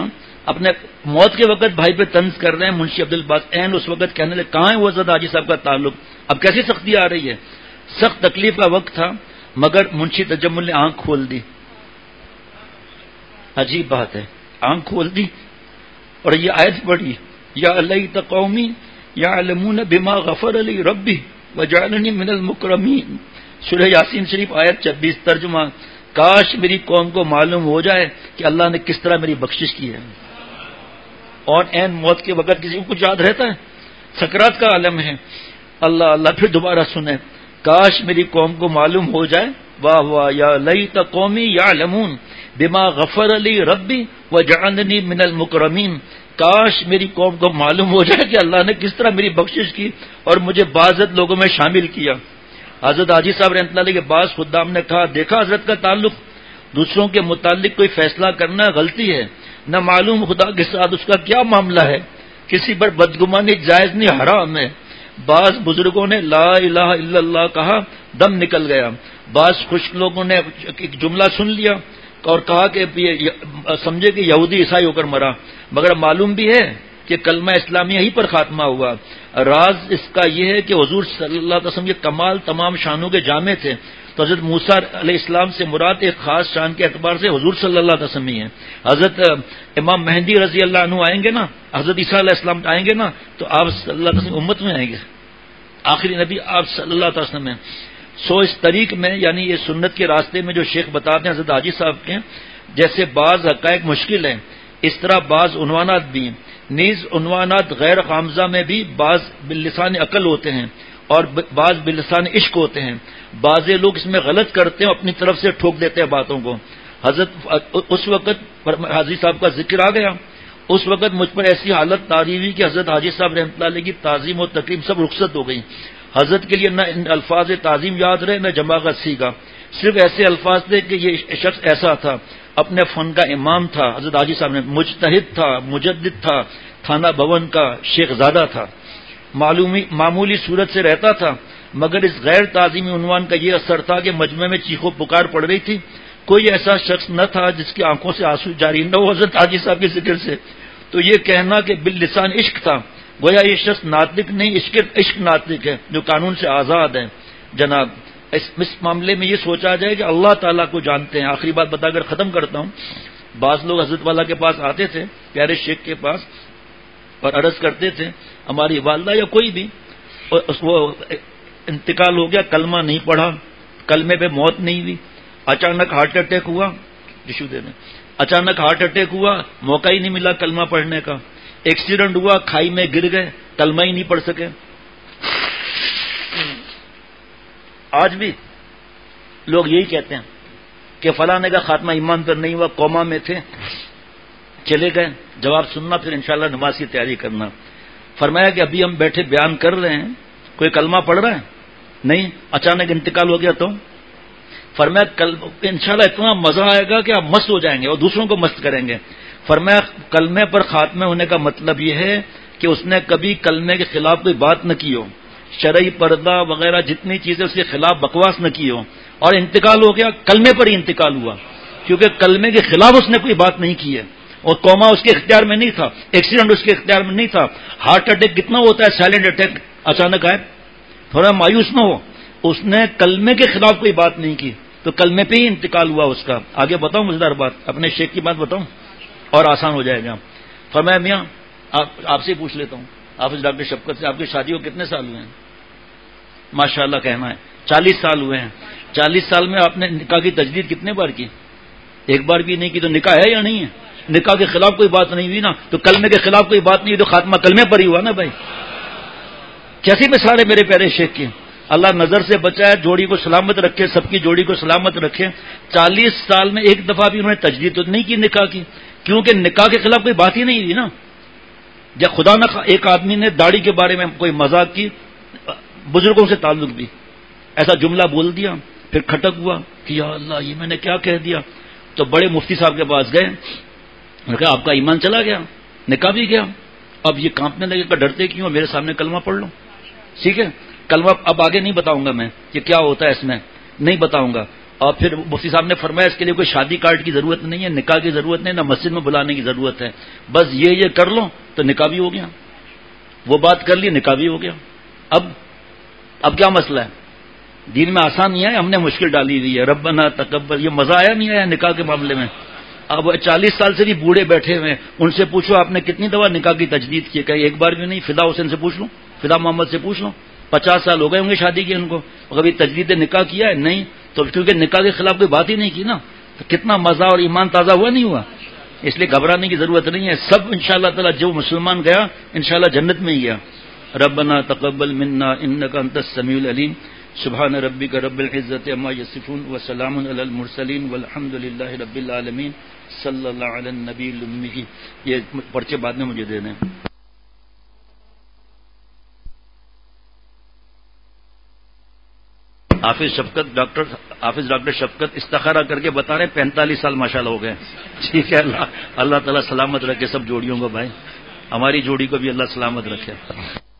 اپنے موت کے وقت بھائی پہ طنز کر رہے ہیں منشی عبد الباس، این اس وقت کہنے لگے کہاں ہے وہ حضرت حاجی صاحب کا تعلق، اب کیسی سختی آ رہی ہے. سخت تکلیف کا وقت تھا مگر منشی تجمل نے آنکھ کھول دی. عجیب بات ہے، آنکھ کھول دی اور یہ آیت پڑھی، یا لیت قومی یعلمون بما غفر لی ربی وجعلنی من المکرمین. سورہ یاسین شریف آیت چھبیس، ترجمہ، کاش میری قوم کو معلوم ہو جائے کہ اللہ نے کس طرح میری بخشش کی ہے. اور این موت کے وقت کسی کو کچھ یاد رہتا ہے؟ سکرات کا عالم ہے. اللہ اللہ پھر دوبارہ سنیں، کاش میری قوم کو معلوم ہو جائے، واہ واہ، یا لیت قومی یعلمون بما غفر لی ربی وجعلنی من المکرمین. کاش میری قوم کو معلوم ہو جائے کہ اللہ نے کس طرح میری بخشش کی اور مجھے بعض لوگوں میں شامل کیا. حضرت حاجی صاحب رحمۃ اللہ علیہ کے بعض خدام نے کہا، دیکھا حضرت کا تعلق، دوسروں کے متعلق کوئی فیصلہ کرنا غلطی ہے، نہ معلوم خدا کے ساتھ اس کا کیا معاملہ ہے، کسی پر بدگمانی جائز نہیں، حرام ہے. بعض بزرگوں نے لا الہ الا اللہ کہا، دم نکل گیا. بعض خوش لوگوں نے ایک جملہ سن لیا اور کہا کہ سمجھے کہ یہودی عیسائی ہو کر مرا، مگر معلوم بھی ہے کہ کلمہ اسلامیہ ہی پر خاتمہ ہوا. راز اس کا یہ ہے کہ حضور صلی اللہ علیہ وسلم کے کمال تمام شانوں کے جامع تھے، تو حضرت موسیٰ علیہ السلام سے مراد ایک خاص شان کے اعتبار سے حضور صلی اللہ علیہ وسلم ہی ہیں. حضرت امام مہدی رضی اللہ عنہ آئیں گے نا، حضرت عیسیٰ علیہ السلام آئیں گے نا، تو آپ صلی اللہ علیہ وسلم امت میں آئیں گے، آخری نبی آپ صلی اللہ علیہ وسلم ہیں. سو اس طریق میں یعنی یہ سنت کے راستے میں جو شیخ بتاتے ہیں حضرت حاجی صاحب کے، جیسے بعض حقائق مشکل ہیں اس طرح بعض عنوانات بھی ہیں. نیز عنوانات غیر خامزہ میں بھی بعض باللسان عقل ہوتے ہیں اور بعض باللسان عشق ہوتے ہیں. بعض لوگ اس میں غلط کرتے ہیں، اپنی طرف سے ٹھوک دیتے ہیں باتوں کو. حضرت اس وقت حاجی صاحب کا ذکر آ گیا، اس وقت مجھ پر ایسی حالت طاری ہوئی کہ حضرت حاجی صاحب رحمۃ اللہ علیہ کی تعظیم و تکریم سب رخصت ہو گئی. حضرت کے لیے نہ ان الفاظ تعظیم یاد رہے نہ جماعت سیکھا، صرف ایسے الفاظ تھے کہ یہ شخص ایسا تھا، اپنے فن کا امام تھا. حضرت حاجی صاحب نے مجتہد تھا، مجدد تھا، تھانہ بھون کا شیخ زادہ تھا، معلومی معمولی صورت سے رہتا تھا، مگر اس غیر تعظیمی عنوان کا یہ اثر تھا کہ مجمع میں چیخو پکار پڑ رہی تھی. کوئی ایسا شخص نہ تھا جس کی آنکھوں سے آنسو جاری نہ ہو حضرت حاجی صاحب کے ذکر سے. تو یہ کہنا کہ باللسان عشق تھا، گویا یہ شخص ناطق نہیں، عشق عشق ناطق ہے جو قانون سے آزاد ہے. جناب اس, اس معاملے میں یہ سوچا جائے کہ اللہ تعالیٰ کو جانتے ہیں. آخری بات بتا کر ختم کرتا ہوں. بعض لوگ حضرت والا کے پاس آتے تھے، پیارے شیخ کے پاس، اور عرض کرتے تھے ہماری والدہ یا کوئی بھی وہ انتقال ہو گیا، کلمہ نہیں پڑھا، کلمے پہ موت نہیں ہوئی، اچانک ہارٹ اٹیک ہوا، ٹشو دے دیں، اچانک ہارٹ اٹیک ہوا، موقع ہی نہیں ملا کلمہ پڑھنے کا، ایکسیڈنٹ ہوا، کھائی میں گر گئے، کلمہ ہی نہیں پڑھ سکے. آج بھی لوگ یہی کہتے ہیں کہ فلانے کا خاتمہ ایمان پر نہیں ہوا، کوما میں تھے، چلے گئے. جواب سننا، پھر انشاءاللہ نماز کی تیاری کرنا. فرمایا کہ ابھی ہم بیٹھے بیان کر رہے ہیں، کوئی کلمہ پڑھ رہا ہے؟ نہیں. اچانک انتقال ہو گیا تو فرمایا کل انشاءاللہ اتنا مزہ آئے گا کہ آپ مست ہو جائیں گے اور دوسروں کو مست کریں گے. فرمایا کلمے پر خاتمے ہونے کا مطلب یہ ہے کہ اس نے کبھی کلمے کے خلاف کوئی بات نہ کی ہو، شرعی پردہ وغیرہ جتنی چیزیں اس کے خلاف بکواس نہ کی ہو، اور انتقال ہو گیا کلمے پر ہی انتقال ہوا، کیونکہ کلمے کے خلاف اس نے کوئی بات نہیں کی ہے، اور کوما اس کے اختیار میں نہیں تھا، ایکسیڈنٹ اس کے اختیار میں نہیں تھا. ہارٹ اٹیک کتنا ہوتا ہے، سائلنٹ اٹیک اچانک آئے، تھوڑا مایوس نہ ہو. اس نے کلمے کے خلاف کوئی بات نہیں کی تو کلمے پہ ہی انتقال ہوا اس کا. آگے بتاؤں مزیدار بات، اپنے شیخ کی بات بتاؤں اور آسان ہو جائے گا. فرمایا میاں آپ آپ سے پوچھ لیتا ہوں، حافظ ڈاکٹر شفقت سے، آپ کی شادی کو کتنے سال ہوئے ہیں؟ ماشاء اللہ کہنا ہے چالیس سال ہوئے ہیں. چالیس سال میں آپ نے نکاح کی تجدید کتنے بار کی؟ ایک بار بھی نہیں کی. تو نکاح ہے یا نہیں ہے؟ نکاح کے خلاف کوئی بات نہیں ہوئی نا، تو کلمے کے خلاف کوئی بات نہیں ہوئی تو خاتمہ کلمے پر ہی ہوا نا بھائی. کیسی مثال ہے میرے پیارے شیخ کی. اللہ نظر سے بچائے، جوڑی کو سلامت رکھے، سب کی جوڑی کو سلامت رکھے. چالیس سال میں ایک دفعہ بھی انہوں نے تجدید تو نہیں کی نکاح کی، کیونکہ نکاح کے خلاف کوئی بات ہی نہیں ہوئی نا. جب خدا نہ ایک آدمی نے داڑھی کے بارے میں کوئی مذاق کی، بزرگوں سے تعلق بھی ایسا جملہ بول دیا، پھر کھٹک ہوا کہ یا اللہ یہ میں نے کیا کہہ دیا. تو بڑے مفتی صاحب کے پاس گئے، انہوں نے کہا آپ کا ایمان چلا گیا، نکاح بھی گیا، اب یہ کانپنے لگے کہ ڈرتے کیوں، میرے سامنے کلمہ پڑھ لو. ٹھیک ہے، کلمہ اب آگے نہیں بتاؤں گا میں کہ کیا ہوتا ہے اس میں، نہیں بتاؤں گا. اور پھر مفتی صاحب نے فرمایا اس کے لیے کوئی شادی کارڈ کی ضرورت نہیں ہے، نکاح کی ضرورت نہیں، نہ مسجد میں بلانے کی ضرورت ہے، بس یہ یہ کر لو تو نکاح بھی ہو گیا، وہ بات کر لی نکاح بھی ہو گیا۔ اب اب کیا مسئلہ ہے؟ دین میں آسان نہیں ہے، ہم نے مشکل ڈالی ہوئی ہے۔ ربنا تقبل، یہ مزہ آیا نہیں آیا نکاح کے معاملے میں؟ اب چالیس سال سے بھی بوڑھے بیٹھے ہوئے، ان سے پوچھو آپ نے کتنی دفعہ نکاح کی تجدید کی؟ کہ ایک بار بھی نہیں۔ فدا حسین سے پوچھ لو، فدا محمد سے پوچھ لو، پچاس سال ہو گئے ہوں گے شادی کی ان کو، کبھی تجدید نکاح کیا ہے؟ نہیں۔ تو کیونکہ نکاح کے خلاف کوئی بات ہی نہیں کی نا، تو کتنا مزہ اور ایمان تازہ ہوا نہیں ہوا؟ اس لیے گھبرانے کی ضرورت نہیں ہے، سب انشاءاللہ تعالی جو مسلمان گیا انشاءاللہ جنت میں ہی گیا۔ ربنا تقبل منا انک انت السمیع العلیم، سبحان ربک رب العزت عما یصفون وسلام علی المرسلین والحمد للہ رب العالمین، صلی اللہ علی النبی الامی۔ یہ پرچے بعد میں مجھے دے دیں۔ حافظ شفقت ڈاکٹر حافظ ڈاکٹر شفقت استخارہ کر کے بتا رہے ہیں پینتالیس سال ماشاءاللہ ہو گئے۔ ٹھیک ہے، اللہ اللہ تعالیٰ سلامت رکھے سب جوڑیوں کو، بھائی ہماری جوڑی کو بھی اللہ سلامت رکھے۔